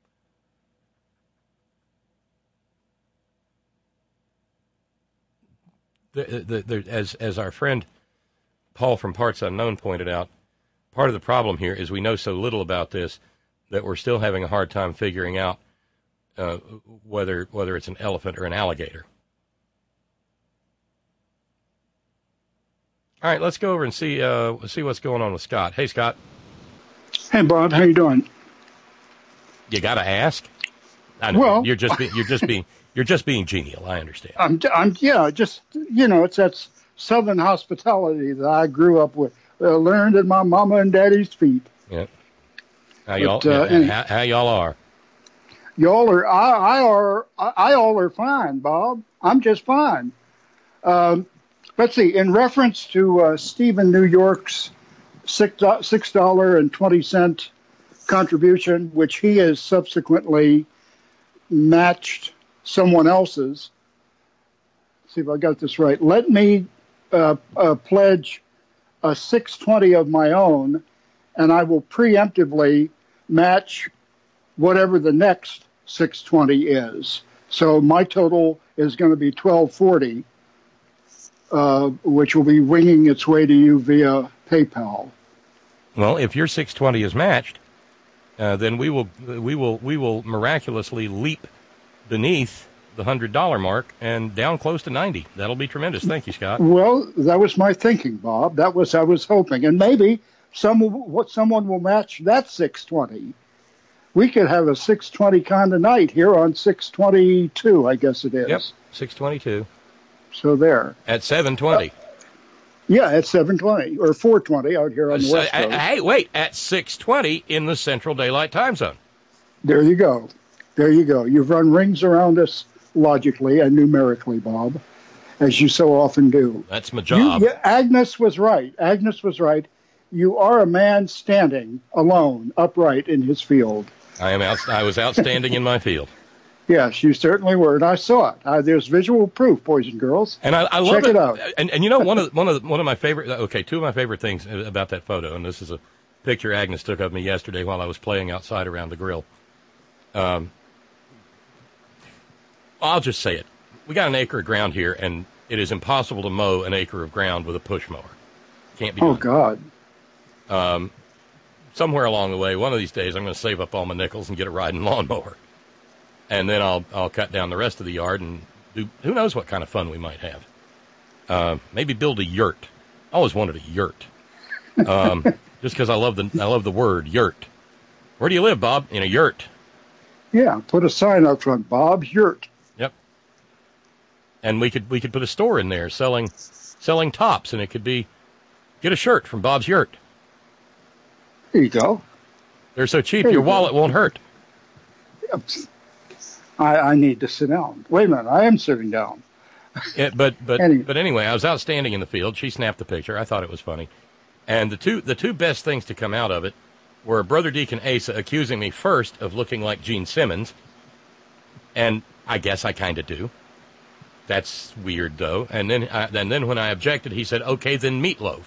As our friend Paul from Parts Unknown pointed out, part of the problem here is we know so little about this that we're still having a hard time figuring out whether it's an elephant or an alligator. All right, let's go over and see what's going on with Scott. Hey, Scott. Hey, Bob. How you doing? You got to ask. I know. Well, you're just being genial. I understand. It's that Southern hospitality that I grew up with, learned at my mama and daddy's feet. Yeah. How y'all are? Y'all are. I all are fine, Bob. I'm just fine. Let's see. In reference to Stephen New York's $6.20 contribution, which he has subsequently matched someone else's. See if I got this right. Let me pledge a $6.20 of my own, and I will preemptively match whatever the next $6.20 is. So my total is going to be $12.40, which will be winging its way to you via PayPal. Well, if your $6.20 is matched, then we will miraculously leap beneath the $100 mark and down close to 90. That'll be tremendous. Thank you, Scott. Well, that was my thinking, Bob. I was hoping, and maybe someone will match that $6.20. We could have a $6.20 kind of night here on $6.22, I guess it is. Yep, $6.22. So there. At $7.20. Yeah, at $7.20 or $4.20 out here on the West Coast. Hey, wait, at $6.20 in the Central Daylight Time Zone. There you go. You've run rings around us logically and numerically, Bob, as you so often do. That's my job. Agnes was right. You are a man standing alone, upright in his field. I was outstanding in my field. Yes, you certainly were, and I saw it. There's visual proof, boys and girls. And I love Check it out. And you know, one of my favorite. Okay, two of my favorite things about that photo, and this is a picture Agnes took of me yesterday while I was playing outside around the grill. I'll just say it. We got an acre of ground here, and it is impossible to mow an acre of ground with a push mower. Can't be done. Oh God. Somewhere along the way, one of these days, I'm going to save up all my nickels and get a riding lawnmower. And then I'll cut down the rest of the yard and do, who knows what kind of fun we might have. Maybe build a yurt. I always wanted a yurt. Just because I love the word yurt. Where do you live, Bob? In a yurt. Yeah, put a sign up front, Bob's Yurt. Yep. And we could put a store in there selling tops, and it could be get a shirt from Bob's Yurt. There you go. They're so cheap your wallet won't hurt. I need to sit down. Wait a minute, I am sitting down. Yeah, but anyway, I was outstanding in the field. She snapped the picture. I thought it was funny. And the two best things to come out of it were Brother Deacon Asa accusing me first of looking like Gene Simmons, and I guess I kind of do. That's weird, though. And then when I objected, he said, "Okay, then Meatloaf."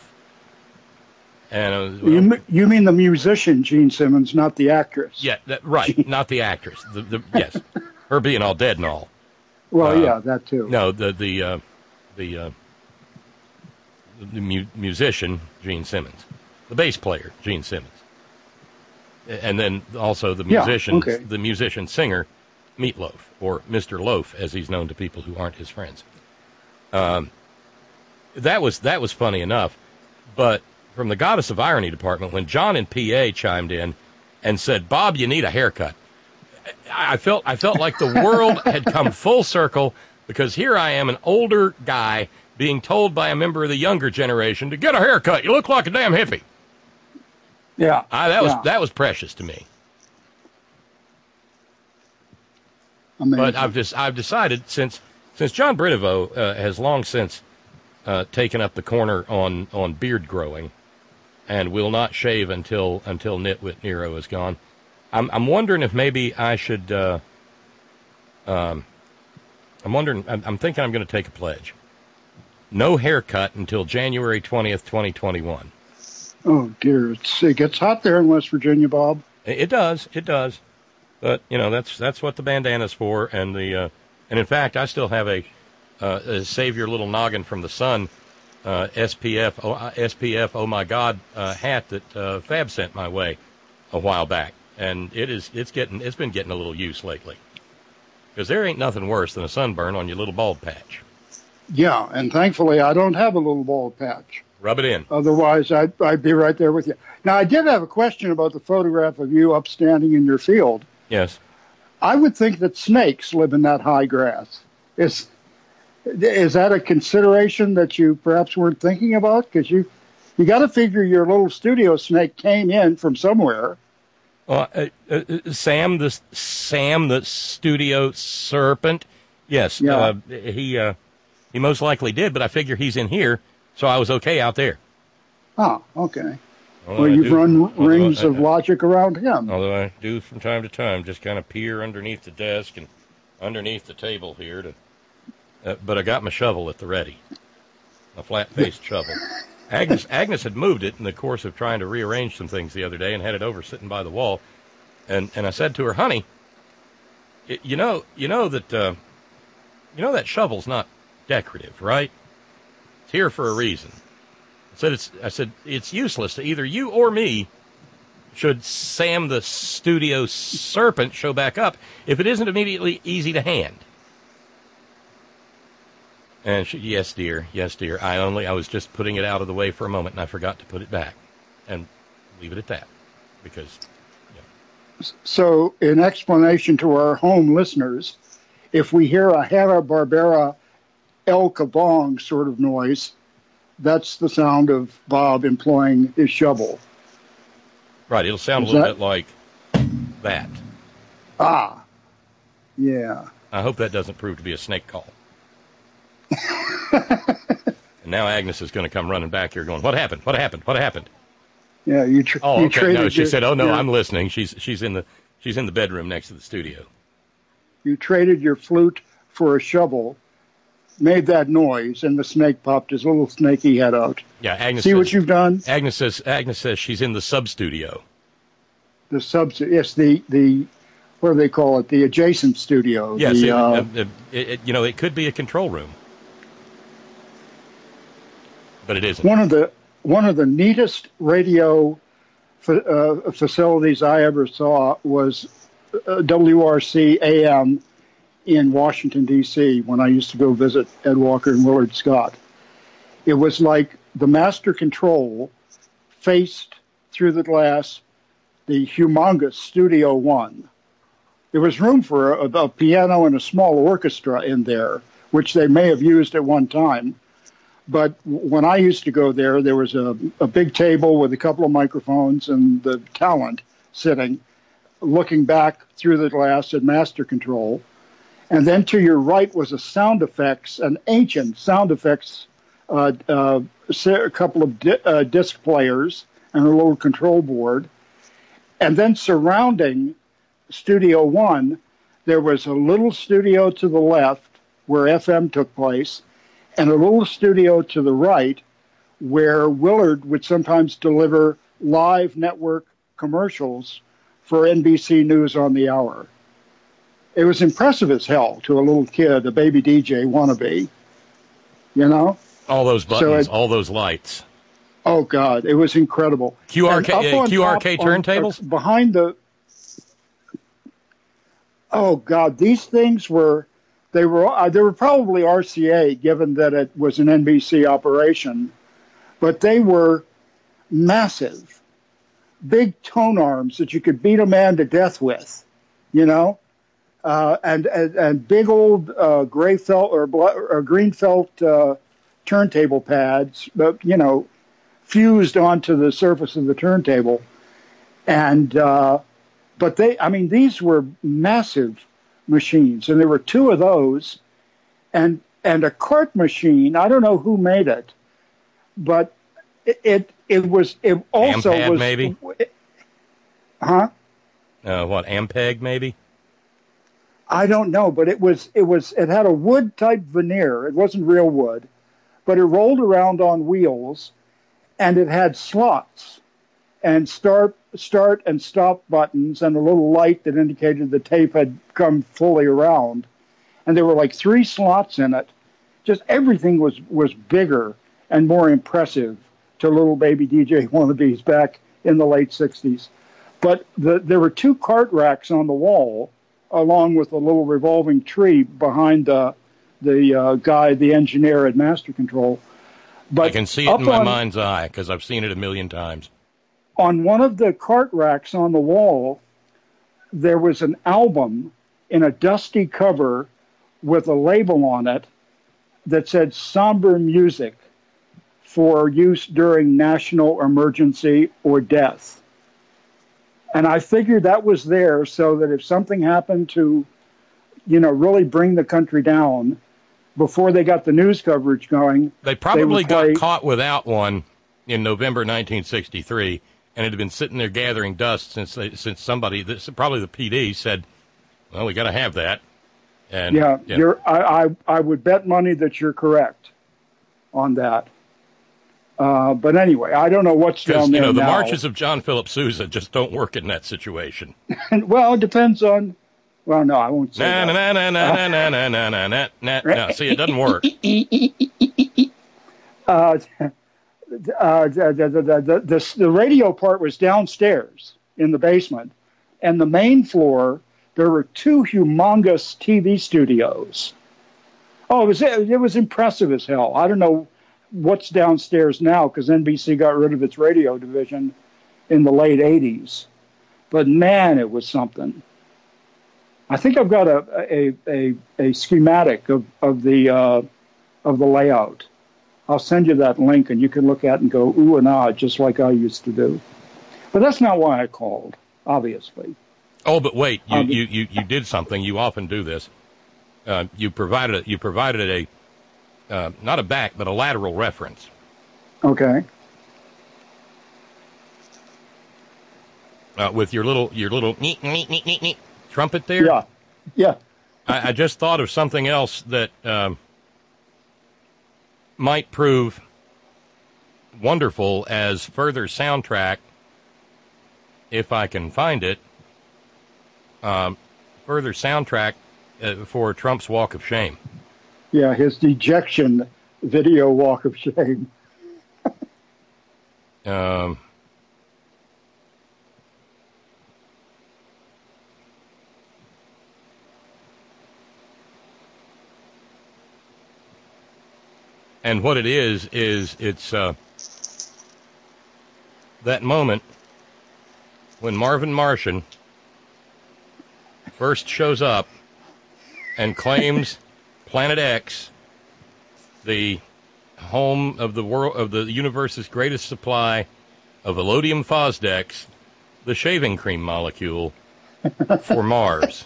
And you mean the musician Gene Simmons, not the actress? Yeah, right, not the actress. Yes, her being all dead and all. Well, yeah, that too. No, the musician Gene Simmons, the bass player Gene Simmons, and then also the musician, the musician singer Meatloaf, or Mr. Loaf, as he's known to people who aren't his friends. That was funny enough, but from the Goddess of Irony department, when John in PA chimed in and said, "Bob, you need a haircut," I felt like the world had come full circle, because here I am, an older guy, being told by a member of the younger generation to get a haircut. You look like a damn hippie. Yeah. That was precious to me. Amazing. But I've decided, since John Britovo has long since taken up the corner on beard growing, and will not shave until Nitwit Nero is gone, I'm wondering if maybe I should. I'm thinking I'm going to take a pledge. No haircut until January 20th, 2021. Oh dear, it gets hot there in West Virginia, Bob. It does. But that's what the bandana's for, and in fact I still have a Save Your Little Noggin from the Sun SPF oh my God hat that Fab sent my way a while back, and it's been getting a little use lately, because there ain't nothing worse than a sunburn on your little bald patch. Yeah, and thankfully I don't have a little bald patch. Rub it in. Otherwise, I'd be right there with you. Now, I did have a question about the photograph of you upstanding in your field. Yes. I would think that snakes live in that high grass. Is that a consideration that you perhaps weren't thinking about? Because you got to figure your little studio snake came in from somewhere. Sam the studio serpent. Yes. Yeah. He most likely did, but I figure he's in here. So I was okay out there. Oh, okay. Well, you've run rings of logic around him. Although I do from time to time just kind of peer underneath the desk and underneath the table here. But I got my shovel at the ready, a flat-faced shovel. Agnes had moved it in the course of trying to rearrange some things the other day and had it over sitting by the wall. And I said to her, honey, you know that shovel's not decorative, right? It's here for a reason. I said it's useless to either you or me should Sam the studio serpent show back up if it isn't immediately easy to hand. And she, yes, dear. I was just putting it out of the way for a moment, and I forgot to put it back, and leave it at that, because. So, in explanation to our home listeners, if we hear a Hanna-Barbera El Kabong sort of noise, that's the sound of Bob employing his shovel. Right, it'll sound a little bit like that. Ah, yeah. I hope that doesn't prove to be a snake call. And now Agnes is going to come running back here going, what happened? Yeah, you traded. No, she said, oh, no, yeah. I'm listening. She's in the bedroom next to the studio. You traded your flute for a shovel, made that noise, and the snake popped his little snaky head out. Yeah, Agnes. See what you've done? Agnes says she's in the sub-studio. Yes, the what do they call it? The adjacent studio. Yes, it could be a control room, but it isn't. One of the neatest radio facilities I ever saw was WRC AM in Washington, D.C., when I used to go visit Ed Walker and Willard Scott. It was like the master control faced through the glass the humongous Studio One. There was room for a piano and a small orchestra in there, which they may have used at one time. But when I used to go there, there was a big table with a couple of microphones and the talent sitting, looking back through the glass at master control. And then to your right was an ancient sound effects, a couple of disc players and a little control board. And then surrounding Studio One, there was a little studio to the left where FM took place, and a little studio to the right where Willard would sometimes deliver live network commercials for NBC News on the Hour. It was impressive as hell to a little kid, a baby DJ wannabe, you know? All those buttons, all those lights. Oh, God, it was incredible. QRK turntables? Behind the... Oh, God, these things were... They were probably RCA, given that it was an NBC operation, but they were massive, big tone arms that you could beat a man to death with. you know, and big old gray felt or green felt turntable pads, you know, fused onto the surface of the turntable. And but these were massive machines, and there were two of those, and a cart machine. I don't know who made it, but it also Ampeg, was maybe? Huh? What, Ampeg maybe? I don't know, but it had a wood type veneer. It wasn't real wood, but it rolled around on wheels, and it had slots and start and stop buttons and a little light that indicated the tape had come fully around. And there were like 3 slots in it. Just everything was bigger and more impressive to little baby DJ wannabes back in the late 60s. But there were 2 cart racks on the wall, along with a little revolving tree behind the guy, the engineer at Master Control. But I can see it in my mind's eye because I've seen it a million times. On one of the cart racks on the wall, there was an album in a dusty cover with a label on it that said somber music for use during national emergency or death. And I figured that was there so that if something happened to, you know, really bring the country down before they got the news coverage going. They probably got caught without one in November 1963, and it had been sitting there gathering dust since somebody, probably the PD, said, well, we got to have that. And yeah. I would bet money that you're correct on that. But anyway, I don't know what's down there now. The marches of John Philip Sousa just don't work in that situation. Well, it depends on. Well, no, I won't say that. No, see, it doesn't work. The radio part was downstairs in the basement, and the main floor there were 2 humongous TV studios. Oh, it was impressive as hell. I don't know what's downstairs now because NBC got rid of its radio division in the late 80s. But man, it was something. I think I've got a schematic of the layout. I'll send you that link and you can look at it and go ooh and ah, just like I used to do. But that's not why I called, obviously. Oh, but wait, you did something. You often do this. You provided a not a back, but a lateral reference. Okay. With your little trumpet there. Yeah. Yeah. I just thought of something else that might prove wonderful as further soundtrack, if I can find it. Further soundtrack for Trump's Walk of Shame. Yeah, his dejection video walk of shame. And what it is it's that moment when Marvin Martian first shows up and claims Planet X, the home of the world, of the universe's greatest supply of Elodium Fosdex, the shaving cream molecule for Mars.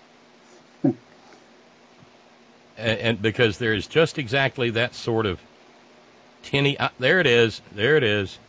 And because there is just exactly that sort of tinny. There it is. There it is.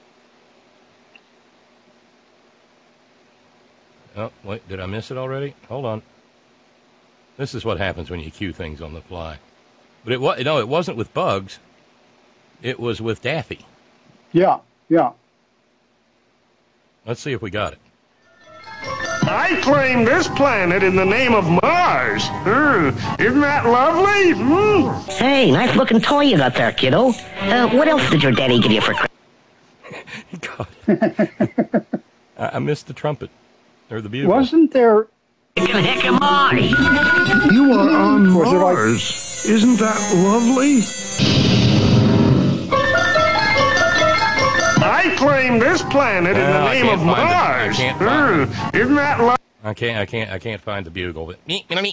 Oh, wait, did I miss it already? Hold on. This is what happens when you cue things on the fly. But it wasn't with Bugs. It was with Daffy. Yeah, yeah. Let's see if we got it. I claim this planet in the name of Mars. Isn't that lovely? Hey, nice looking toy you got there, kiddo. What else did your daddy give you for Christmas? I missed the trumpet. Or the bugle. Wasn't there... The heck am I? You are on Mars. Isn't that lovely? I claim this planet in the name of Mars. Isn't that lovely? I can't find the bugle. But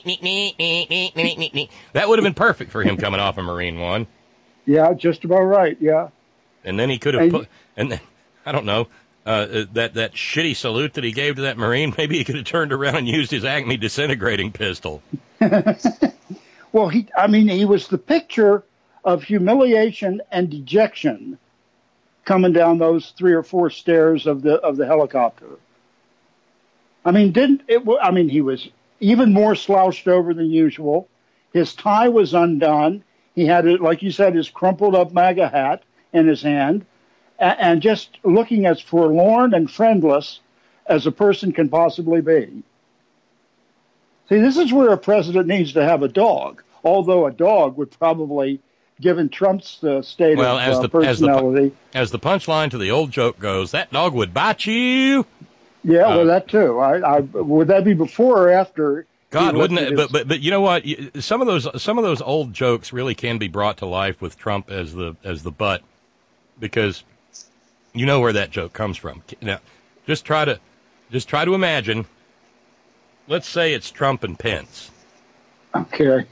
that would have been perfect for him coming off of Marine One. Yeah, just about right. Yeah. And then he could have put, and then, I don't know, that shitty salute that he gave to that Marine. Maybe he could have turned around and used his Acme disintegrating pistol. Well, he was the picture of humiliation and dejection coming down those 3 or 4 stairs of the helicopter. He was even more slouched over than usual. His tie was undone. He had, like you said, his crumpled up MAGA hat in his hand, and just looking as forlorn and friendless as a person can possibly be. See, this is where a president needs to have a dog, although a dog would probably, given Trump's state of personality. As the punchline to the old joke goes, that dog would bite you. Yeah, well, that too. Would that be before or after? God, wouldn't it? But you know what? Some of those old jokes really can be brought to life with Trump as the butt, because you know where that joke comes from. Now, just try to imagine. Let's say it's Trump and Pence. Okay.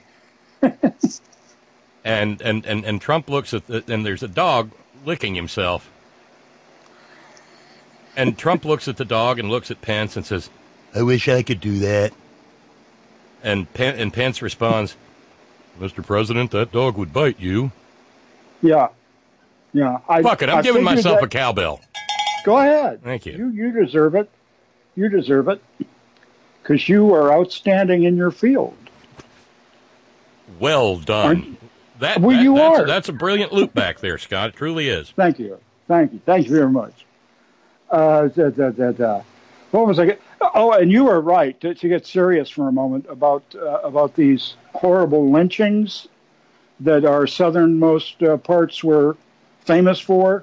and Trump looks at and there's a dog licking himself. And Trump looks at the dog and looks at Pence and says, "I wish I could do that." And Pence responds, "Mr. President, that dog would bite you." Yeah. Fuck it, I'm giving myself a cowbell. Go ahead. Thank you. You deserve it. You deserve it. Because you are outstanding in your field. Well done. That's a brilliant loop back there, Scott. It truly is. Thank you very much. What was I? Oh, and you were right to get serious for a moment about these horrible lynchings that our southernmost parts were famous for.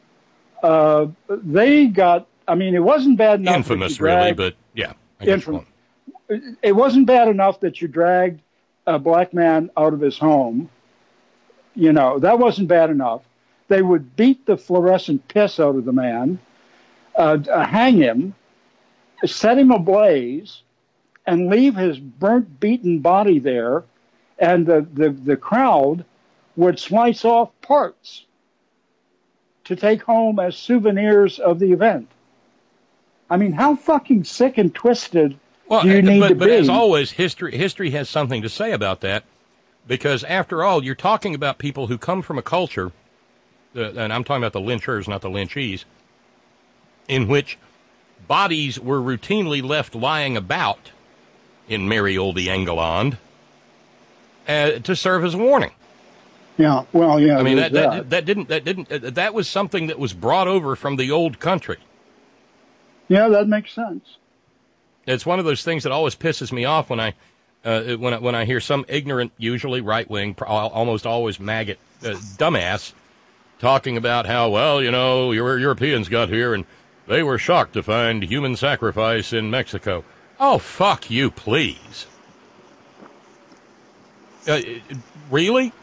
They got. I mean, it wasn't bad enough. Infamous, really, but yeah. It wasn't bad enough that you dragged a black man out of his home. You know, that wasn't bad enough. They would beat the fluorescent piss out of the man. Hang him, set him ablaze, and leave his burnt, beaten body there, and the crowd would slice off parts to take home as souvenirs of the event. I mean, how fucking sick and twisted do you need to be? But as always, history has something to say about that, because after all, you're talking about people who come from a culture, and I'm talking about the lynchers, not the lynchees, in which bodies were routinely left lying about in merry old England to serve as a warning. Yeah, well, yeah. I mean, that was something that was brought over from the old country. Yeah, that makes sense. It's one of those things that always pisses me off when I hear some ignorant, usually right wing, almost always maggot dumbass talking about how, well, you know, Europeans got here and they were shocked to find human sacrifice in Mexico. Oh, fuck you, please. Really?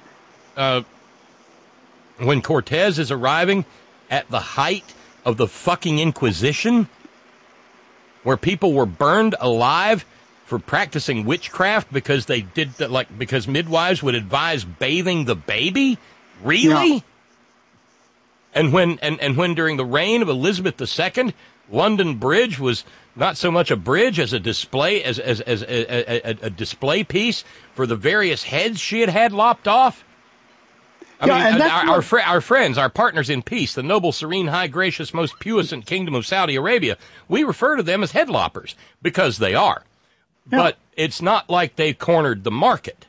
When Cortez is arriving at the height of the fucking Inquisition, where people were burned alive for practicing witchcraft because they did that, because midwives would advise bathing the baby? Really? Yeah. And when during the reign of Elizabeth II, London Bridge was not so much a bridge as a display as a display piece for the various heads she had lopped off. Our friends, our partners in peace, the noble, serene, high, gracious, most puissant kingdom of Saudi Arabia, we refer to them as head loppers because they are. Yeah. But it's not like they cornered the market.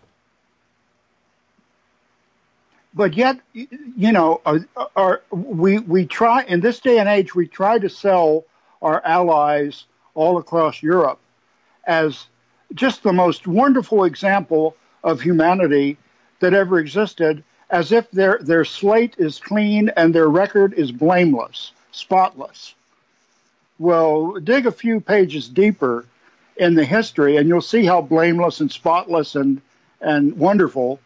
But yet, you know, we try, in this day and age, we try to sell our allies all across Europe as just the most wonderful example of humanity that ever existed, as if their slate is clean and their record is blameless, spotless. Well, dig a few pages deeper in the history, and you'll see how blameless and spotless and wonderful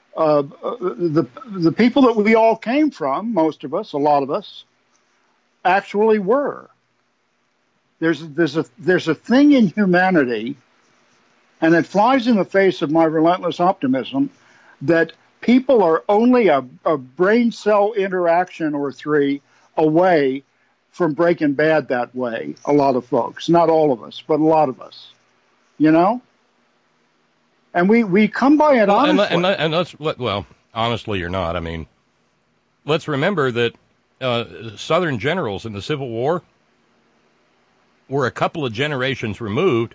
the people that we all came from, most of us, a lot of us, actually were. There's a thing in humanity, and it flies in the face of my relentless optimism, that people are only a brain cell interaction or three away from breaking bad that way. A lot of folks, not all of us, but a lot of us, you know? And we come by it honestly. And let's, well, honestly or not, I mean, let's remember that Southern generals in the Civil War were a couple of generations removed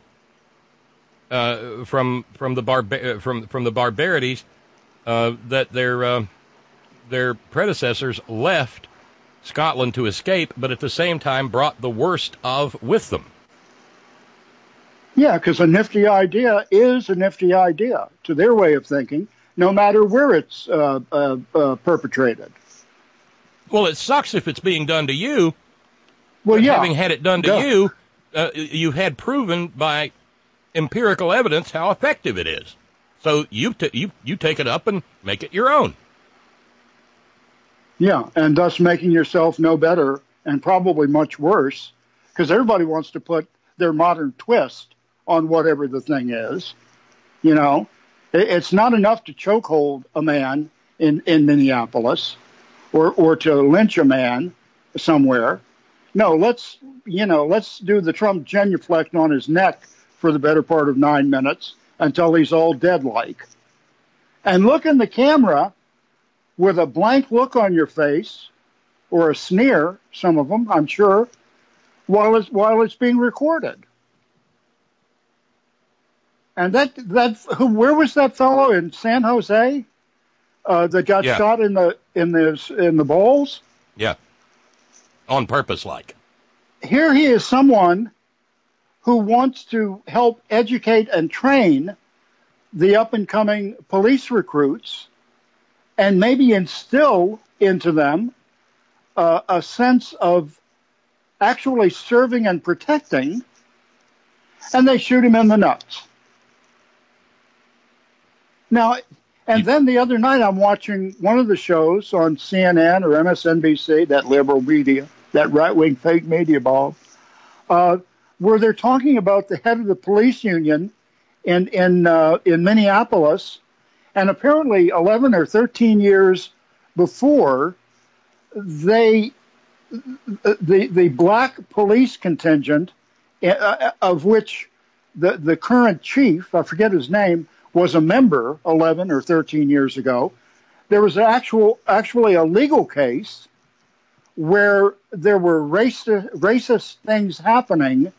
from the barbarities that their predecessors left Scotland to escape, but at the same time brought the worst of with them. Yeah, because a nifty idea is a nifty idea to their way of thinking, no matter where it's perpetrated. Well, it sucks if it's being done to you. Well, yeah. Having had it done to you, you had proven by empirical evidence how effective it is. So you take it up and make it your own. Yeah, and thus making yourself no better and probably much worse, because everybody wants to put their modern twist on whatever the thing is. You know, it's not enough to chokehold a man in Minneapolis or to lynch a man somewhere. No, let's do the Trump genuflect on his neck for the better part of 9 minutes until he's all dead-like. And look in the camera with a blank look on your face, or a sneer, some of them, I'm sure, while it's being recorded. And where was that fellow in San Jose that got shot in the balls? Yeah, on purpose, like. Here he is, someone who wants to help educate and train the up-and-coming police recruits, and maybe instill into them a sense of actually serving and protecting, and they shoot him in the nuts. Now, and then the other night I'm watching one of the shows on CNN or MSNBC, that liberal media, that right-wing fake media, Bob, where they're talking about the head of the police union in Minneapolis, and apparently 11 or 13 years before, the black police contingent, of which the current chief, I forget his name, was a member 11 or 13 years ago, there was actually a legal case where there were racist things happening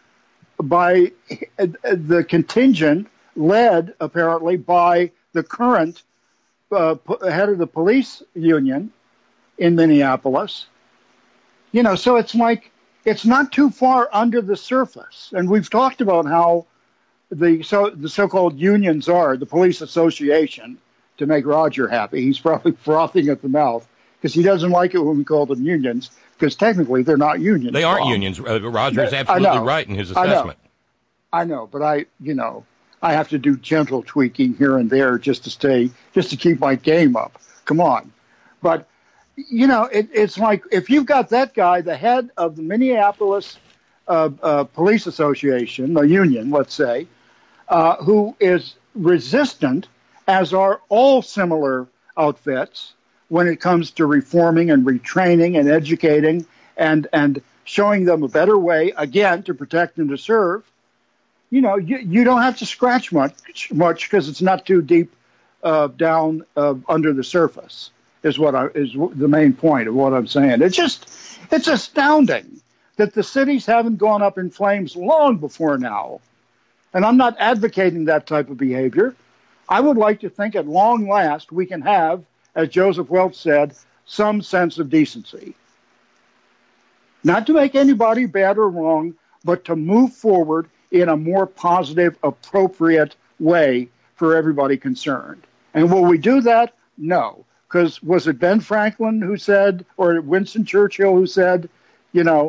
by the contingent led apparently by the current head of the police union in Minneapolis. You know, so it's like, it's not too far under the surface. And we've talked about how the so-called unions are, the police association, to make Roger happy. He's probably frothing at the mouth because he doesn't like it when we call them unions, because technically they're not unions. They aren't unions. Roger is absolutely right in his assessment. I know, but I have to do gentle tweaking here and there just to keep my game up. Come on. But, you know, it's like, if you've got that guy, the head of the Minneapolis Police Association, a union, let's say, who is resistant, as are all similar outfits, when it comes to reforming and retraining and educating and showing them a better way, again, to protect and to serve, you know, you don't have to scratch much because it's not too deep down under the surface, is the main point of what I'm saying. It's astounding that the cities haven't gone up in flames long before now. And I'm not advocating that type of behavior. I would like to think at long last we can have, as Joseph Welch said, some sense of decency. Not to make anybody bad or wrong, but to move forward in a more positive, appropriate way for everybody concerned. And will we do that? No. Because was it Ben Franklin who said, or Winston Churchill who said, you know,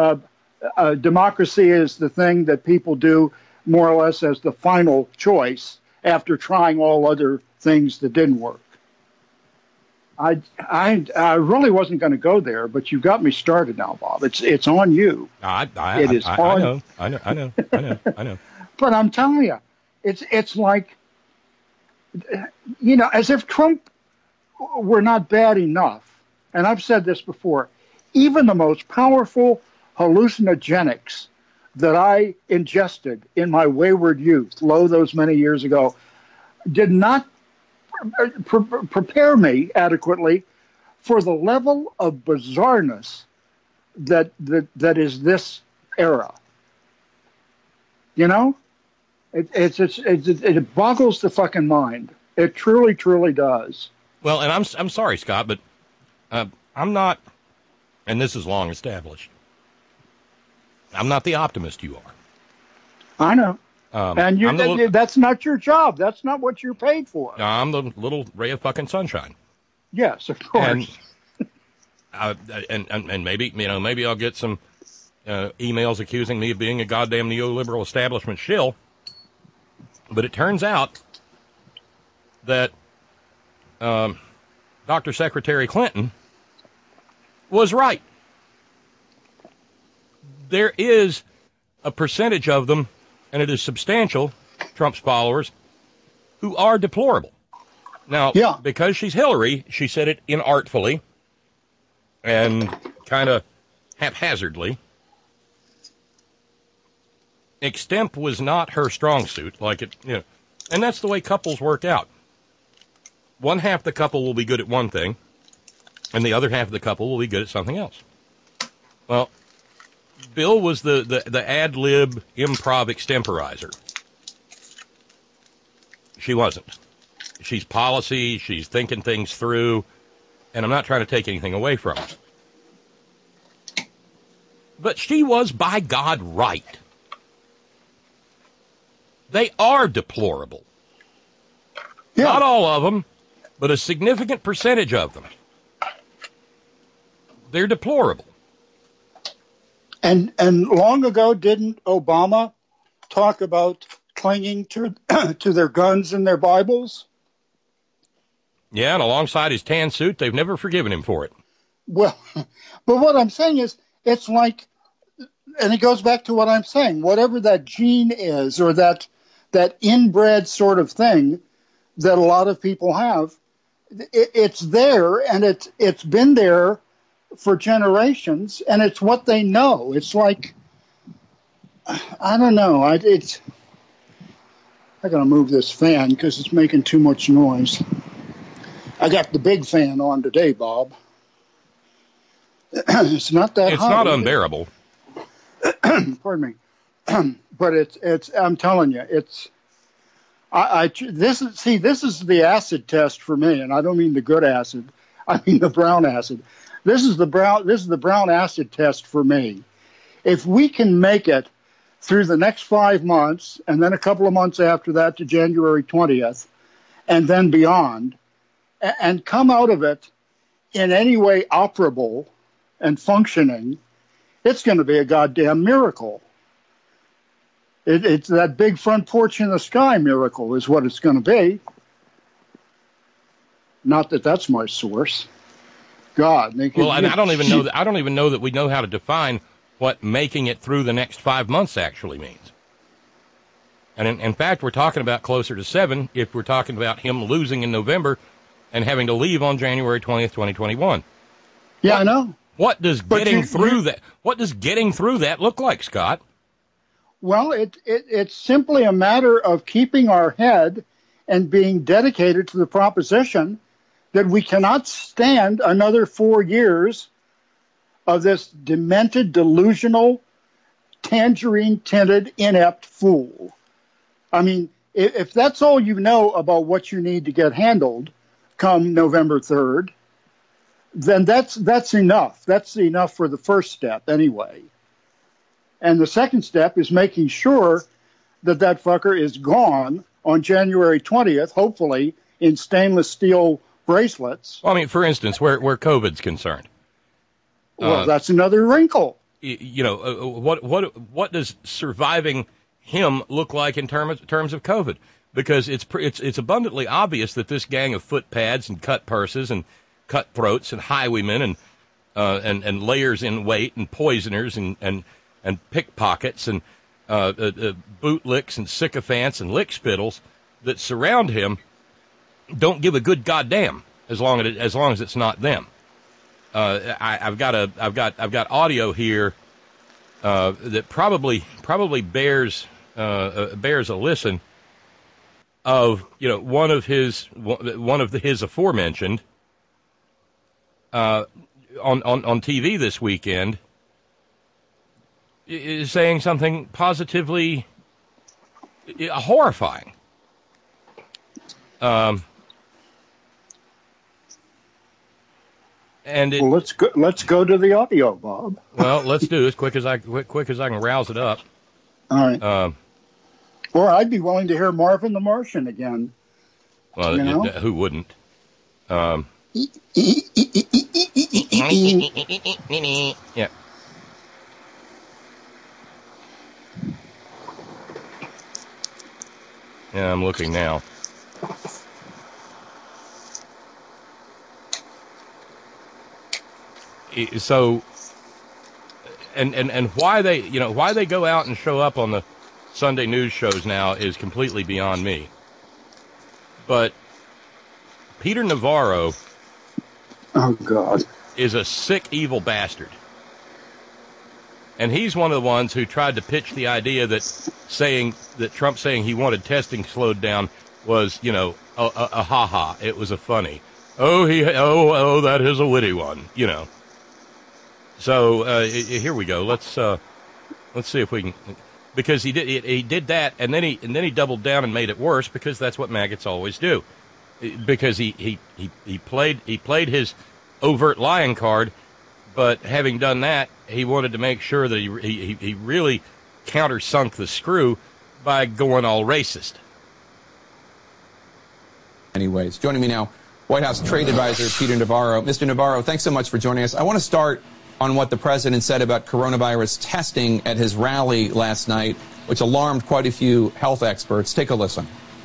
democracy is the thing that people do more or less as the final choice after trying all other things that didn't work. I really wasn't going to go there, but you got me started now, Bob. It's on you. I know. But I'm telling you, it's like, as if Trump were not bad enough. And I've said this before. Even the most powerful hallucinogenics that I ingested in my wayward youth, those many years ago, did not prepare me adequately for the level of bizarreness that is this era. It boggles the fucking mind. It truly, truly does. Well, and I'm sorry, Scott, but I'm not, and this is long established, I'm not the optimist you are. I know. And that's not your job. That's not what you're paid for. I'm the little ray of fucking sunshine. Yes, of course. And maybe I'll get some emails accusing me of being a goddamn neoliberal establishment shill. But it turns out that Dr. Secretary Clinton was right. There is a percentage of them, and it is substantial, Trump's followers, who are deplorable. Now, because she's Hillary, she said it inartfully and kind of haphazardly. Extemp was not her strong suit, and that's the way couples work out. One half the couple will be good at one thing, and the other half of the couple will be good at something else. Well, Bill was the ad-lib improv extemporizer. She wasn't. She's policy, she's thinking things through, and I'm not trying to take anything away from her. But she was, by God, right. They are deplorable. Yeah. Not all of them, but a significant percentage of them. They're deplorable. And long ago, didn't Obama talk about clinging to their guns and their Bibles? Yeah, and alongside his tan suit, they've never forgiven him for it. Well, but what I'm saying is, it's like, and it goes back to what I'm saying, whatever that gene is, or that inbred sort of thing that a lot of people have, it's there, and it's been there for generations, and it's what they know. It's like, I don't know. I gotta move this fan because it's making too much noise. I got the big fan on today, Bob. It's not that hot. It's not unbearable. Pardon me. But it's. I'm telling you, it's. This is the acid test for me, and I don't mean the good acid. I mean the brown acid. This is the brown acid test for me. If we can make it through the next 5 months, and then a couple of months after that to January 20th, and then beyond, and come out of it in any way operable and functioning, it's going to be a goddamn miracle. It's that big front porch in the sky miracle is what it's going to be. Not that that's my source. God. Well, and I don't even know that we know how to define what making it through the next 5 months actually means. And in fact, we're talking about closer to 7 if we're talking about him losing in November and having to leave on January 20th, 2021. Yeah, I know. What does getting through that look like, Scott? Well, it's simply a matter of keeping our head and being dedicated to the proposition that we cannot stand another 4 years of this demented, delusional, tangerine-tinted, inept fool. I mean, if that's all you know about what you need to get handled come November 3rd, then that's enough. That's enough for the first step anyway. And the second step is making sure that fucker is gone on January 20th, hopefully in stainless steel bracelets. Well, I mean, for instance, where COVID's concerned. Well, that's another wrinkle. What does surviving him look like in terms of COVID? Because it's abundantly obvious that this gang of footpads and cut purses and cutthroats and highwaymen and layers in weight and poisoners and pickpockets and bootlicks and sycophants and lickspittles that surround him don't give a good goddamn as long as it's not them. I've got audio here that probably bears a listen of one of his aforementioned on TV this weekend is saying something positively horrifying. Well, let's go to the audio, Bob. Well, let's do it as quick as I can rouse it up. All right. Or I'd be willing to hear Marvin the Martian again. Well, who wouldn't? Yeah. Yeah, I'm looking now. So, and why they go out and show up on the Sunday news shows now is completely beyond me. But Peter Navarro, oh God, is a sick, evil bastard. And he's one of the ones who tried to pitch the idea that Trump saying he wanted testing slowed down was, a ha-ha. It was a funny. Oh, that is a witty one, So here we go. Let's see if we can, because he did that, and then he doubled down and made it worse, because that's what maggots always do. Because he played his overt lying card, but having done that, he wanted to make sure that he really countersunk the screw by going all racist. Anyways, joining me now, White House Trade Advisor Peter Navarro. Mr. Navarro, thanks so much for joining us. I want to start on what the president said about coronavirus testing at his rally last night, which alarmed quite a few health experts. Take a listen.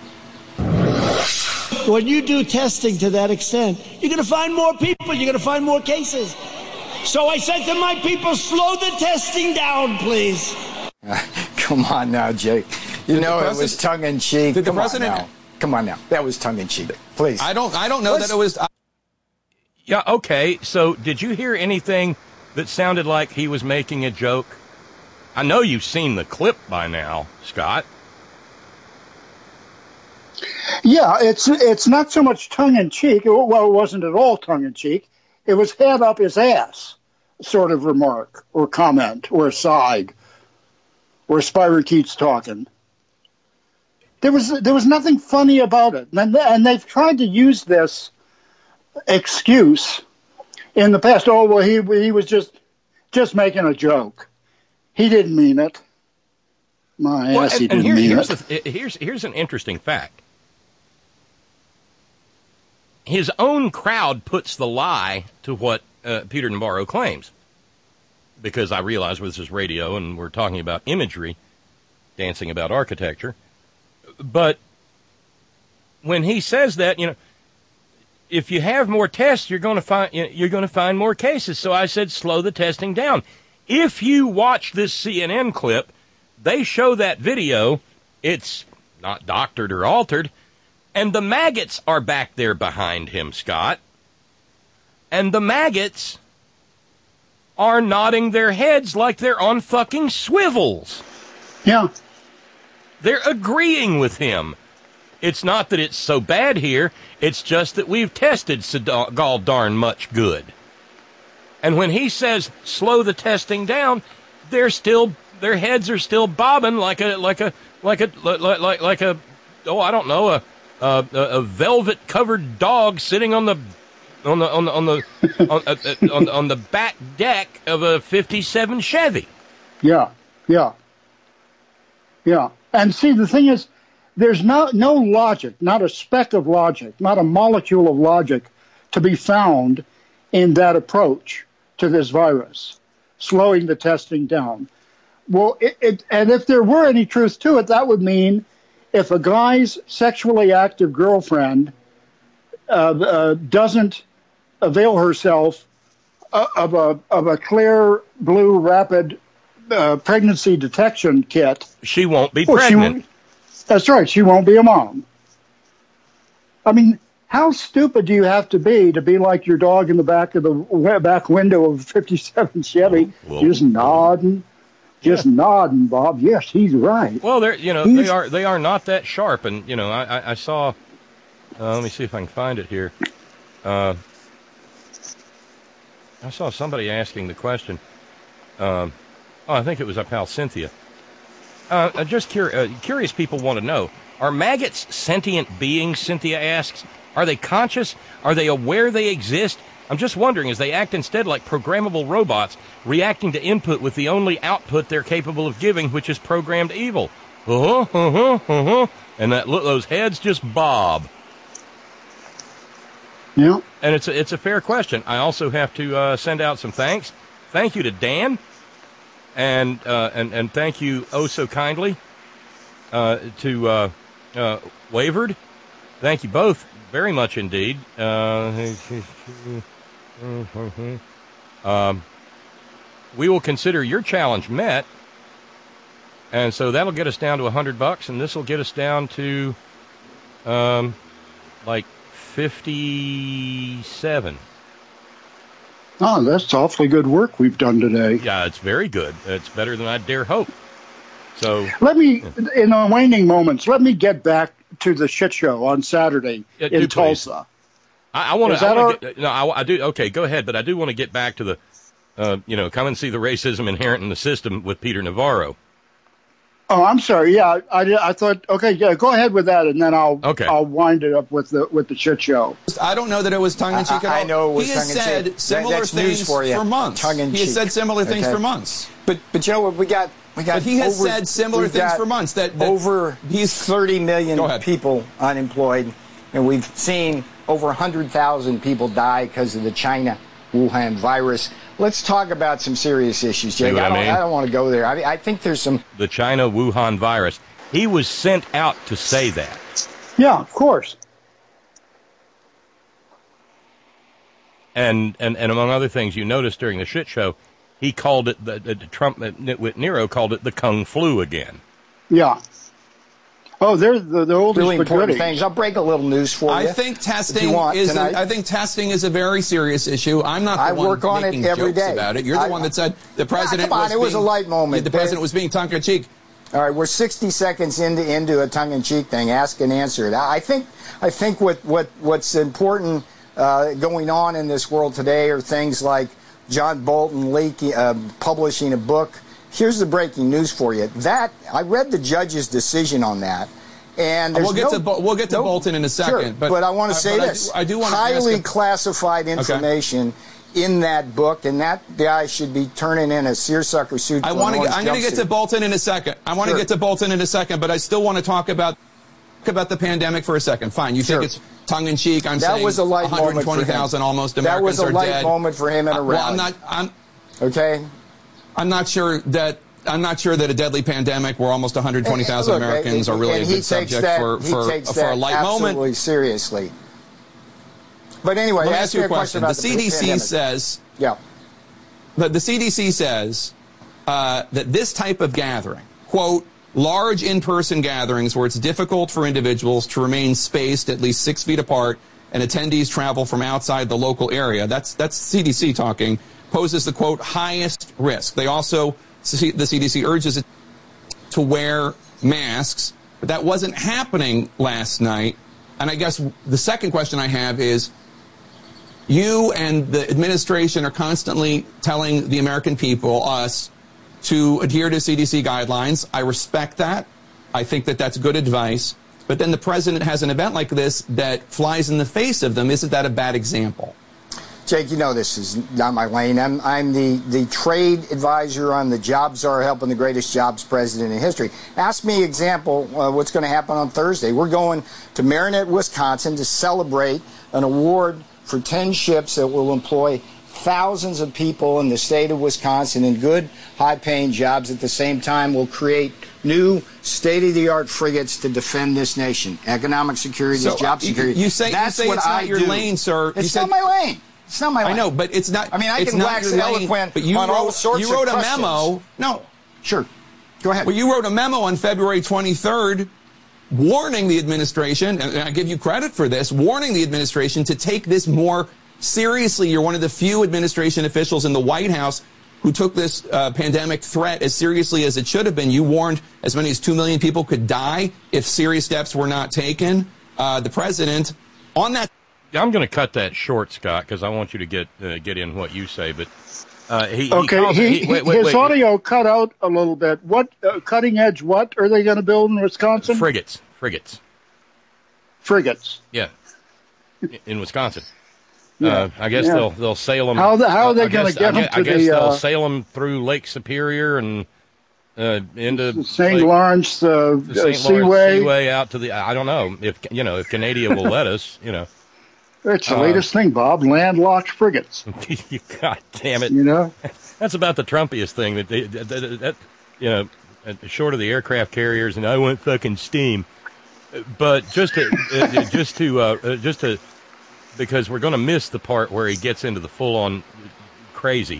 When you do testing to that extent, you're going to find more people. You're going to find more cases. So I said to my people, slow the testing down, please. Come on now, Jake. You know it was tongue-in-cheek. Did the president... Come on now. That was tongue-in-cheek. Please. I don't know that it was... Yeah, okay. So did you hear anything that sounded like he was making a joke? I know you've seen the clip by now, Scott. Yeah, it's not so much tongue-in-cheek. Well, it wasn't at all tongue-in-cheek. It was head up his ass sort of remark or comment or aside or Spirokeets talking. There was nothing funny about it. And they've tried to use this excuse in the past. Oh, well, he was just making a joke. He didn't mean it. My ass, he didn't mean it. Here's an interesting fact. His own crowd puts the lie to what Peter Navarro claims. Because I realize this is radio and we're talking about imagery, dancing about architecture. But when he says that, if you have more tests, you're going to find more cases. So I said, slow the testing down. If you watch this CNN clip, they show that video. It's not doctored or altered. And the maggots are back there behind him, Scott. And the maggots are nodding their heads like they're on fucking swivels. Yeah. They're agreeing with him. It's not that it's so bad here. It's just that we've tested so gall darn much good. And when he says slow the testing down, their heads are still bobbing like a a velvet covered dog sitting on the back deck of a 57 Chevy. Yeah. And see, the thing is, there's no logic, not a speck of logic, not a molecule of logic to be found in that approach to this virus, slowing the testing down. Well, and if there were any truth to it, that would mean if a guy's sexually active girlfriend doesn't avail herself of a clear blue rapid pregnancy detection kit, she won't be pregnant. That's right. She won't be a mom. I mean, how stupid do you have to be like your dog in the back of the back window of a 57 Chevy, just nodding, Bob? Yes, he's right. Well, they are not that sharp, and I saw. Let me see if I can find it here. I saw somebody asking the question. I think it was our pal Cynthia. Just curious people want to know, are maggots sentient beings, Cynthia asks? Are they conscious? Are they aware they exist? I'm just wondering, as they act instead like programmable robots, reacting to input with the only output they're capable of giving, which is programmed evil. And those heads just bob. Yeah. And it's a fair question. I also have to send out some thanks. Thank you to Dan, and thank you oh so kindly to Wavered. Thank you both very much indeed. We will consider your challenge met, and so that'll get us down to $100, and this will get us down to like 57. Oh, that's awfully good work we've done today. Yeah, it's very good. It's better than I dare hope. So let me, in the waning moments, let me get back to the shit show on Saturday in Tulsa. I want to. I do. Okay, go ahead. But I do want to get back to the, come and see the racism inherent in the system with Peter Navarro. Oh, I'm sorry. Yeah, I thought. Okay, yeah, go ahead with that, and then I'll wind it up with the shit show. I don't know that it was tongue in cheek at all. I know it was tongue in cheek. He has said similar things for months. Tongue in cheek. He has said similar things for months. But Joe, we got. But he has said similar things for months. That over 30 million people unemployed, and we've seen over 100,000 people die because of the China Wuhan virus. Let's talk about some serious issues, Jake. I don't want to go there. I think there's some... The China Wuhan virus. He was sent out to say that. Yeah, of course. And among other things, you noticed during the shit show, he called it, Trump, Nero called it the Kung Flu again. Yeah. Oh, they're the oldest really important things. I'll break a little news for you. I think testing is a very serious issue. I'm not the one making jokes about it. You're the one that said the president it was a light moment. The president was being tongue-in-cheek. All right, we're 60 seconds into a tongue-in-cheek thing. Ask and answer it. I think what's important going on in this world today are things like John Bolton publishing a book. Here's the breaking news for you. I read the judge's decision on that, and we'll get to Bolton in a second. Sure, but I want to say this: I do want to highly classified information in that book, and that guy should be turning in a seersucker suit. I'm going to get to Bolton in a second. But I still want to talk about the pandemic for a second. Fine, you think it's tongue in cheek? I'm saying was a light 120,000 almost Americans are dead. That was a light moment for him in a rally. Okay. I'm not sure that a deadly pandemic where almost 120,000 Americans are really a good subject for a light moment. Absolutely seriously. But anyway, let me ask you a question. The CDC says, that the CDC says that this type of gathering, quote, large in-person gatherings where it's difficult for individuals to remain spaced at least 6 feet apart and attendees travel from outside the local area. That's CDC talking. Poses the, quote, highest risk. They also, the CDC urges it to wear masks, but that wasn't happening last night. And I guess the second question I have is, you and the administration are constantly telling the American people, us, to adhere to CDC guidelines. I respect that. I think that that's good advice. But then the president has an event like this that flies in the face of them. Isn't that a bad example? Jake, you know this is not my lane. I'm the trade advisor on the Jobs Czar helping the greatest jobs president in history. Ask me example what's going to happen on Thursday. We're going to Marinette, Wisconsin to celebrate an award for 10 ships that will employ thousands of people in the state of Wisconsin in good, high-paying jobs. At the same time, we'll create new state-of-the-art frigates to defend this nation. Economic security, job security. You say it's not your lane, sir. It's not my lane. It's not my lane. I know, but it's not. I mean, I it's can not wax your lane, eloquent but you on all sorts you wrote of a questions. memo. No. Sure. Go ahead. Well, you wrote a memo on February 23rd warning the administration, and I give you credit for this, warning the administration to take this more seriously. You're one of the few administration officials in the White House who took this pandemic threat as seriously as it should have been. You warned as many as 2 million people could die if serious steps were not taken. The president, on that... I'm going to cut that short, Scott, because I want you to get in what you say, but... his audio cut out a little bit. What cutting edge? What are they going to build in Wisconsin? Frigates. Yeah, in Wisconsin. Yeah. I guess they'll sail them. How are they going to get them to they'll sail them through Lake Superior and into St. Lawrence Seaway out to the. I don't know if Canada will let us. It's the latest thing, Bob. Landlocked frigates. God damn it! That's about the Trumpiest thing that short of the aircraft carriers, and I want fucking steam. But just to, because we're going to miss the part where he gets into the full-on crazy.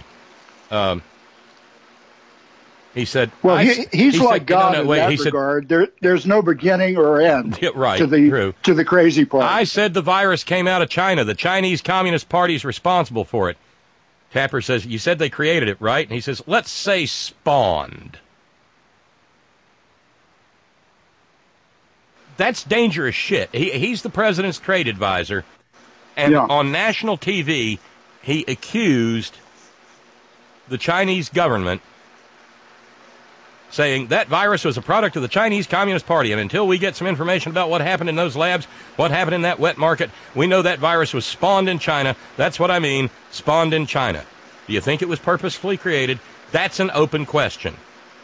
He said, "Well, he's like God in that regard. There's no beginning or end right, to the crazy part." I said the virus came out of China. The Chinese Communist Party is responsible for it. Tapper says, "You said they created it, right?" And he says, "Let's say spawned." That's dangerous shit. He's the president's trade advisor, and on national TV, he accused the Chinese government, saying that virus was a product of the Chinese Communist Party, and until we get some information about what happened in those labs, what happened in that wet market, we know that virus was spawned in China. That's what I mean, spawned in China. Do you think it was purposefully created? That's an open question.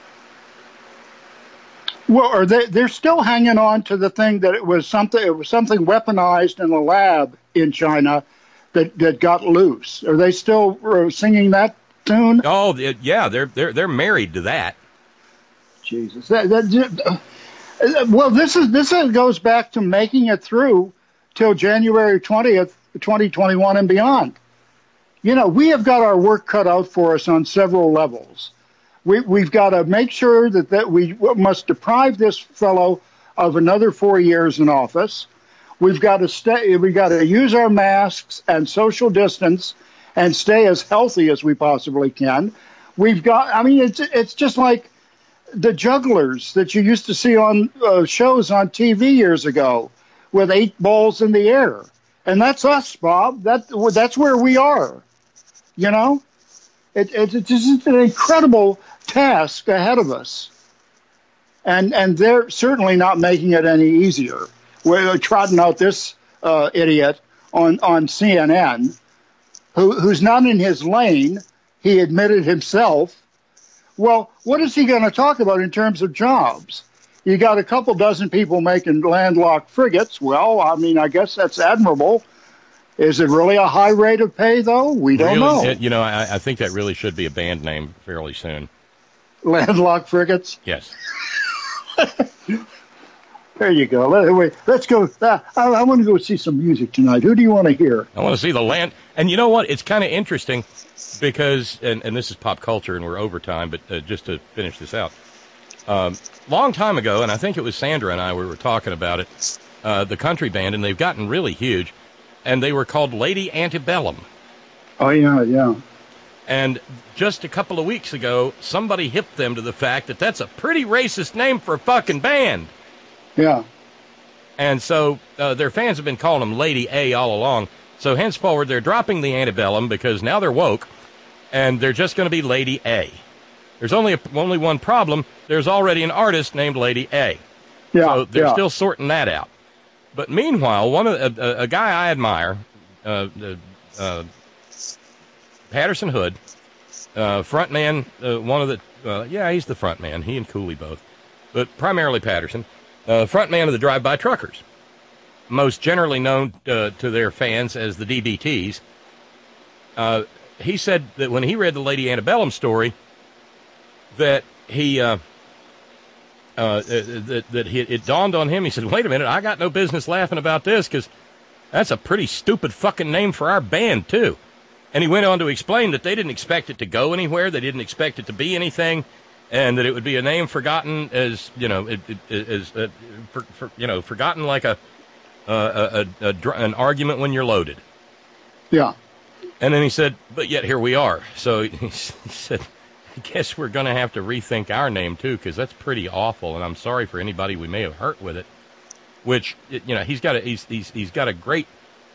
Well, they're still hanging on to the thing that it was something weaponized in a lab in China that got loose. Are they still singing that tune? Oh, yeah, they're married to that. Jesus. Well, this goes back to making it through till January 20th, 2021 and beyond. We have got our work cut out for us on several levels. We've got to make sure that we must deprive this fellow of another 4 years in office. We've got to use our masks and social distance and stay as healthy as we possibly can. It's just like the jugglers that you used to see on shows on TV years ago with 8 balls in the air. And that's us, Bob. That's where we are. It's just an incredible task ahead of us. And they're certainly not making it any easier. We're trotting out this idiot on CNN who's not in his lane. He admitted himself. Well, what is he going to talk about in terms of jobs? You got a couple dozen people making landlocked frigates. Well, I guess that's admirable. Is it really a high rate of pay, though? We don't know. I think that really should be a band name fairly soon. Landlocked frigates? Yes. There you go. Let's go. I want to go see some music tonight. Who do you want to hear? I want to see the land. And you know what? It's kind of interesting because, and this is pop culture and we're over time, but just to finish this out. Long time ago, and I think it was Sandra and I, we were talking about it, the country band, and they've gotten really huge, and they were called Lady Antebellum. Oh, yeah. And just a couple of weeks ago, somebody hipped them to the fact that that's a pretty racist name for a fucking band. Yeah. And so their fans have been calling them Lady A all along. So henceforward, they're dropping the Antebellum because now they're woke, and they're just going to be Lady A. There's only one problem. There's already an artist named Lady A. Yeah. So they're still sorting that out. But meanwhile, one of a guy I admire, Patterson Hood, frontman, he's the frontman. He and Cooley both, but primarily Patterson, frontman of the Drive-By Truckers, most generally known to their fans as the DBTs. He said that when he read the Lady Antebellum story, that it dawned on him. He said, "Wait a minute, I got no business laughing about this because that's a pretty stupid fucking name for our band too." And he went on to explain that they didn't expect it to go anywhere. They didn't expect it to be anything, and that it would be a name forgotten as, forgotten like an argument when you're loaded. Yeah. And then he said, but yet here we are. So he said, I guess we're going to have to rethink our name too, because that's pretty awful. And I'm sorry for anybody we may have hurt with it. Which, he's got a great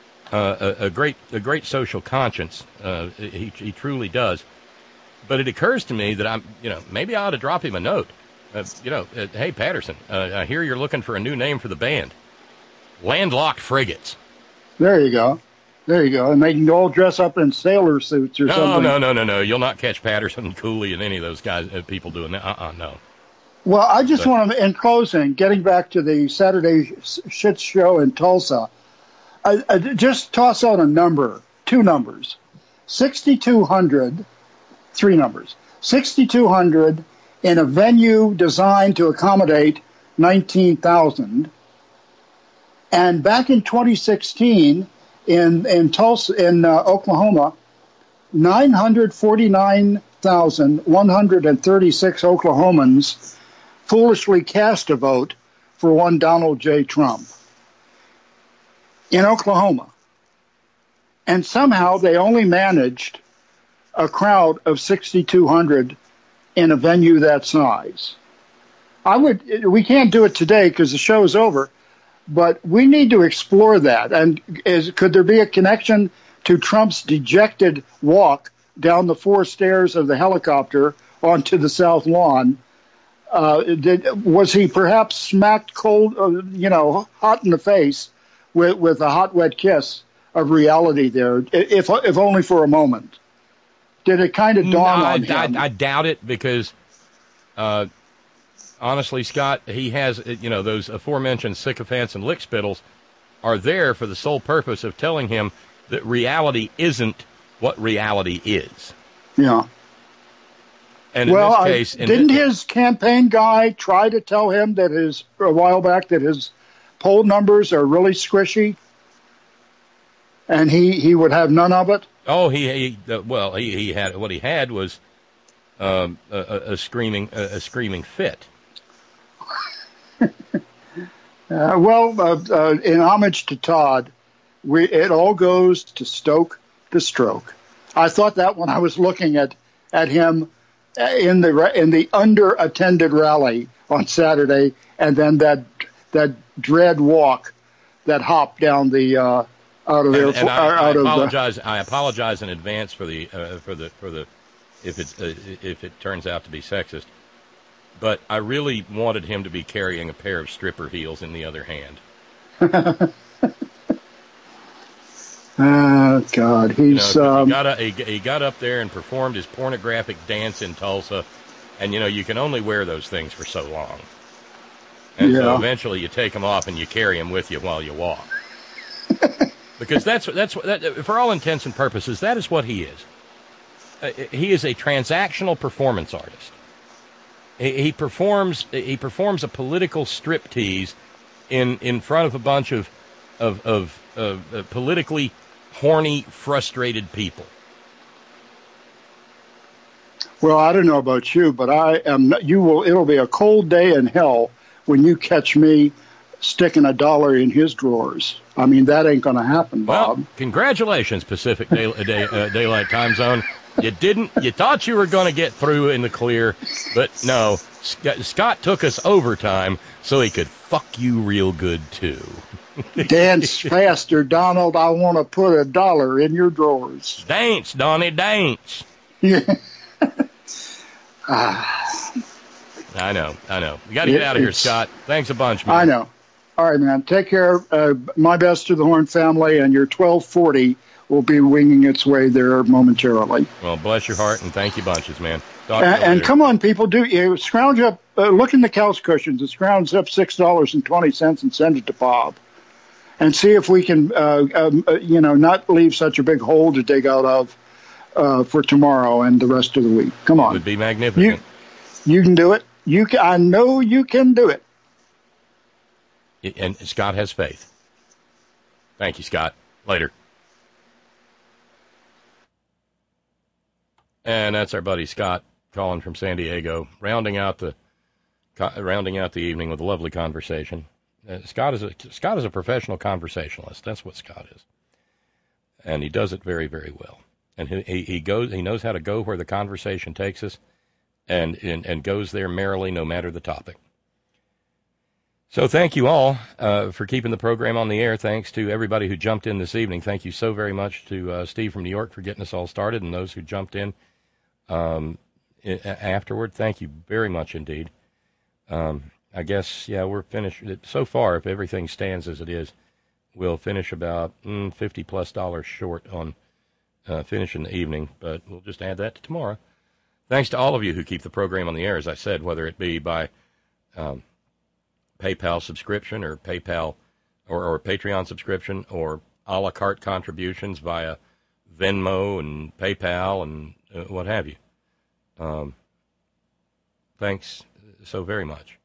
social conscience. He truly does. But it occurs to me that maybe I ought to drop him a note. Hey Patterson, I hear you're looking for a new name for the band. Landlocked Frigates. There you go. And they can all dress up in sailor suits or something. No. You'll not catch Patterson and Cooley and any of those guys, people doing that. No. Well, I just want to, in closing, getting back to the Saturday Shit Show in Tulsa, I just toss out a number, two numbers, 6,200, three numbers, 6,200 in a venue designed to accommodate 19,000. And back in 2016, in Tulsa, in Oklahoma, 949,136 Oklahomans foolishly cast a vote for one Donald J. Trump in Oklahoma. And somehow they only managed a crowd of 6,200 in a venue that size. We can't do it today because the show's over, but we need to explore that. And could there be a connection to Trump's dejected walk down the 4 stairs of the helicopter onto the South Lawn? Was he perhaps smacked cold, hot in the face with a hot, wet kiss of reality there, if only for a moment? Did it kind of dawn on him? I doubt it because, honestly, Scott, he has, those aforementioned sycophants and lickspittles are there for the sole purpose of telling him that reality isn't what reality is. Yeah. And in this case, didn't his campaign guy try to tell him that a while back that his poll numbers are really squishy, and he would have none of it? Oh, he had what he had was a screaming fit. In homage to Todd, it all goes to stoke the stroke. I thought that when I was looking at him in the under-attended rally on Saturday, and then that dread walk, that hop down the out of there. I apologize in advance for the if it turns out to be sexist, but I really wanted him to be carrying a pair of stripper heels in the other hand. Oh God, he got up there and performed his pornographic dance in Tulsa, and you can only wear those things for so long, and so eventually you take them off and you carry them with you while you walk, because that's for all intents and purposes that is what he is. He is a transactional performance artist. He performs a political striptease in front of a bunch of politically horny, frustrated people. Well, I don't know about you, but it'll be a cold day in hell when you catch me sticking $1 in his drawers. I mean, that ain't going to happen, Bob. Well, congratulations, Pacific Daylight Time Zone. You thought you were going to get through in the clear, but no. Scott took us overtime so he could fuck you real good, too. Dance faster, Donald. I want to put $1 in your drawers. Dance, Donnie, dance. Yeah. I know. We got to get out of here, Scott. Thanks a bunch, man. I know. All right, man. Take care. My best to the Horn family, and your 1240 will be winging its way there momentarily. Well, bless your heart, and thank you bunches, man. And come on, people, scrounge up, look in the couch cushions and scrounge up $6.20 and send it to Bob. And see if we can, not leave such a big hole to dig out of for tomorrow and the rest of the week. Come on. It would be magnificent. You can do it. I know you can do it. And Scott has faith. Thank you, Scott. Later. And that's our buddy Scott calling from San Diego, rounding out the evening with a lovely conversation. Scott is a professional conversationalist. That's what Scott is, and he does it very, very well. And he knows how to go where the conversation takes us, and goes there merrily, no matter the topic. So thank you all for keeping the program on the air. Thanks to everybody who jumped in this evening. Thank you so very much to Steve from New York for getting us all started, and those who jumped in afterward. Thank you very much indeed. I guess, we're finished. So far, if everything stands as it is, we'll finish about $50+ short on finishing the evening, but we'll just add that to tomorrow. Thanks to all of you who keep the program on the air, as I said, whether it be by PayPal subscription or PayPal or Patreon subscription or a la carte contributions via Venmo and PayPal and what have you. Thanks so very much.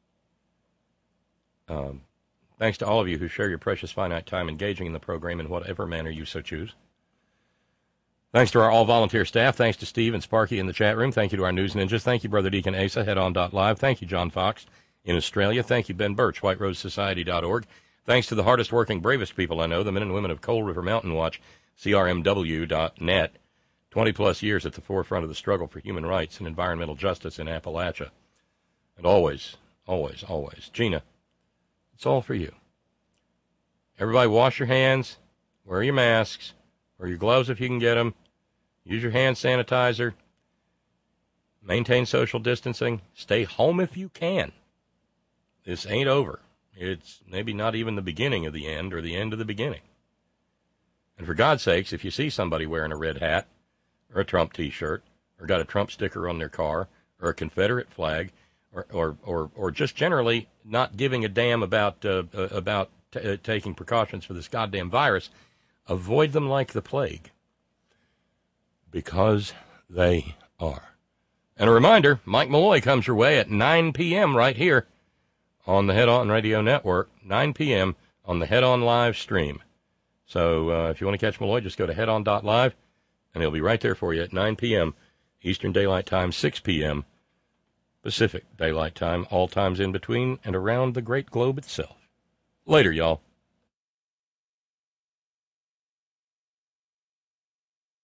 Thanks to all of you who share your precious finite time engaging in the program in whatever manner you so choose. Thanks to our all-volunteer staff. Thanks to Steve and Sparky in the chat room. Thank you to our news ninjas. Thank you, Brother Deacon Asa, headon.live. Thank you, John Fox in Australia. Thank you, Ben Birch, whiterosesociety.org. Thanks to the hardest-working, bravest people I know, the men and women of Coal River Mountain Watch, CRMW.net, 20-plus years at the forefront of the struggle for human rights and environmental justice in Appalachia. And always, always, always, Gina, it's all for you. Everybody wash your hands, wear your masks, wear your gloves if you can get them, use your hand sanitizer, maintain social distancing, stay home if you can. This ain't over. It's maybe not even the beginning of the end or the end of the beginning. And for God's sakes, if you see somebody wearing a red hat or a Trump T-shirt or got a Trump sticker on their car or a Confederate flag or just generally not giving a damn about taking precautions for this goddamn virus, avoid them like the plague. Because they are. And a reminder, Mike Malloy comes your way at 9 p.m. right here on the Head On Radio Network, 9 p.m. on the Head On live stream. So if you want to catch Malloy, just go to headon.live, and he'll be right there for you at 9 p.m. Eastern Daylight Time, 6 p.m. Pacific Daylight Time, all times in between and around the great globe itself. Later, y'all.